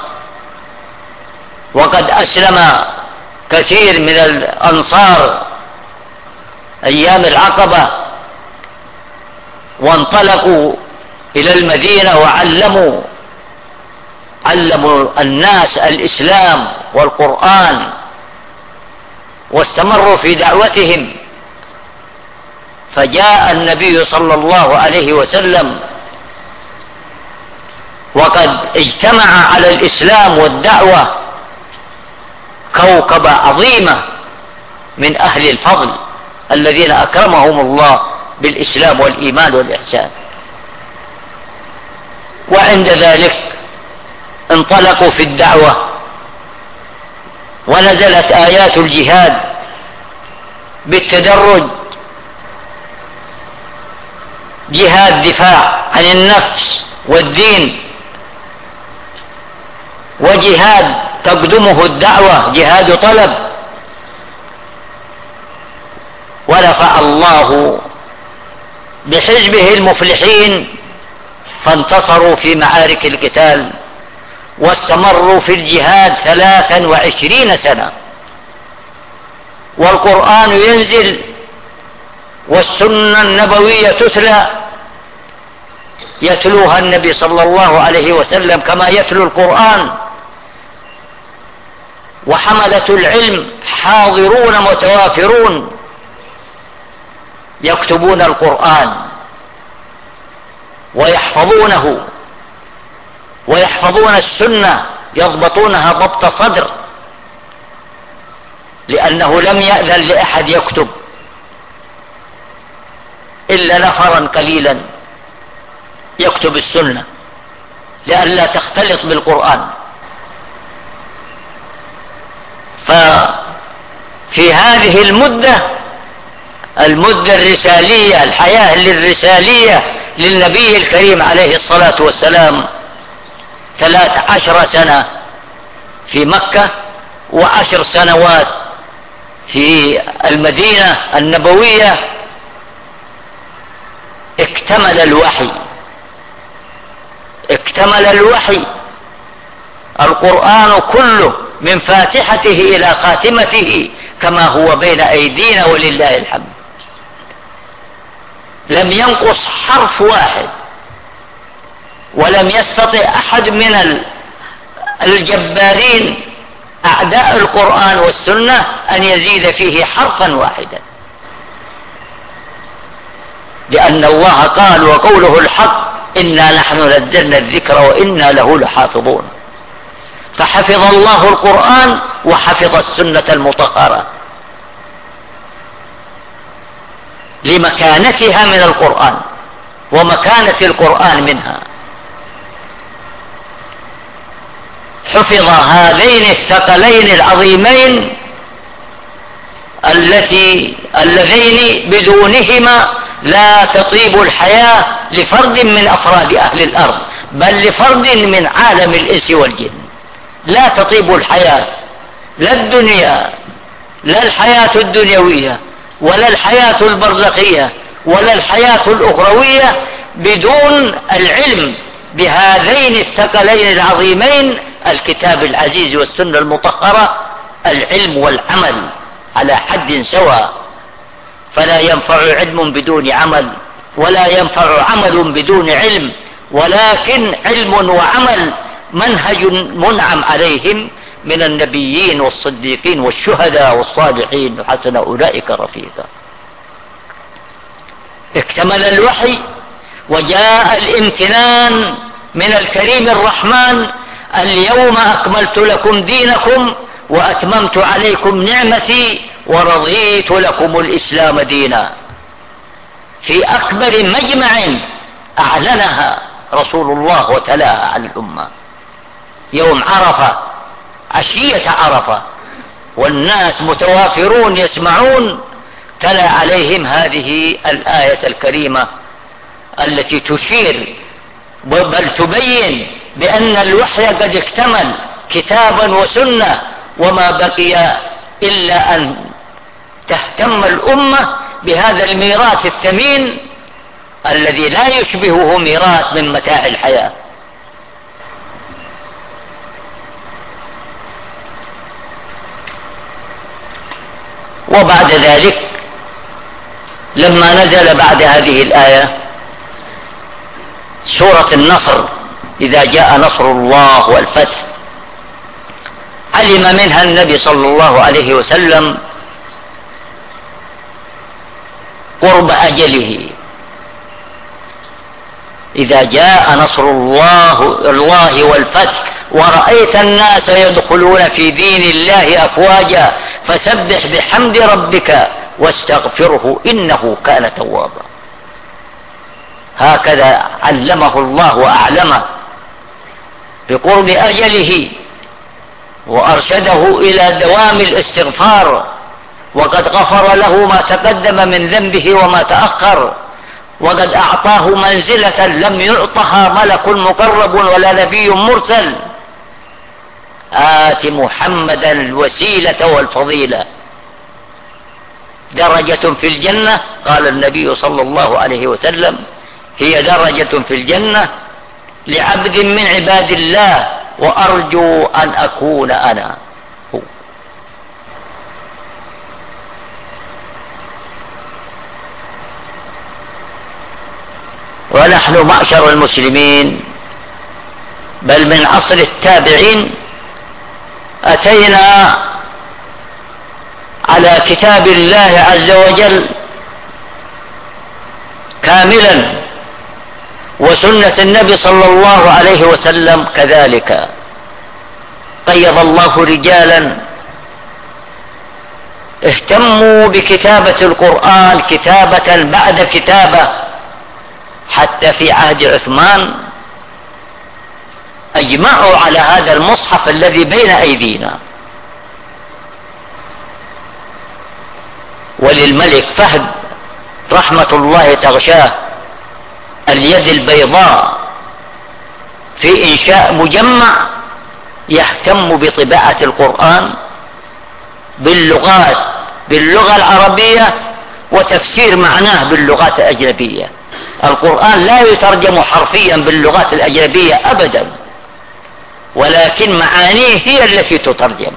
وقد أسلم كثير من الأنصار أيام العقبة وانطلقوا إلى المدينة وعلموا علموا الناس الإسلام والقرآن واستمروا في دعوتهم، فجاء النبي صلى الله عليه وسلم وقد اجتمع على الإسلام والدعوة كوكبة عظيمة من أهل الفضل الذين أكرمهم الله بالإسلام والإيمان والإحسان. وعند ذلك انطلقوا في الدعوة، ونزلت آيات الجهاد بالتدرج: جهاد دفاع عن النفس والدين، وجهاد تقدمه الدعوة جهاد طلب. ونفع الله بحزبه المفلحين فانتصروا في معارك القتال، واستمروا في الجهاد ثلاثا وعشرين سنة، والقرآن ينزل والسنة النبوية تتلى، يتلوها النبي صلى الله عليه وسلم كما يتلو القرآن، وحملة العلم حاضرون متوافرون يكتبون القرآن ويحفظونه ويحفظون السنة، يضبطونها ضبط صدر، لأنه لم يأذن لأحد يكتب إلا نفرا قليلا يكتب السنة لئلا تختلط بالقرآن. ففي هذه المدة، المدة الرسالية، الحياة الرسالية للنبي الكريم عليه الصلاة والسلام، ثلاث عشر سنة في مكة وعشر سنوات في المدينة النبوية، اكتمل الوحي اكتمل الوحي القرآن كله من فاتحته إلى خاتمته كما هو بين أيدينا ولله الحمد. لم ينقص حرف واحد، ولم يستطع أحد من الجبارين أعداء القرآن والسنة أن يزيد فيه حرفا واحدا، لأن الله قال وقوله الحق إنا نحن نزلنا الذكر وإنا له لحافظون. فحفظ الله القرآن وحفظ السنة المطهرة لمكانتها من القرآن ومكانة القرآن منها. حفظ هذين الثقلين العظيمين التي اللذين بدونهما لا تطيب الحياة لفرد من أفراد أهل الأرض، بل لفرد من عالم الإنس والجن. لا تطيب الحياة، لا الدنيا، لا الحياة الدنيوية ولا الحياة البرزخية ولا الحياة الأخروية بدون العلم بهذين الثقلين العظيمين، الكتاب العزيز والسنة المطهرة، العلم والعمل على حد سواء. فلا ينفع علم بدون عمل، ولا ينفع عمل بدون علم، ولكن علم وعمل منهج منعم عليهم من النبيين والصديقين والشهداء والصالحين وحسن أولئك رفيقا. اكتمل الوحي وجاء الامتنان من الكريم الرحمن: اليوم أكملت لكم دينكم وأتممت عليكم نعمتي ورضيت لكم الإسلام دينا. في أكبر مجمع أعلنها رسول الله وتلاها على الأمة يوم عرفة، عشية عرفة، والناس متوافرون يسمعون، تلا عليهم هذه الآية الكريمة التي تشير بل تبين بأن الوحي قد اكتمل كتابا وسنة، وما بقي إلا أن تهتم الأمة بهذا الميراث الثمين الذي لا يشبهه ميراث من متاع الحياة. وبعد ذلك لما نزل بعد هذه الآية سورة النصر: إذا جاء نصر الله والفتح، علم منها النبي صلى الله عليه وسلم قرب أجله. إذا جاء نصر الله الله والفتح ورأيت الناس يدخلون في دين الله أفواجا فسبح بحمد ربك واستغفره إنه كان توابا. هكذا علمه الله وأعلمه بقرب أجله، وأرشده إلى دوام الاستغفار، وقد غفر له ما تقدم من ذنبه وما تأخر، وقد أعطاه منزلة لم يعطها ملك مقرب ولا نبي مرسل: آت محمدا الوسيلة والفضيلة. درجة في الجنة، قال النبي صلى الله عليه وسلم: هي درجة في الجنة لعبد من عباد الله، وأرجو أن أكون أنا هو. ونحن معشر المسلمين بل من عصر التابعين أتينا على كتاب الله عز وجل كاملا، وسنة النبي صلى الله عليه وسلم كذلك. قيض الله رجالا اهتموا بكتابة القرآن كتابة بعد كتابة، حتى في عهد عثمان أجمعوا على هذا المصحف الذي بين أيدينا. وللملك فهد رحمة الله تغشاه اليد البيضاء في إنشاء مجمع يهتم بطباعة القرآن باللغات، باللغة العربية وتفسير معناه باللغات الأجنبية. القرآن لا يترجم حرفيا باللغات الأجنبية أبدا، ولكن معانيه هي التي تترجم.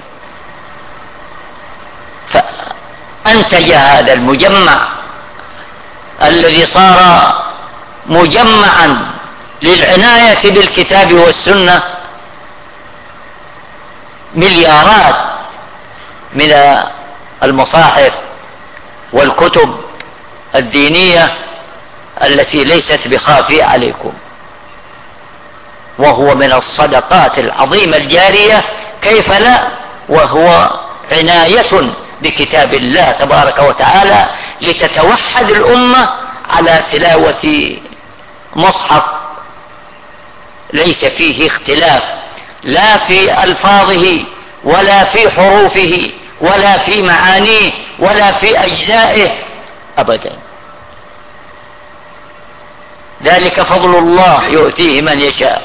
فأنتج هذا المجمع الذي صار مجمعا للعناية بالكتاب والسنة مليارات من المصاحف والكتب الدينية التي ليست بخافية عليكم، وهو من الصدقات العظيمة الجارية، كيف لا، وهو عناية بكتاب الله تبارك وتعالى لتتوحد الأمة على تلاوة مصحف ليس فيه اختلاف لا في ألفاظه ولا في حروفه ولا في معانيه ولا في أجزائه أبدا. ذلك فضل الله يؤتيه من يشاء.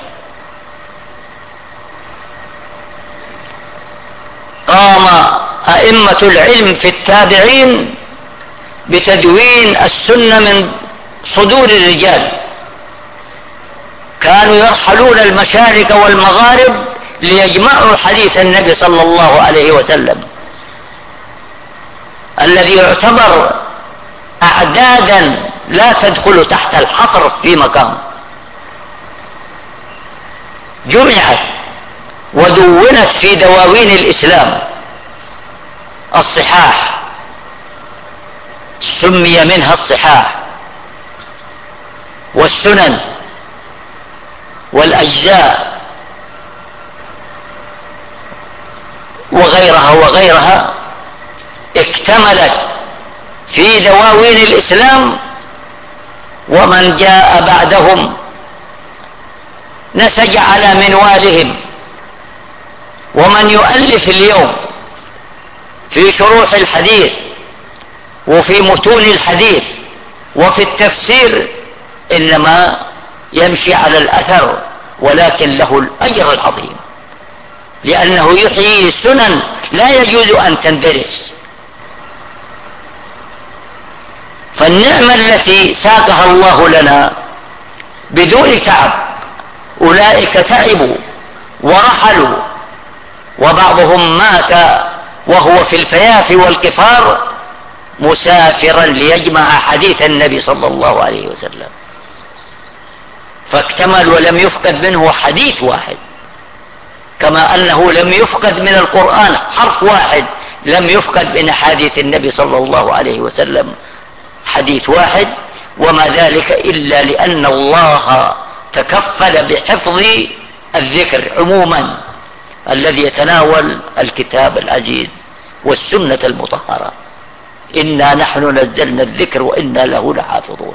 قام أئمة العلم في التابعين بتدوين السنة من صدور الرجال، كانوا يرحلون المشارق والمغارب ليجمعوا حديث النبي صلى الله عليه وسلم الذي يعتبر أعدادا لا تدخل تحت الحصر في مكان، جمعت ودونت في دواوين الإسلام الصحاح، سمي منها الصحاح والسنن والأجزاء وغيرها وغيرها، اكتملت في دواوين الإسلام. ومن جاء بعدهم نسج على منوالهم، ومن يؤلف اليوم في شروح الحديث وفي متون الحديث وفي التفسير إنما يمشي على الأثر، ولكن له الأجر العظيم، لأنه يحيي سنن لا يجوز أن تندرس. فالنعمة التي ساقها الله لنا بدون تعب، أولئك تعبوا ورحلوا، وبعضهم مات وهو في الفيافي والكفار مسافرا ليجمع حديث النبي صلى الله عليه وسلم، فاكتمل ولم يفقد منه حديث واحد، كما أنه لم يفقد من القرآن حرف واحد، لم يفقد من حديث النبي صلى الله عليه وسلم حديث واحد. وما ذلك إلا لأن الله تكفل بحفظ الذكر عموما الذي يتناول الكتاب العزيز والسنة المطهرة. إنا نحن نزلنا الذكر وإنا له لحافظون.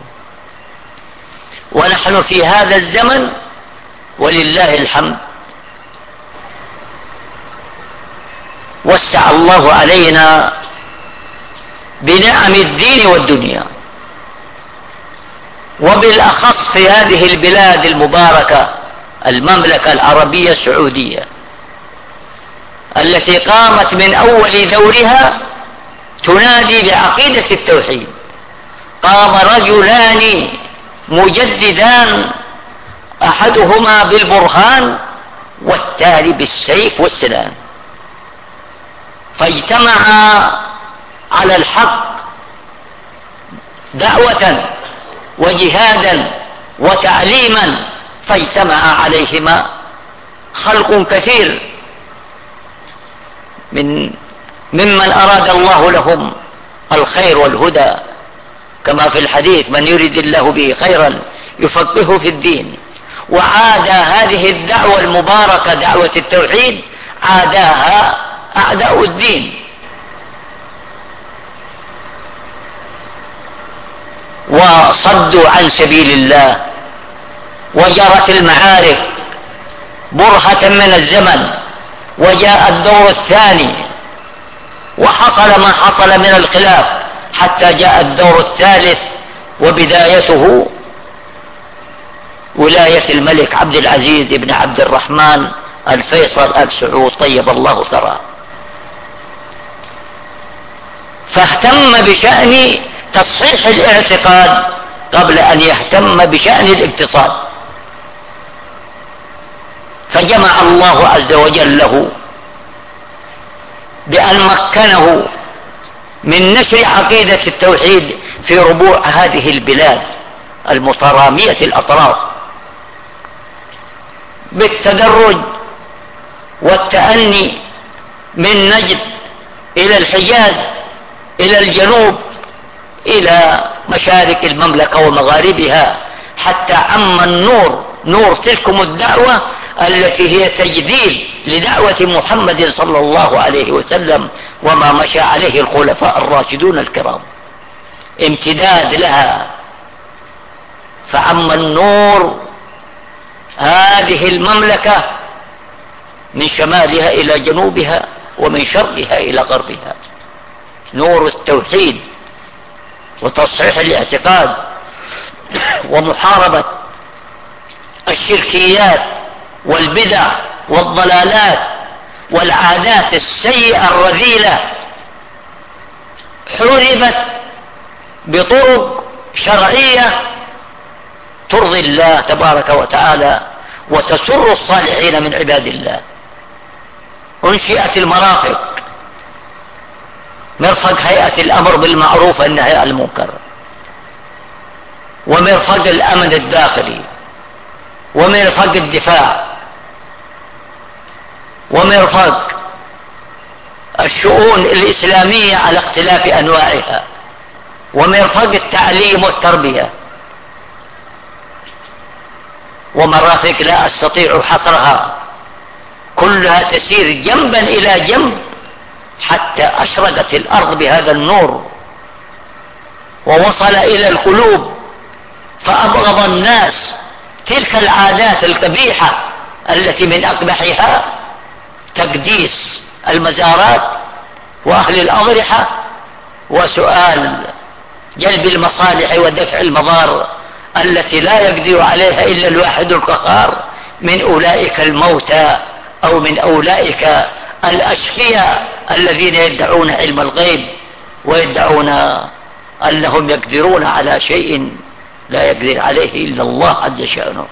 ونحن في هذا الزمن ولله الحمد وسع الله علينا بنعم الدين والدنيا، وبالأخص في هذه البلاد المباركة المملكة العربية السعودية التي قامت من أول دورها تنادي بعقيدة التوحيد. قام رجلان مجددان، أحدهما بالبرهان والثاني بالسيف والسنان، فاجتمعا على الحق دعوة وجهادا وتعليما، فاجتمع عليهما خلق كثير من ممن أراد الله لهم الخير والهدى، كما في الحديث من يريد الله به خيرا يفقهه في الدين. وعاد هذه الدعوة المباركة دعوة التوحيد عاداها أعداء الدين، وصدوا عن سبيل الله، وجرت المعارك برهة من الزمن، وجاء الدور الثاني وحصل ما حصل من الخلاف، حتى جاء الدور الثالث وبدايته ولاية الملك عبد العزيز بن عبد الرحمن الفيصل آل سعود طيب الله ثراه. فاهتم بشأن تصحيح الاعتقاد قبل أن يهتم بشأن الاقتصاد، فجمع الله عز وجل له بأن مكنه من نشر عقيدة التوحيد في ربوع هذه البلاد المترامية الأطراف بالتدرج والتأني، من نجد إلى الحجاز إلى الجنوب إلى مشارق المملكة ومغاربها، حتى عم النور نور تلكم الدعوة التي هي تجديد لدعوة محمد صلى الله عليه وسلم وما مشى عليه الخلفاء الراشدون الكرام، امتداد لها. فعم النور هذه المملكة من شمالها إلى جنوبها ومن شرقها إلى غربها، نور التوحيد وتصحيح الاعتقاد ومحاربة الشركيات والبدع والضلالات والعادات السيئة الرذيلة، حوربت بطرق شرعية ترضي الله تبارك وتعالى وتسر الصالحين من عباد الله. انشئت المرافق، مرفق هيئة الأمر بالمعروف والنهي عن المنكر، ومرفق الأمن الداخلي، ومرفق الدفاع، ومرفق الشؤون الإسلامية على اختلاف أنواعها، ومرفق التعليم والتربية، ومرافق لا أستطيع حصرها، كلها تسير جنبا إلى جنب حتى أشرقت الأرض بهذا النور ووصل إلى القلوب، فأبغض الناس تلك العادات القبيحة التي من أقبحها تقديس المزارات وأهل الأضرحة وسؤال جلب المصالح ودفع المضار التي لا يقدر عليها إلا الواحد القهار من أولئك الموتى أو من أولئك الأشقياء الذين يدعون علم الغيب ويدعون أنهم يقدرون على شيء لا يقدر عليه إلا الله عز شأنه.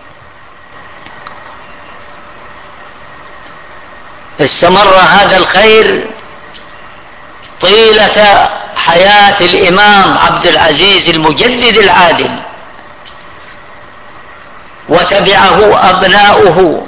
استمر هذا الخير طيلة حياة الإمام عبد العزيز المجدد العادل، وتبعه أبناؤه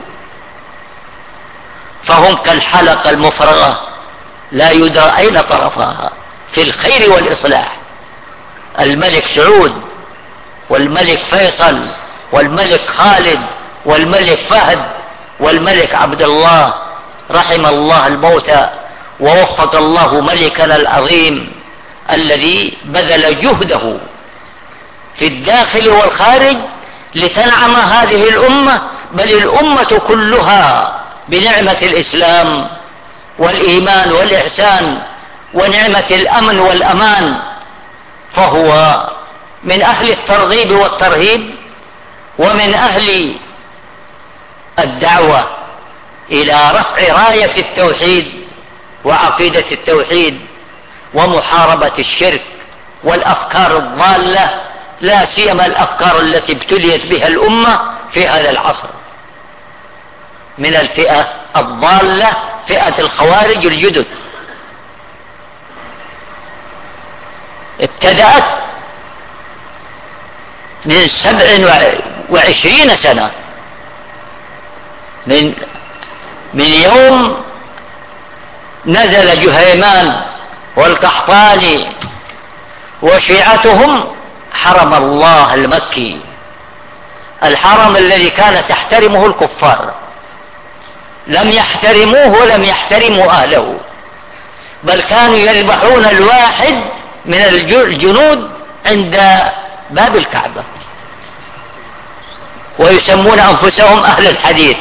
فهم كالحلقة المفرغة لا يدرى أين طرفها في الخير والإصلاح. الملك سعود والملك فيصل والملك خالد والملك فهد والملك عبد الله، رحم الله الموتى ووفق الله ملكنا العظيم الذي بذل جهده في الداخل والخارج لتنعم هذه الأمة، بل الأمة كلها بنعمة الإسلام والإيمان والإحسان ونعمة الأمن والأمان. فهو من أهل الترغيب والترهيب ومن أهل الدعوة إلى رفع راية التوحيد وعقيدة التوحيد ومحاربة الشرك والأفكار الضالة، لا سيما الأفكار التي ابتليت بها الأمة في هذا العصر من الفئة الضالة، فئة الخوارج الجدد. ابتدأت من سبع وعشرين سنة من من يوم نزل جهيمان والقحطاني وشيعتهم حرم الله المكي، الحرم الذي كان تحترمه الكفار، لم يحترموه ولم يحترموا أهله، بل كانوا يذبحون الواحد من الجنود عند باب الكعبة، ويسمون أنفسهم أهل الحديث.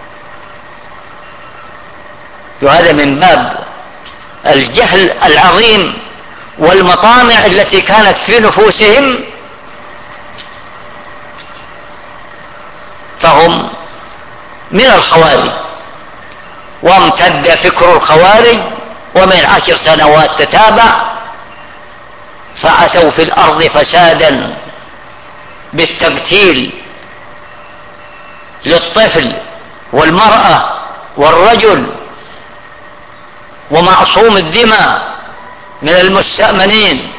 وهذا من باب الجهل العظيم والمطامع التي كانت في نفوسهم، فهم من الخوارج، وامتد فكر الخوارج ومن عشر سنوات تتابع، فعثوا في الأرض فسادا بالتقتيل للطفل والمرأة والرجل ومعصوم الدماء من المستأمنين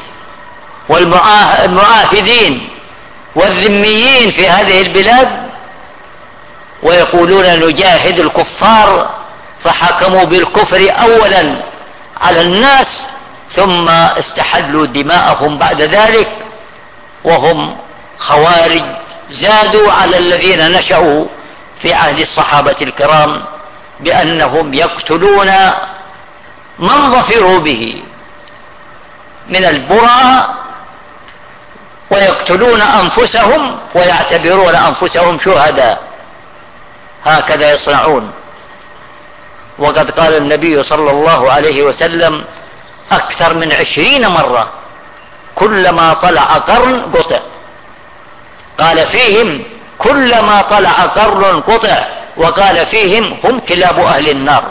والمعاهدين والذميين في هذه البلاد، ويقولون نجاهد الكفار، فحكموا بالكفر أولا على الناس ثم استحلوا دماءهم بعد ذلك، وهم خوارج زادوا على الذين نشأوا في عهد الصحابة الكرام بأنهم يقتلون من ظفروا به من البراء، ويقتلون أنفسهم ويعتبرون أنفسهم شهداء. هكذا يصنعون. وقد قال النبي صلى الله عليه وسلم أكثر من عشرين مرة كلما طلع قرن قطع، قال فيهم كلما طلع قرن قطع، وقال فيهم هم كلاب أهل النار.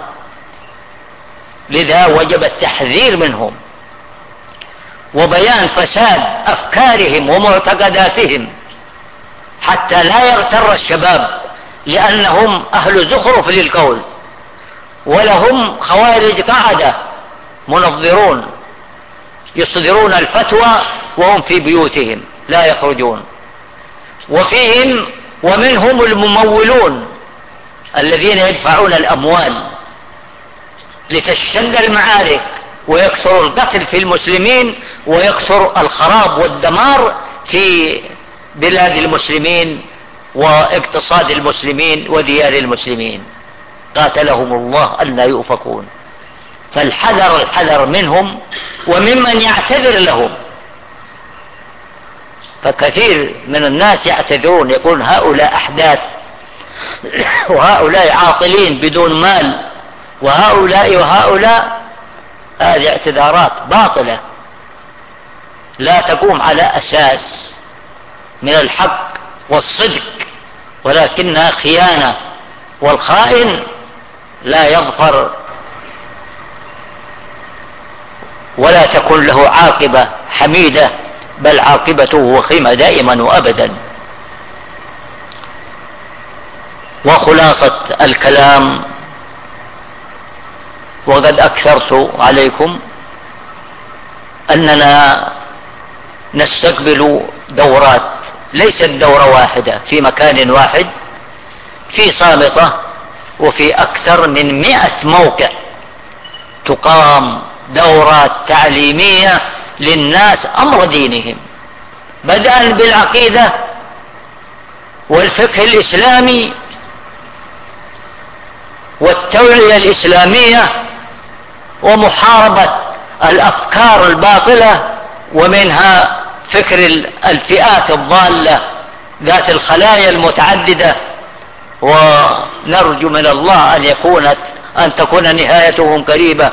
لذا وجب التحذير منهم وبيان فساد أفكارهم ومعتقداتهم حتى لا يغتر الشباب، لأنهم أهل زخرف للقول، ولهم خوارج قاعدة منظرون يصدرون الفتوى وهم في بيوتهم لا يخرجون. وفيهم ومنهم الممولون الذين يدفعون الأموال لتشتد المعارك ويكثر القتل في المسلمين ويكثر الخراب والدمار في بلاد المسلمين واقتصاد المسلمين وديار المسلمين. قاتلهم الله أن يؤفكون. فالحذر الحذر منهم وممن يعتذر لهم. فكثير من الناس يعتذرون، يقول هؤلاء أحداث، وهؤلاء عاطلين بدون مال، وهؤلاء وهؤلاء. هذه اعتذارات باطلة لا تقوم على أساس من الحق والصدق، ولكنها خيانة، والخائن لا يظفر ولا تكون له عاقبة حميدة، بل عاقبته وخيمة دائما وأبدا. وخلاصة الكلام، وقد أكثرت عليكم، أننا نستقبل دورات، ليست دورة واحدة في مكان واحد، في صامتة وفي أكثر من مئة موقع تقام دورات تعليمية للناس أمر دينهم، بدءا بالعقيدة والفقه الإسلامي والتوعية الإسلامية ومحاربة الأفكار الباطلة، ومنها فكر الفئات الضالة ذات الخلايا المتعددة. ونرجو من الله أن يكون أن تكون نهايتهم قريبة.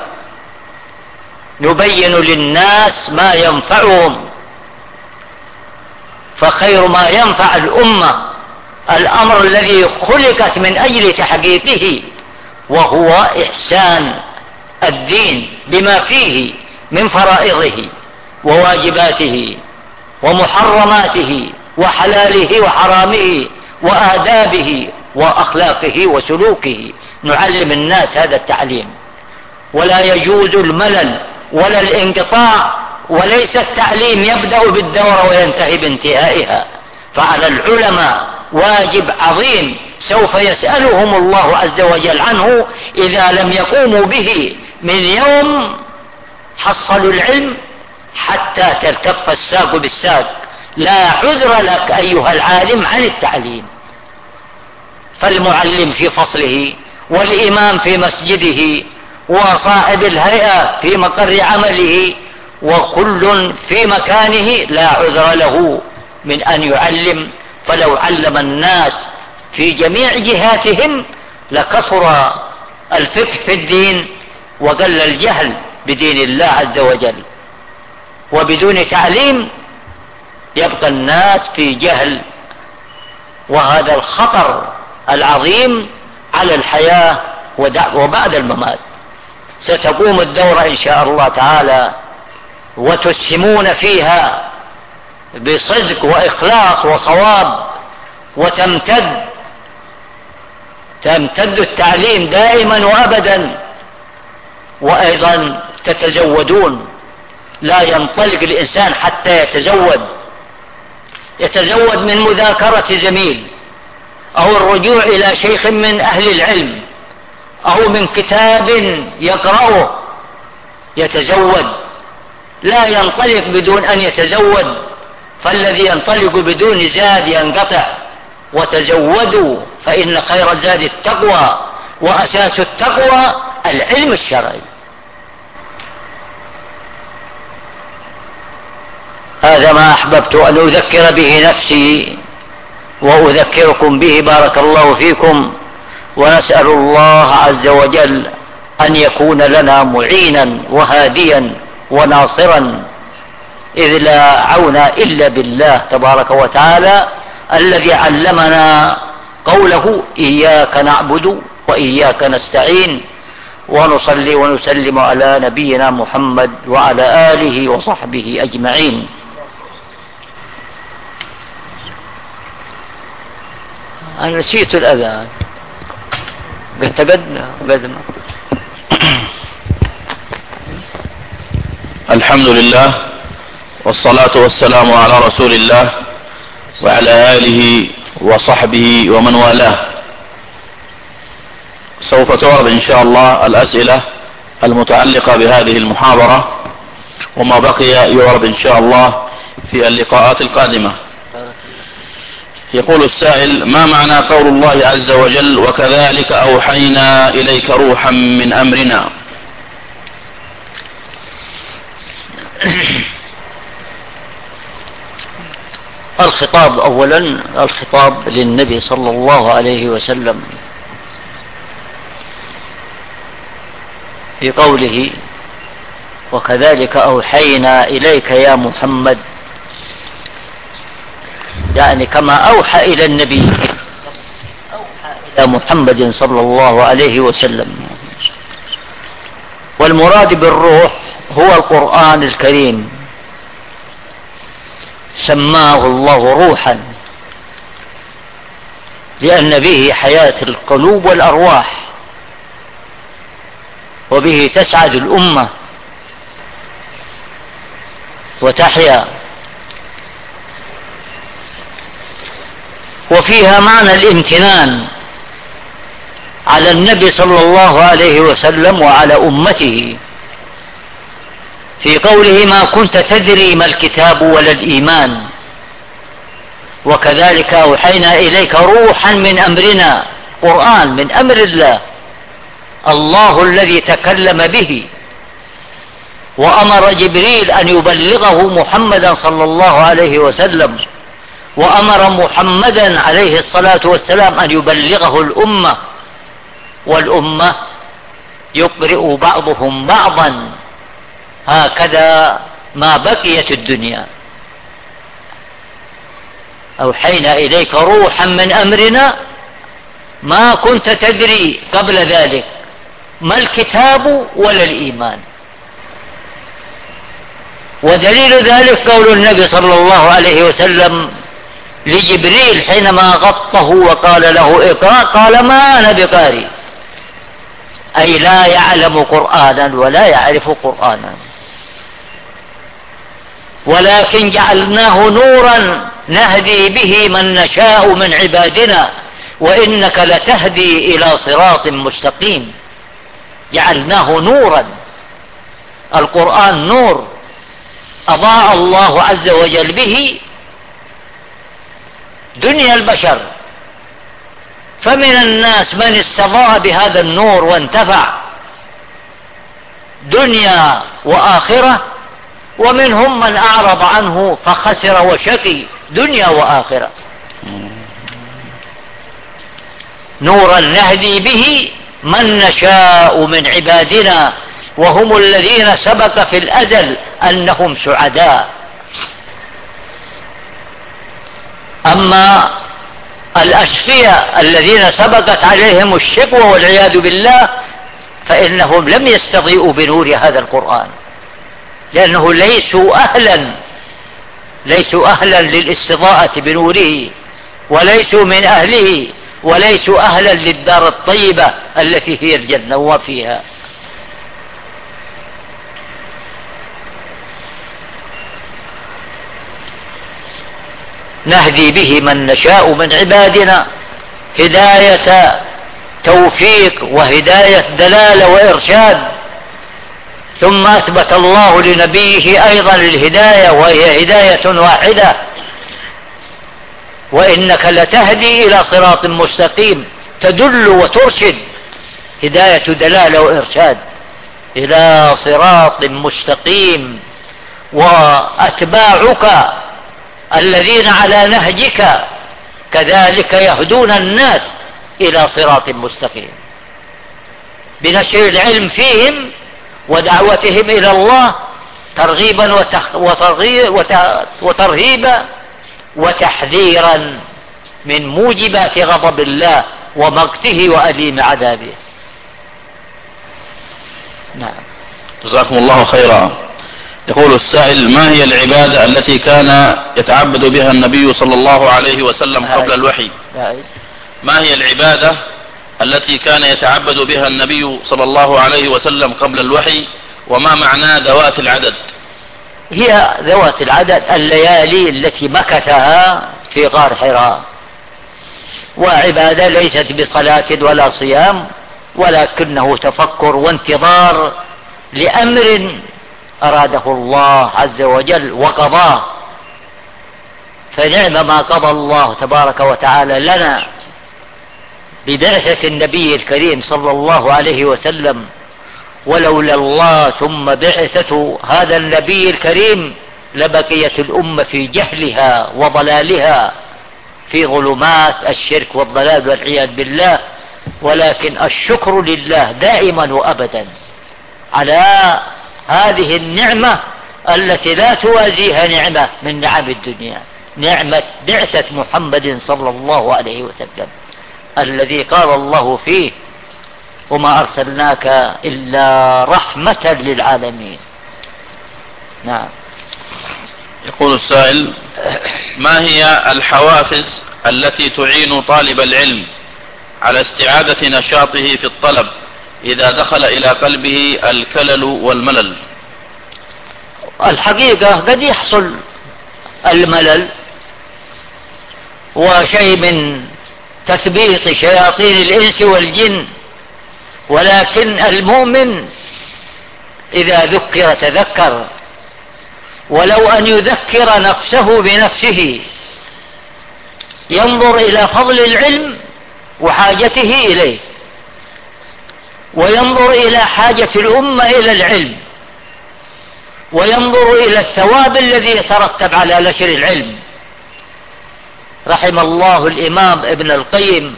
نبين للناس ما ينفعهم، فخير ما ينفع الأمة الأمر الذي خلقت من أجل تحقيقه، وهو إحسان الدين بما فيه من فرائضه وواجباته ومحرماته وحلاله وحرامه وآدابه وأخلاقه وسلوكه. نعلم الناس هذا التعليم، ولا يجوز الملل ولا الانقطاع، وليس التعليم يبدأ بالدورة وينتهي بانتهائها. فعلى العلماء واجب عظيم سوف يسألهم الله عز وجل عنه إذا لم يقوموا به من يوم حصلوا العلم حتى تلتف الساق بالساق. لا عذر لك أيها العالم عن التعليم. فالمعلم في فصله، والإمام في مسجده، وصاحب الهيئة في مقر عمله، وكل في مكانه لا عذر له من أن يعلم، فلو علم الناس في جميع جهاتهم لكثر الفقه في الدين وقل الجهل بدين الله عز وجل. وبدون تعليم يبقى الناس في جهل، وهذا الخطر العظيم على الحياة وبعد الممات. ستقوم الدورة إن شاء الله تعالى وتسهمون فيها بصدق وإخلاص وصواب، وتمتد تمتد التعليم دائما وأبدا. وأيضا تتزودون، لا ينطلق الإنسان حتى يتزود يتزود من مذاكرة زميل أو الرجوع إلى شيخ من أهل العلم أو من كتاب يقرأه يتزود، لا ينطلق بدون أن يتزود، فالذي ينطلق بدون زاد ينقطع. وتزودوا فإن خير الزاد التقوى، وأساس التقوى العلم الشرعي. هذا ما أحببت أن أذكر به نفسي وأذكركم به، بارك الله فيكم. ونسأل الله عز وجل أن يكون لنا معينا وهاديا وناصرا، إذ لا عون إلا بالله تبارك وتعالى الذي علمنا قوله إياك نعبد وإياك نستعين. ونصلي ونسلم على نبينا محمد وعلى آله وصحبه أجمعين. أنا نسيت الأذان، قد تقدنا قدنا. الحمد لله والصلاة والسلام على رسول الله وعلى آله وصحبه ومن والاه. سوف تعرض إن شاء الله الأسئلة المتعلقة بهذه المحاضرة، وما بقي يعرض إن شاء الله في اللقاءات القادمة. يقول السائل: ما معنى قول الله عز وجل وكذلك أوحينا إليك روحا من أمرنا؟ الخطاب أولا الخطاب للنبي صلى الله عليه وسلم في قوله وكذلك أوحينا إليك يا محمد، يعني كما أوحى إلى النبي أوحى إلى محمد صلى الله عليه وسلم. والمراد بالروح هو القرآن الكريم، سماه الله روحا لأن به حياة القلوب والأرواح، وبه تسعد الأمة وتحيا. وفيها معنى الامتنان على النبي صلى الله عليه وسلم وعلى أمته في قوله ما كنت تدري ما الكتاب ولا الإيمان وكذلك أوحينا إليك روحا من أمرنا. قرآن من أمر الله، الله الذي تكلم به وأمر جبريل أن يبلغه محمدا صلى الله عليه وسلم، وأمر محمدا عليه الصلاة والسلام أن يبلغه الأمة، والأمة يقرئ بعضهم بعضا، هكذا ما بقيت الدنيا. أوحينا إليك روحا من أمرنا ما كنت تدري قبل ذلك ما الكتاب ولا الإيمان. ودليل ذلك قول النبي صلى الله عليه وسلم لجبريل حينما غطه وقال له اقرأ، قال ما أنا بقارئ، أي لا يعلم قرآنا ولا يعرف قرآنا، ولكن جعلناه نورا نهدي به من نشاء من عبادنا وإنك لتهدي إلى صراط مستقيم. جعلناه نورا، القرآن نور أضاء الله عز وجل به دنيا البشر، فمن الناس من استضاء بهذا النور وانتفع دنيا وآخرة، ومنهم من أعرض عنه فخسر وشقي دنيا وآخرة. نورا نهدي به من نشاء من عبادنا وهم الذين سبق في الأزل أنهم سعداء. أما الأشقياء الذين سبقت عليهم الشقوى والعياذ بالله فإنهم لم يستضيئوا بنور هذا القرآن، لأنه ليسوا أهلا ليسوا أهلا للاستضاءة بنوره، وليسوا من أهله، وليسوا أهلا للدار الطيبة التي هي الجنة وفيها. نهدي به من نشاء من عبادنا هداية توفيق وهداية دلالة وإرشاد. ثم أثبت الله لنبيه أيضا الهداية وهي هداية واحدة: وإنك لتهدي إلى صراط مستقيم، تدل وترشد، هداية دلالة وإرشاد إلى صراط مستقيم. وأتباعك الذين على نهجك كذلك يهدون الناس إلى صراط مستقيم بنشر العلم فيهم ودعوتهم إلى الله ترغيبا وترهيبا وتحذيرا من موجبات غضب الله ومقته وأليم عذابه. نعم. جزاكم الله خيرا. يقول السائل: ما هي العبادة التي كان يتعبد بها النبي صلى الله عليه وسلم قبل الوحي؟ ما هي العبادة التي كان يتعبد بها النبي صلى الله عليه وسلم قبل الوحي، وما معنى ذوات العدد؟ هي ذوات العدد الليالي التي مكثها في غار حراء، وعبادة ليست بصلاة ولا صيام، ولكنه تفكر وانتظار لأمر أراده الله عز وجل وقضاه. فنعم ما قضى الله تبارك وتعالى لنا ببعثة النبي الكريم صلى الله عليه وسلم. ولولا الله ثم بعثة هذا النبي الكريم لبقيت الأمة في جهلها وضلالها في ظلمات الشرك والضلال والعياذ بالله. ولكن الشكر لله دائما وأبدا على هذه النعمة التي لا توازيها نعمة من نعم الدنيا، نعمة بعثة محمد صلى الله عليه وسلم الذي قال الله فيه: وما أرسلناك إلا رحمة للعالمين. نعم. يقول السائل: ما هي الحوافز التي تعين طالب العلم على استعادة نشاطه في الطلب إذا دخل إلى قلبه الكلل والملل؟ الحقيقة قد يحصل الملل وشيء من تثبيط شياطين الإنس والجن، ولكن المؤمن إذا ذكر تذكر، ولو أن يذكر نفسه بنفسه، ينظر إلى فضل العلم وحاجته إليه، وينظر إلى حاجة الأمة إلى العلم، وينظر إلى الثواب الذي يترتب على نشر العلم. رحم الله الإمام ابن القيم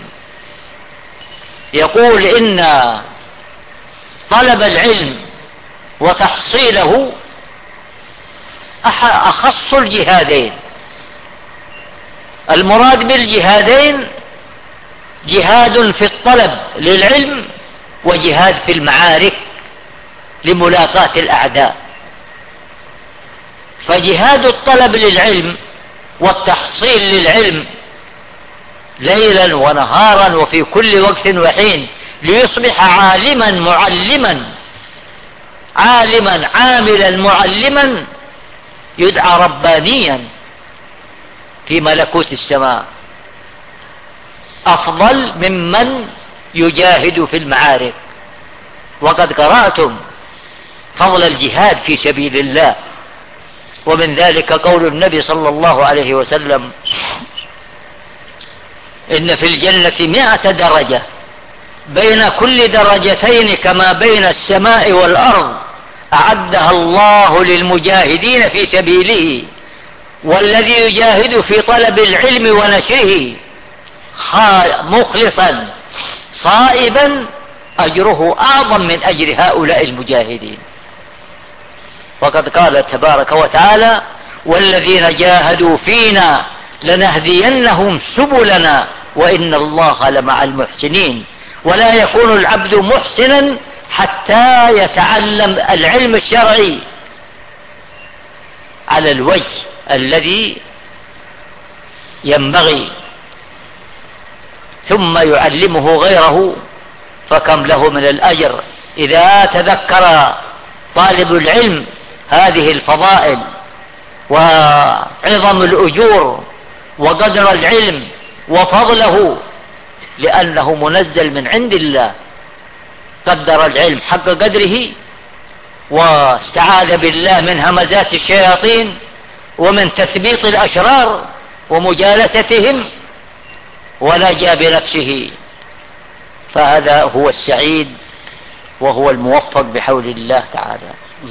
يقول: إن طلب العلم وتحصيله أخص الجهادين. المراد بالجهادين جهاد في الطلب للعلم وجهاد في المعارك لملاقاة الأعداء. فجهاد الطلب للعلم والتحصيل للعلم ليلا ونهارا وفي كل وقت وحين ليصبح عالما معلما، عالما عاملا معلما يدعى ربانيا في ملكوت السماء، أفضل ممن يجاهد في المعارك. وقد قرأتم فضل الجهاد في سبيل الله، ومن ذلك قول النبي صلى الله عليه وسلم: إن في الجنة مئة درجة بين كل درجتين كما بين السماء والأرض أعدها الله للمجاهدين في سبيله. والذي يجاهد في طلب العلم ونشره مخلصا صائبا أجره أعظم من أجر هؤلاء المجاهدين. وقد قال تبارك وتعالى: والذين جاهدوا فينا لنهدينهم سبلنا وإن الله لمع المحسنين. ولا يكون العبد محسنا حتى يتعلم العلم الشرعي على الوجه الذي ينبغي، ثم يعلمه غيره، فكم له من الأجر إذا تذكر طالب العلم هذه الفضائل وعظم الأجور وقدر العلم وفضله، لأنه منزل من عند الله. قدر العلم حق قدره واستعاذ بالله من همزات الشياطين ومن تثبيط الأشرار ومجالستهم، ونجا بنفسه، فهذا هو السعيد وهو الموفق بحول الله تعالى.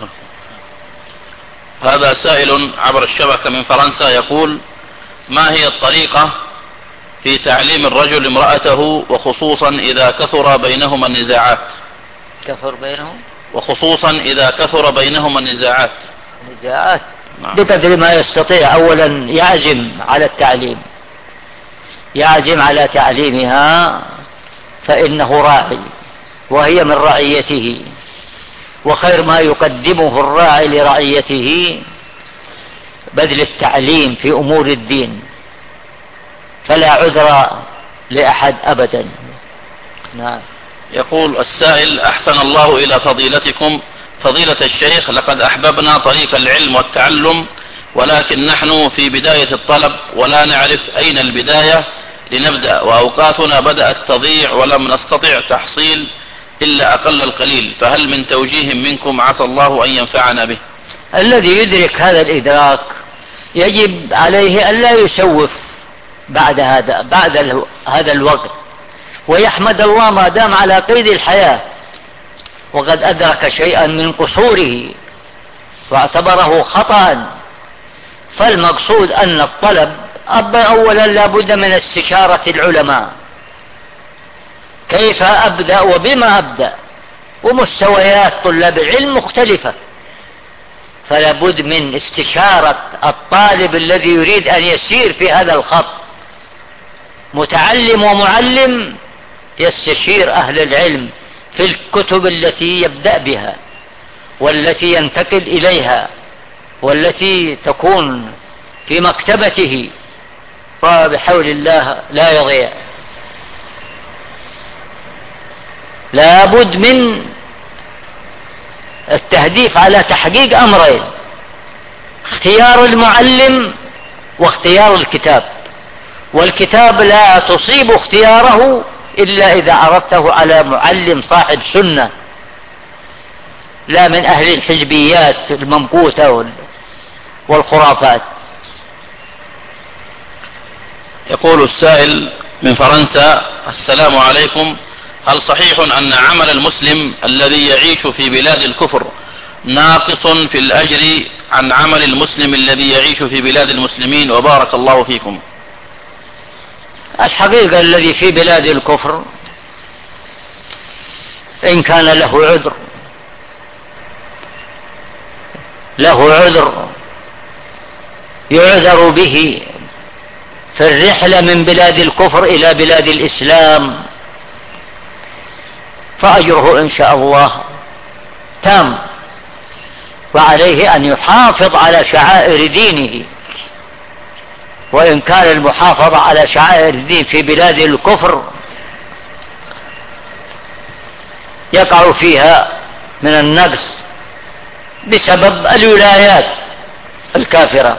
هذا سائل عبر الشبكة من فرنسا يقول: ما هي الطريقة في تعليم الرجل امرأته، وخصوصا إذا كثر بينهما النزاعات؟ كثر بينهم وخصوصا إذا كثر بينهما النزاعات. نزاعات نعم. بقدر ما يستطيع. أولا يعزم على التعليم، يعزم على تعليمها، فإنه راعي وهي من رعيته، وخير ما يقدمه الراعي لرعيته بذل التعليم في أمور الدين، فلا عذر لأحد أبدا. نعم. يقول السائل: أحسن الله إلى فضيلتكم فضيلة الشيخ، لقد أحببنا طريق العلم والتعلم، ولكن نحن في بداية الطلب ولا نعرف أين البداية لنبدأ، وأوقاتنا بدأت تضيع ولم نستطع تحصيل إلا أقل القليل، فهل من توجيه منكم عسى الله أن ينفعنا به؟ الذي يدرك هذا الإدراك يجب عليه أن لا يسوف بعد هذا بعد هذا الوقت، ويحمد الله ما دام على قيد الحياة وقد أدرك شيئا من قصوره واعتبره خطأ. فالمقصود أن الطلب أولا لا بد من استشارة العلماء، كيف أبدأ وبما أبدأ، ومستويات طلاب العلم مختلفة، فلا بد من استشارة الطالب الذي يريد أن يسير في هذا الخط. متعلم ومعلم يستشير أهل العلم في الكتب التي يبدأ بها والتي ينتقل إليها والتي تكون في مكتبته، فبحول الله لا يضيع. لا بد من التهديف على تحقيق أمرين: اختيار المعلم واختيار الكتاب. والكتاب لا تصيب اختياره إلا إذا عرضته على معلم صاحب سنة، لا من أهل الحزبيات الممقوتة والخرافات. يقول السائل من فرنسا: السلام عليكم، هل صحيح أن عمل المسلم الذي يعيش في بلاد الكفر ناقص في الأجر عن عمل المسلم الذي يعيش في بلاد المسلمين؟ وبارك الله فيكم. الحقيقة الذي في بلاد الكفر إن كان له عذر له عذر يعذر به في الرحلة من بلاد الكفر إلى بلاد الإسلام، فأجره إن شاء الله تام، وعليه أن يحافظ على شعائر دينه. وإن كان المحافظة على شعائر الدين في بلاد الكفر يقع فيها من النقص بسبب الولايات الكافرة،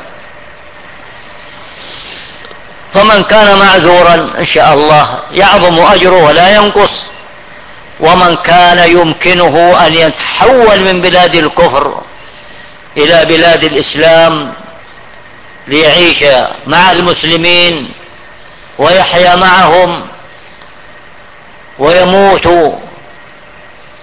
فمن كان معذورا إن شاء الله يعظم أجره ولا ينقص. ومن كان يمكنه أن يتحول من بلاد الكفر إلى بلاد الإسلام ليعيش مع المسلمين ويحيا معهم ويموت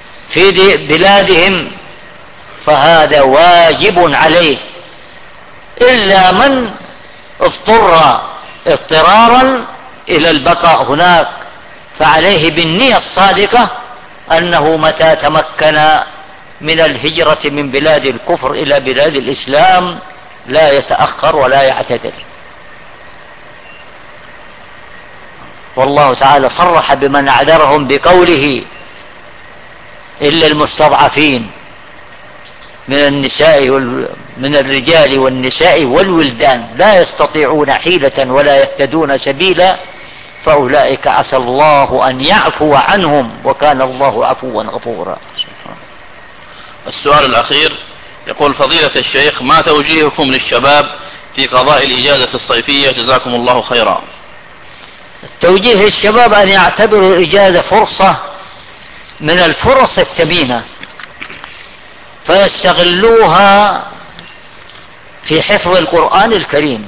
في بلادهم، فهذا واجب عليه إلا من اضطر اضطرارا إلى البقاء هناك، فعليه بالنية الصادقة أنه متى تمكن من الهجرة من بلاد الكفر إلى بلاد الإسلام لا يتأخر ولا يعتذر. والله تعالى صرح بمن أعذرهم بقوله إلا المستضعفين من النساء وال... من الرجال والنساء والولدان لا يستطيعون حيلة ولا يهتدون سبيلا فأولئك عسى الله أن يعفو عنهم وكان الله عفوا غفورا. السؤال الأخير يقول: فضيلة الشيخ، ما توجيهكم للشباب في قضاء الإجازة الصيفية جزاكم الله خيرا؟ توجيه الشباب أن يعتبروا الإجازة فرصة من الفرص الثمينة فيستغلوها في حفظ القرآن الكريم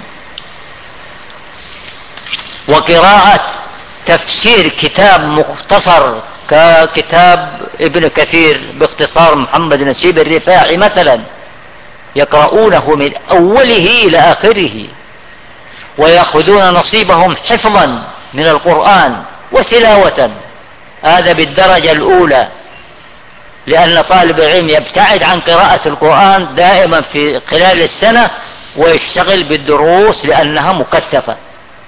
وقراءة تفسير كتاب مختصر ككتاب ابن كثير باختصار محمد نسيب الرفاعي مثلا، يقرؤونه من أوله إلى آخره ويأخذون نصيبهم حفظا من القرآن وتلاوة. هذا بالدرجة الأولى، لأن طالب العلم يبتعد عن قراءة القرآن دائما في خلال السنة ويشتغل بالدروس لأنها مكثفة،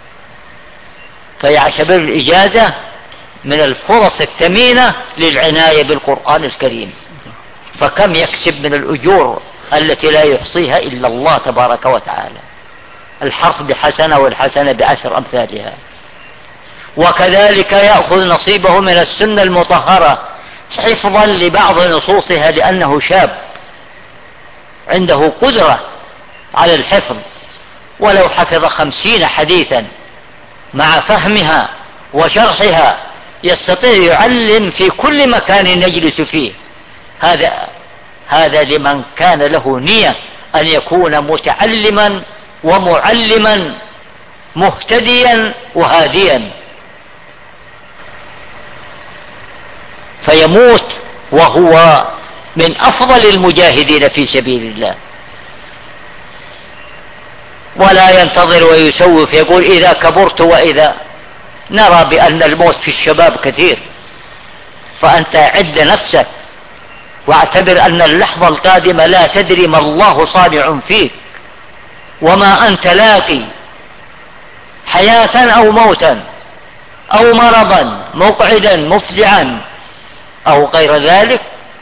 فيعتبر الإجازة من الفرص الثمينة للعناية بالقرآن الكريم، فكم يكسب من الأجور التي لا يحصيها إلا الله تبارك وتعالى. الحرف بحسنة والحسنة بعشر أمثالها. وكذلك يأخذ نصيبه من السنة المطهرة حفظا لبعض نصوصها لأنه شاب عنده قدرة على الحفظ، ولو حفظ خمسين حديثا مع فهمها وشرحها يستطيع يعلم في كل مكان يجلس فيه. هذا هذا لمن كان له نية أن يكون متعلما ومعلما مهتديا وهاديا، فيموت وهو من أفضل المجاهدين في سبيل الله، ولا ينتظر ويسوف يقول إذا كبرت وإذا. نرى بأن الموت في الشباب كثير، فأنت عد نفسك واعتبر أن اللحظة القادمة لا تدري ما الله صانع فيك وما أنت لاقي، حياة أو موتا أو مرضا مقعدا مفزعا أو غير ذلك.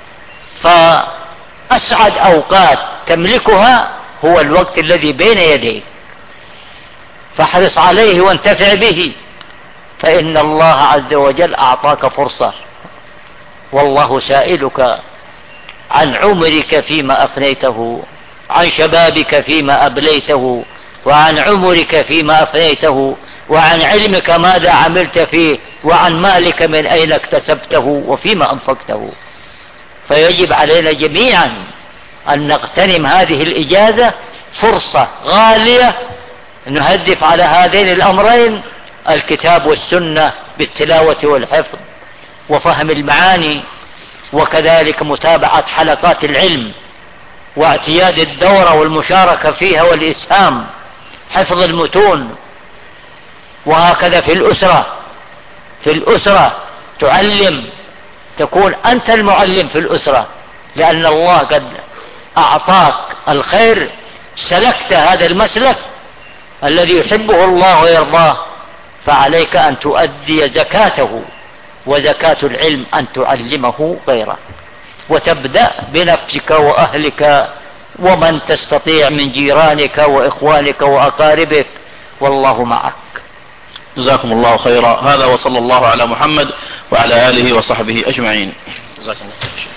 فأسعد أوقات تملكها هو الوقت الذي بين يديك، فاحرص عليه وانتفع به، فإن الله عز وجل أعطاك فرصة، والله سائلك عن عمرك فيما أفنيته، عن شبابك فيما أبليته، وعن عمرك فيما أفنيته، وعن علمك ماذا عملت فيه، وعن مالك من أين اكتسبته وفيما أنفقته. فيجب علينا جميعا أن نغتنم هذه الإجازة، فرصة غالية نهدف على هذين الأمرين: الكتاب والسنة بالتلاوة والحفظ وفهم المعاني، وكذلك متابعة حلقات العلم واعتياد الدورة والمشاركة فيها والإسهام، حفظ المتون. وهكذا في الأسرة في الأسرة تعلم، تكون أنت المعلم في الأسرة، لأن الله قد أعطاك الخير، سلكت هذا المسلك الذي يحبه الله ويرضاه، فعليك أن تؤدي زكاته، وزكاة العلم أن تعلمه غيره، وتبدأ بنفسك وأهلك ومن تستطيع من جيرانك وإخوانك وأقاربك، والله معك. جزاكم الله خيرا. هذا وصلى الله على محمد وعلى آله وصحبه أجمعين. جزاكم الله.